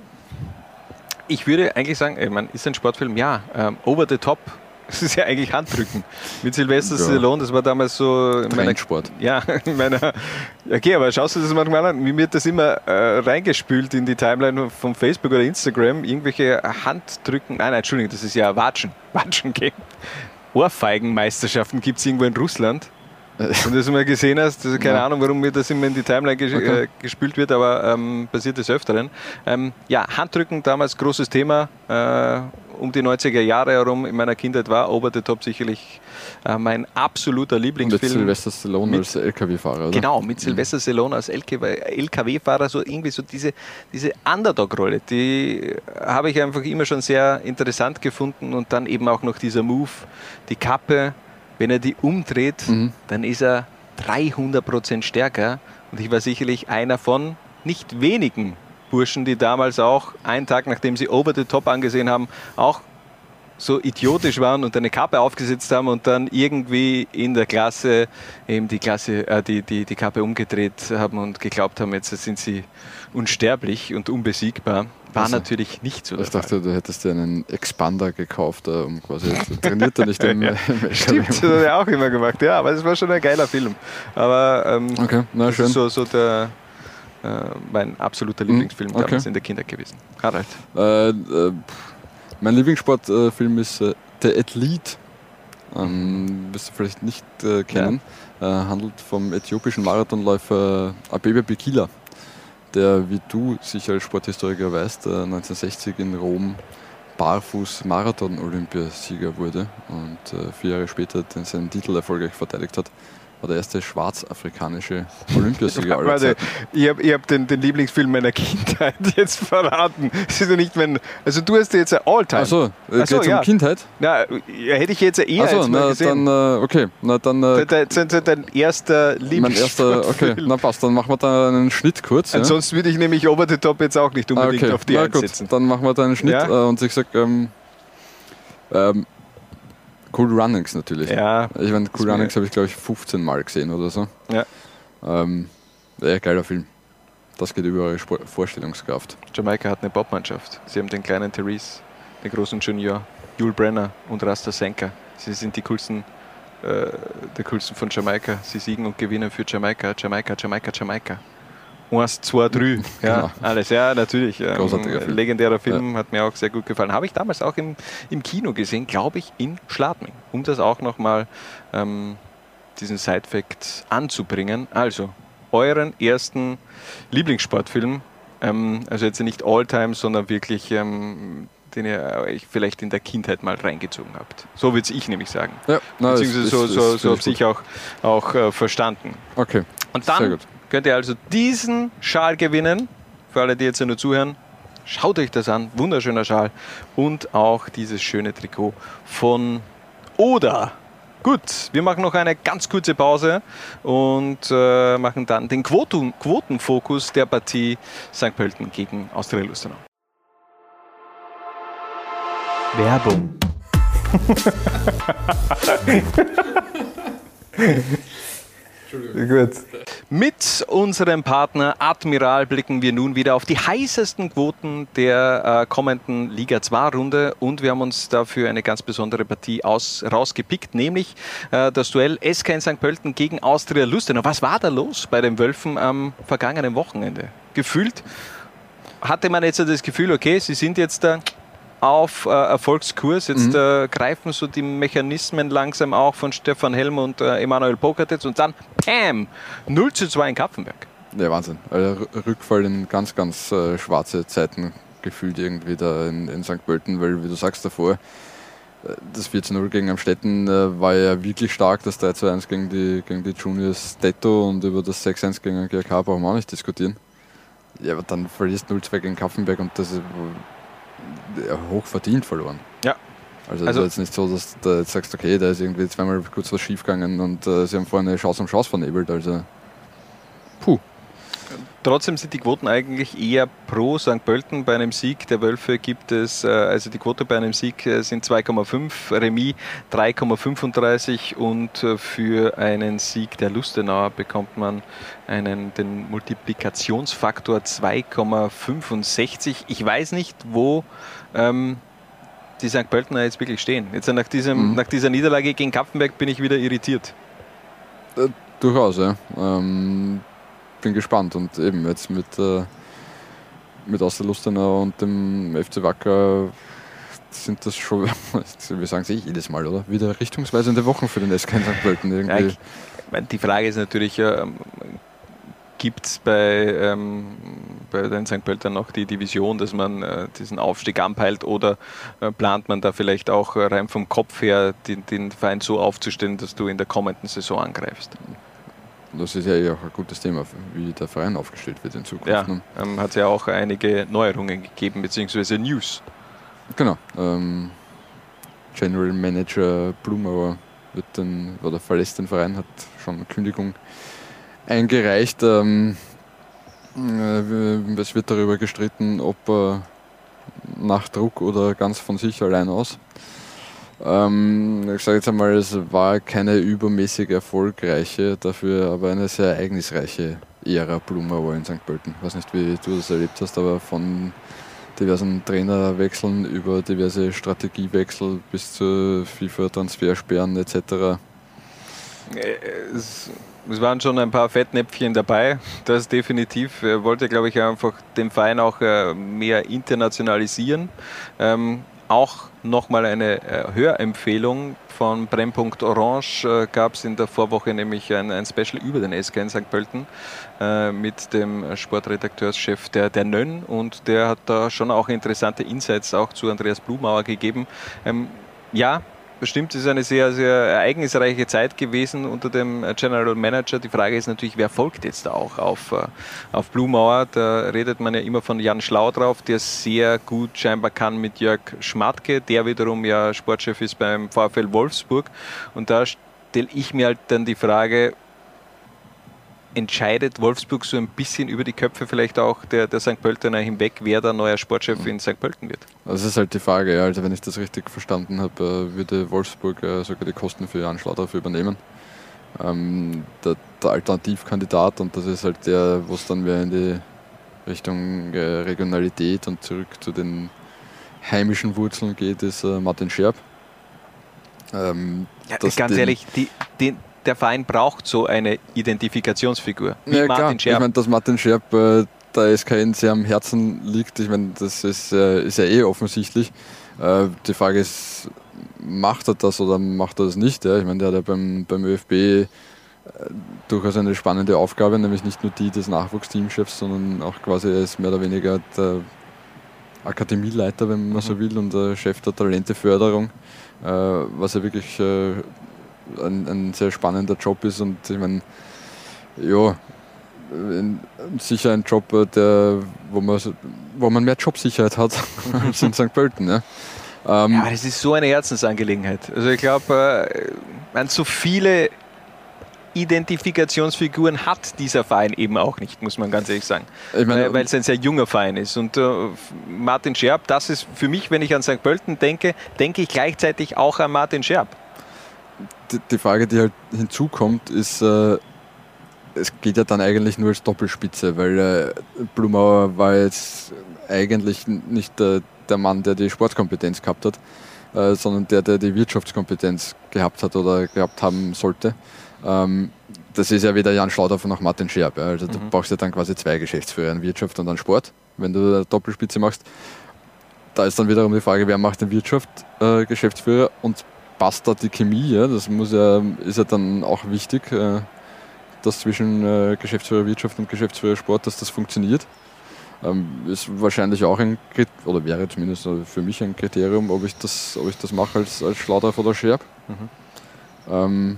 ich würde eigentlich sagen, ich meine, ist ein Sportfilm? Ja, ähm, Over the Top. Das ist ja eigentlich Handrücken. Mit Sylvester Ja. Stallone, das war damals so in meiner, Trendsport. ja, in meiner. Okay, aber schaust du das manchmal an? Wie wird das immer äh, reingespült in die Timeline von Facebook oder Instagram? Irgendwelche Handrücken. Nein, nein, Entschuldigung, das ist ja Watschen. Watschen gehen. Ohrfeigenmeisterschaften gibt es irgendwo in Russland. Wenn du das mal gesehen hast, also keine Ja. Ahnung, warum mir das immer in die Timeline ges Okay. äh, gespült wird, aber ähm, passiert des Öfteren. Ähm, ja, Handrücken, damals großes Thema, äh, um die neunziger Jahre herum in meiner Kindheit war Over the Top sicherlich äh, mein absoluter Mit Lieblingsfilm. Sylvester Stallone Mit- als L K W-Fahrer, oder? Genau, mit Sylvester Stallone als L K W-Fahrer, so irgendwie so diese, diese Underdog-Rolle, die habe ich einfach immer schon sehr interessant gefunden und dann eben auch noch dieser Move, die Kappe, wenn er die umdreht, Mhm. dann ist er dreihundert Prozent stärker und ich war sicherlich einer von nicht wenigen Burschen, die damals auch einen Tag, nachdem sie Over the Top angesehen haben, auch so idiotisch waren und eine Kappe aufgesetzt haben und dann irgendwie in der Klasse eben die Klasse, äh, die, die, die Kappe umgedreht haben und geglaubt haben, jetzt sind sie unsterblich und unbesiegbar. War Also, natürlich nicht so. Ich der dachte, du hättest dir einen Expander gekauft, äh, um quasi trainiert er nicht im, Ja. im L K W. Stimmt, das hat er auch immer gemacht. Ja, aber es war schon ein geiler Film. Aber ähm, Okay, na das schön. ist so, so der, äh, mein absoluter Lieblingsfilm okay. damals in der Kindheit gewesen. Harald. Äh, äh, mein Lieblingssportfilm ist äh, The Athlete. Ähm, wirst du vielleicht nicht äh, kennen. Äh, handelt vom äthiopischen Marathonläufer Abebe Bikila, der, wie du sicher als Sporthistoriker weißt, äh, neunzehnhundertsechzig in Rom Barfuß-Marathon-Olympiasieger wurde und äh, vier Jahre später den, seinen Titel erfolgreich verteidigt hat. War der erste schwarzafrikanische Olympiasieger aller Warte, Zeiten. ich habe ich hab den, den Lieblingsfilm meiner Kindheit jetzt verraten. Das ist ja nicht, wenn, also du hast jetzt ein All-Time. Achso, Ach so, geht es um ja. Kindheit? Na, ja, hätte ich jetzt eher Achso, jetzt mal na, gesehen. dann, äh, okay. Na, dann, äh, dein, dein, dein, dein erster mein Lieblingsfilm. erster, okay, na passt, dann machen wir da einen Schnitt kurz. Ja. Ansonsten würde ich nämlich Over the Top jetzt auch nicht unbedingt okay. auf die na, einsetzen. Gut, dann machen wir da einen Schnitt Ja? äh, und ich sag, ähm, ähm, Cool Runnings natürlich. Ja. Ich meine, Das Cool mir- Runnings habe ich glaube ich fünfzehn Mal gesehen oder so. Ja. Ähm, ja, geiler Film. Das geht über eure Spor- Vorstellungskraft. Jamaika hat eine Bobmannschaft. Sie haben den kleinen Therese, den großen Junior, Yul Brenner und Rasta Senka. Sie sind die coolsten, äh, der coolsten von Jamaika. Sie siegen und gewinnen für Jamaika, Jamaika, Jamaika, Jamaika. Eins, zwei, drei. Ja, Genau. alles. Ja, natürlich. Ähm, Großartiger Film. Legendärer Film, hat mir auch sehr gut gefallen. Habe ich damals auch im, im Kino gesehen, glaube ich, in Schladming. Um das auch nochmal ähm, diesen Side-Fact anzubringen. Also, euren ersten Lieblingssportfilm, ähm, also jetzt nicht All-Time, sondern wirklich, ähm, den ihr euch vielleicht in der Kindheit mal reingezogen habt. So würde ich nämlich sagen. Ja, na, Beziehungsweise das- so, das- so, das so finde habe ich ich auch, auch äh, verstanden. Okay. Und Sehr dann gut. könnt ihr also diesen Schal gewinnen. Für alle, die jetzt nur zuhören, schaut euch das an. Wunderschöner Schal. Und auch dieses schöne Trikot von Oda. Gut, wir machen noch eine ganz kurze Pause und äh, machen dann den Quoten, Quotenfokus der Partie Sankt Pölten gegen Austria Lustenau. Werbung. Gut. Mit unserem Partner Admiral blicken wir nun wieder auf die heißesten Quoten der äh, kommenden Liga zwei Runde und wir haben uns dafür eine ganz besondere Partie aus, rausgepickt, nämlich äh, das Duell S K in Sankt Pölten gegen Austria Lustenau. Was war da los bei den Wölfen am vergangenen Wochenende? Gefühlt hatte man jetzt das Gefühl, okay, sie sind jetzt da auf äh, Erfolgskurs. Jetzt Mhm. äh, greifen so die Mechanismen langsam auch von Stefan Helm und äh, Emanuel Pokatetz und dann, Pam, null zu zwei in Kapfenberg. Ja, Wahnsinn. Also, R- Rückfall in ganz, ganz äh, schwarze Zeiten gefühlt irgendwie da in, in Sankt Pölten, weil, wie du sagst davor, äh, das vier zu null gegen Amstetten äh, war ja wirklich stark, das drei zu eins gegen die, gegen die Juniors Detto und über das sechs eins gegen G A K brauchen wir auch nicht diskutieren. Ja, aber dann verlierst null zwei gegen Kapfenberg und das ist äh, hoch verdient verloren. Ja. Also, Also- es ist jetzt nicht so, dass du jetzt sagst, okay, da ist irgendwie zweimal kurz was schief gegangen und äh, sie haben vorne Chance um Chance vernebelt. Also, puh. Trotzdem sind die Quoten eigentlich eher pro Sankt Pölten. Bei einem Sieg der Wölfe gibt es, äh, also die Quote bei einem Sieg äh, sind zwei Komma fünf, Remis drei Komma fünfunddreißig und äh, für einen Sieg der Lustenauer bekommt man einen, den Multiplikationsfaktor zwei Komma fünfundsechzig. Ich weiß nicht, wo ähm, die Sankt Pöltener jetzt wirklich stehen. Jetzt nach, diesem, Mhm. nach dieser Niederlage gegen Kapfenberg bin ich wieder irritiert. Äh, durchaus, ja. Ähm, bin gespannt und eben jetzt mit, äh, mit Austria Lustenau und dem F C Wacker sind das schon, wir sagen es eh jedes Mal, oder? Wieder richtungsweisende Wochen für den S K in Sankt Pölten. Ja, Irgendwie. ich, ich meine, die Frage ist natürlich, ähm, gibt es bei, ähm, bei den Sankt Pöltern noch die Division, dass man äh, diesen Aufstieg anpeilt oder äh, plant man da vielleicht auch äh, rein vom Kopf her den, den Verein so aufzustellen, dass du in der kommenden Saison angreifst? Das ist ja eh auch ein gutes Thema, wie der Verein aufgestellt wird in Zukunft. Ja, Ne? ähm, hat es ja auch einige Neuerungen gegeben, beziehungsweise News. Genau. Ähm, General Manager Blumauer wird den, oder verlässt den Verein, hat schon eine Kündigung eingereicht. Ähm, äh, es wird darüber gestritten, ob er nach Druck oder ganz von sich allein aus. Ähm, ich sage jetzt einmal, es war keine übermäßig erfolgreiche, dafür aber eine sehr ereignisreiche Ära Blumauer in Sankt Pölten. Ich weiß nicht, wie du das erlebt hast, aber von diversen Trainerwechseln über diverse Strategiewechsel bis zu FIFA-Transfersperren et cetera. Es, es waren schon ein paar Fettnäpfchen dabei, das definitiv. Er wollte, glaube ich, einfach den Verein auch äh, mehr internationalisieren. Ähm, auch nochmal eine äh, Hörempfehlung. Von Brennpunkt Orange äh, gab es in der Vorwoche nämlich ein, ein Special über den S K in Sankt Pölten äh, mit dem Sportredakteurschef der, der Nönn, und der hat da schon auch interessante Insights auch zu Andreas Blumauer gegeben. Ähm, ja, bestimmt ist es eine sehr, sehr ereignisreiche Zeit gewesen unter dem General Manager. Die Frage ist natürlich, wer folgt jetzt auch auf, auf Blumauer? Da redet man ja immer von Jan Schlaudrauf, der sehr gut scheinbar kann mit Jörg Schmatke, der wiederum ja Sportchef ist beim VfL Wolfsburg. Und da stelle ich mir halt dann die Frage, entscheidet Wolfsburg so ein bisschen über die Köpfe vielleicht auch der, der Sankt Pöltener hinweg, wer der neue Sportchef in Sankt Pölten wird? Das ist halt die Frage, ja. Also wenn ich das richtig verstanden habe, würde Wolfsburg sogar die Kosten für Jan Schlaudrauf übernehmen. Ähm, der, der Alternativkandidat, und das ist halt der, wo es dann mehr in die Richtung äh, Regionalität und zurück zu den heimischen Wurzeln geht, ist äh, Martin Scherb. Ähm, ja, ganz ehrlich, die, die der Verein braucht so eine Identifikationsfigur. Wie ja, Martin klar. Scherb. Ich meine, dass Martin Scherb äh, der S K N sehr am Herzen liegt, ich meine, das ist, äh, ist ja eh offensichtlich. Äh, die Frage ist, macht er das oder macht er das nicht? Ja? Ich meine, der hat ja beim, beim ÖFB äh, durchaus eine spannende Aufgabe, nämlich nicht nur die des Nachwuchsteamchefs, sondern auch quasi er ist mehr oder weniger der Akademieleiter, wenn man mhm. so will, und der Chef der Talenteförderung, äh, was ja wirklich äh, Ein, ein sehr spannender Job ist, und ich meine, ja, ein, sicher ein Job, der, wo man, wo man mehr Jobsicherheit hat als in Sankt Pölten. Ja. Ähm, ja, aber das ist so eine Herzensangelegenheit. Also ich glaube, äh, so viele Identifikationsfiguren hat dieser Verein eben auch nicht, muss man ganz ehrlich sagen. Ich meine, weil es ein sehr junger Verein ist. Und äh, Martin Scherb, das ist für mich, wenn ich an Sankt Pölten denke, denke ich gleichzeitig auch an Martin Scherb. Die Frage, die halt hinzukommt, ist, äh, es geht ja dann eigentlich nur als Doppelspitze, weil äh, Blumauer war jetzt eigentlich nicht äh, der Mann, der die Sportkompetenz gehabt hat, äh, sondern der, der die Wirtschaftskompetenz gehabt hat oder gehabt haben sollte. Ähm, das ist ja weder Jan Schlaudrauf noch Martin Scherb. Ja. Also mhm. du brauchst ja dann quasi zwei Geschäftsführer, in Wirtschaft und dann Sport, wenn du eine Doppelspitze machst. Da ist dann wiederum die Frage, wer macht den Wirtschaft äh, Geschäftsführer und passt da die Chemie, ja? Das muss ja, ist ja dann auch wichtig, äh, dass zwischen äh, Geschäftsführer Wirtschaft und Geschäftsführer Sport, dass das funktioniert. Ähm, ist wahrscheinlich auch ein Kriterium, oder wäre zumindest für mich ein Kriterium, ob ich das, ob ich das mache als, als Schlaudrauf oder Scherb. Mhm. Ähm,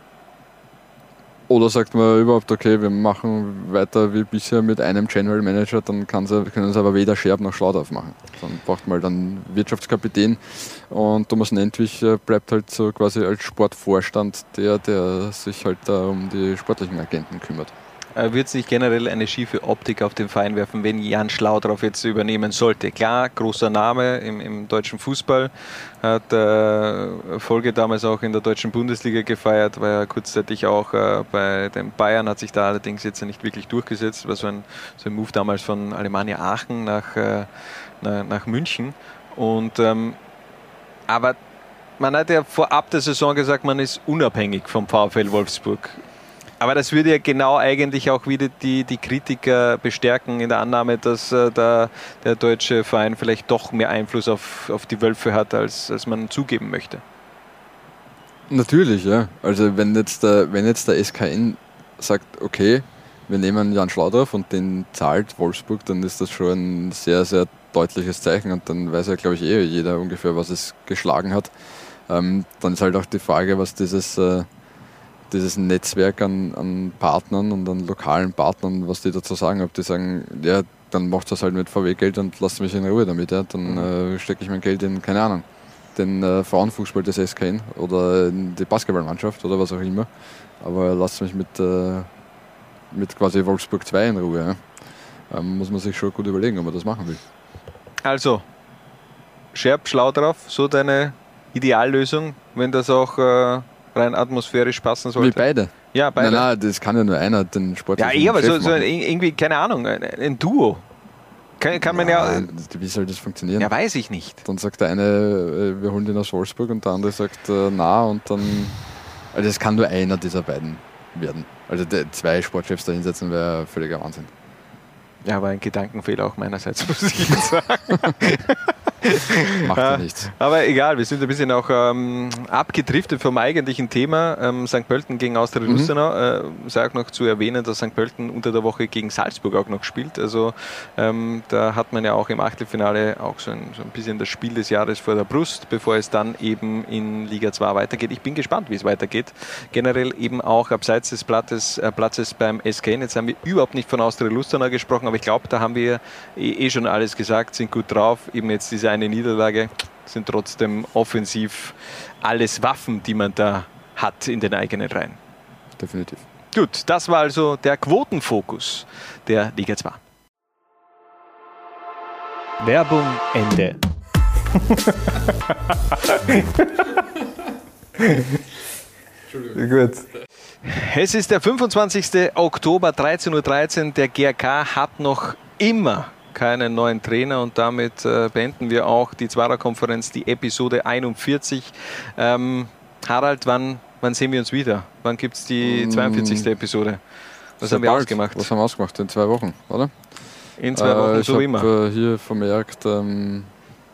Oder sagt man überhaupt, okay, wir machen weiter wie bisher mit einem General Manager, dann können es aber weder Scherb noch Schlaudrauf machen. Dann braucht man dann Wirtschaftskapitän, und Thomas Nentwich bleibt halt so quasi als Sportvorstand der, der sich halt da um die sportlichen Agenten kümmert. Wird sich generell eine schiefe Optik auf den Verein werfen, wenn Jan Schlaudrauf jetzt übernehmen sollte? Klar, großer Name im, im deutschen Fußball, hat äh, Erfolge damals auch in der deutschen Bundesliga gefeiert, war ja kurzzeitig auch äh, bei den Bayern, hat sich da allerdings jetzt nicht wirklich durchgesetzt, war so ein, so ein Move damals von Alemannia Aachen nach, äh, nach, nach München. Und, ähm, aber man hat ja vorab der Saison gesagt, man ist unabhängig vom VfL Wolfsburg. Aber das würde ja genau eigentlich auch wieder die, die Kritiker bestärken in der Annahme, dass äh, der, der deutsche Verein vielleicht doch mehr Einfluss auf, auf die Wölfe hat, als, als man zugeben möchte. Natürlich, ja. Also wenn jetzt der, wenn jetzt der S K N sagt, okay, wir nehmen Jan Schlaudrauf und den zahlt Wolfsburg, dann ist das schon ein sehr, sehr deutliches Zeichen, und dann weiß ja, glaube ich, eh jeder ungefähr, was es geschlagen hat. Ähm, dann ist halt auch die Frage, was dieses... Äh, dieses Netzwerk an, an Partnern und an lokalen Partnern, was die dazu sagen, ob die sagen, ja, dann macht das halt mit V W-Geld und lasst mich in Ruhe damit, ja, dann äh, stecke ich mein Geld in, keine Ahnung, den äh, Frauenfußball des S K N oder in die Basketballmannschaft oder was auch immer, aber lasst mich mit, äh, mit quasi Wolfsburg zwei in Ruhe, ja. Ähm, muss man sich schon gut überlegen, ob man das machen will. Also, Scherb, Schlaudrauf, so deine Ideallösung, wenn das auch äh rein atmosphärisch passen sollte? Wie beide? Ja, beide. Nein, nein, das kann ja nur einer den Sportlichen Ja, eh, aber Chef so, so machen. irgendwie, keine Ahnung, ein, ein Duo. Kann, kann man ja... ja wie soll das funktionieren? Ja, weiß ich nicht. Dann sagt der eine, wir holen den aus Wolfsburg, und der andere sagt, äh, na, und dann... Also es kann nur einer dieser beiden werden. Also die, zwei Sportchefs da hinsetzen wäre völliger Wahnsinn. Ja, aber ein Gedankenfehler auch meinerseits, muss ich jetzt sagen. Macht ja nichts. Aber egal, wir sind ein bisschen auch ähm, abgedriftet vom eigentlichen Thema. Ähm, Sankt Pölten gegen Austria Mhm. Lustenau. Äh, sei auch noch zu erwähnen, dass Sankt Pölten unter der Woche gegen Salzburg auch noch spielt. Also ähm, da hat man ja auch im Achtelfinale auch so ein, so ein bisschen das Spiel des Jahres vor der Brust, bevor es dann eben in Liga zwei weitergeht. Ich bin gespannt, wie es weitergeht. Generell eben auch abseits des Platzes, äh, Platzes beim S K N. Jetzt haben wir überhaupt nicht von Austria Lustenau gesprochen, aber ich glaube, da haben wir eh, eh schon alles gesagt, sind gut drauf. Eben jetzt diese eine Niederlage, sind trotzdem offensiv alles Waffen, die man da hat in den eigenen Reihen. Definitiv. Gut, das war also der Quotenfokus der Liga zwei. Werbung Ende. Gut. Es ist der fünfundzwanzigste Oktober, dreizehn Uhr dreizehn. Der G R K hat noch immer keinen neuen Trainer und damit äh, beenden wir auch die Zwarer-Konferenz, die Episode einundvierzig. Ähm, Harald, wann, wann sehen wir uns wieder? Wann gibt es die zweiundvierzigste Episode? Was Sehr haben wir bald. ausgemacht? Was haben wir ausgemacht? In zwei Wochen, oder? In zwei Wochen, äh, ich so hab, immer. Äh, hier vermerkt ähm,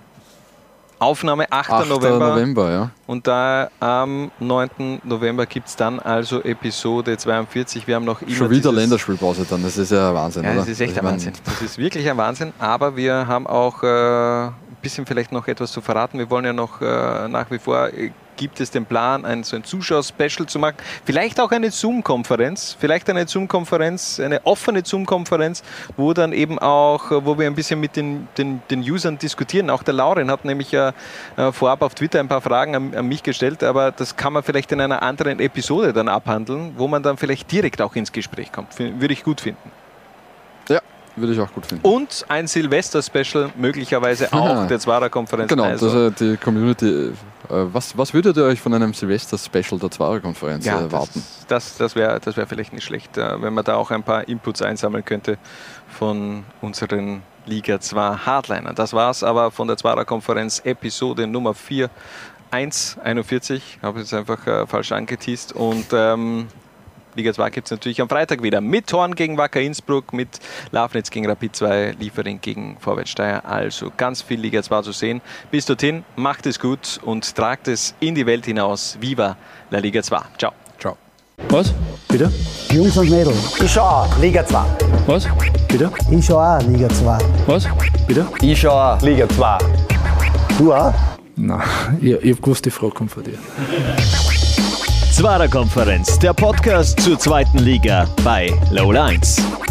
Aufnahme achter achter November. November, ja. Und da am neunten November gibt es dann also Episode zweiundvierzig. Wir haben noch immer Schon wieder dieses Länderspielpause dann, das ist ja Wahnsinn, Ja, oder? das ist echt Ich ein mein, Wahnsinn. Das ist wirklich ein Wahnsinn. Aber wir haben auch äh, ein bisschen vielleicht noch etwas zu verraten. Wir wollen ja noch äh, nach wie vor, äh, gibt es den Plan, ein, so ein Zuschauer-Special zu machen. Vielleicht auch eine Zoom-Konferenz. Vielleicht eine Zoom-Konferenz, eine offene Zoom-Konferenz, wo dann eben auch, äh, wo wir ein bisschen mit den, den, den Usern diskutieren. Auch der Lauren hat nämlich ja äh, vorab auf Twitter ein paar Fragen an, an mich gestellt, aber das kann man vielleicht in einer anderen Episode dann abhandeln, wo man dann vielleicht direkt auch ins Gespräch kommt. F- würde ich gut finden. Ja, würde ich auch gut finden. Und ein Silvester-Special, möglicherweise auch Aha. der Zwarer-Konferenz. Genau, Also, das, äh, die Community. Äh, was, was würdet ihr euch von einem Silvester-Special der Zwarer-Konferenz ja, äh, erwarten? Das, das, das wäre das wär vielleicht nicht schlecht, äh, wenn man da auch ein paar Inputs einsammeln könnte von unseren Liga zwei Hardlinern. Das war's aber von der Zwarer-Konferenz Episode Nummer vier eins einundvierzig. Habe jetzt einfach äh, falsch angeteased. Und ähm, Liga zwei gibt es natürlich am Freitag wieder mit Horn gegen Wacker Innsbruck, mit Lafnitz gegen Rapid zwei, Liefering gegen Vorwärts Steyr. Also ganz viel Liga zwei zu sehen. Bis dorthin, macht es gut und tragt es in die Welt hinaus. Viva la Liga zwei. Ciao. Ciao. Was? Bitte? Jungs und Mädels. Ich schau auch Liga zwei. Was? Bitte? Ich schau auch Liga zwei. Was? Bitte? Ich schau auch Liga zwei. Du auch? Nein, ich, ich hab gewusst, die Frage kommt von dir. Zwarer Konferenz, der Podcast zur zweiten Liga bei Low Lines.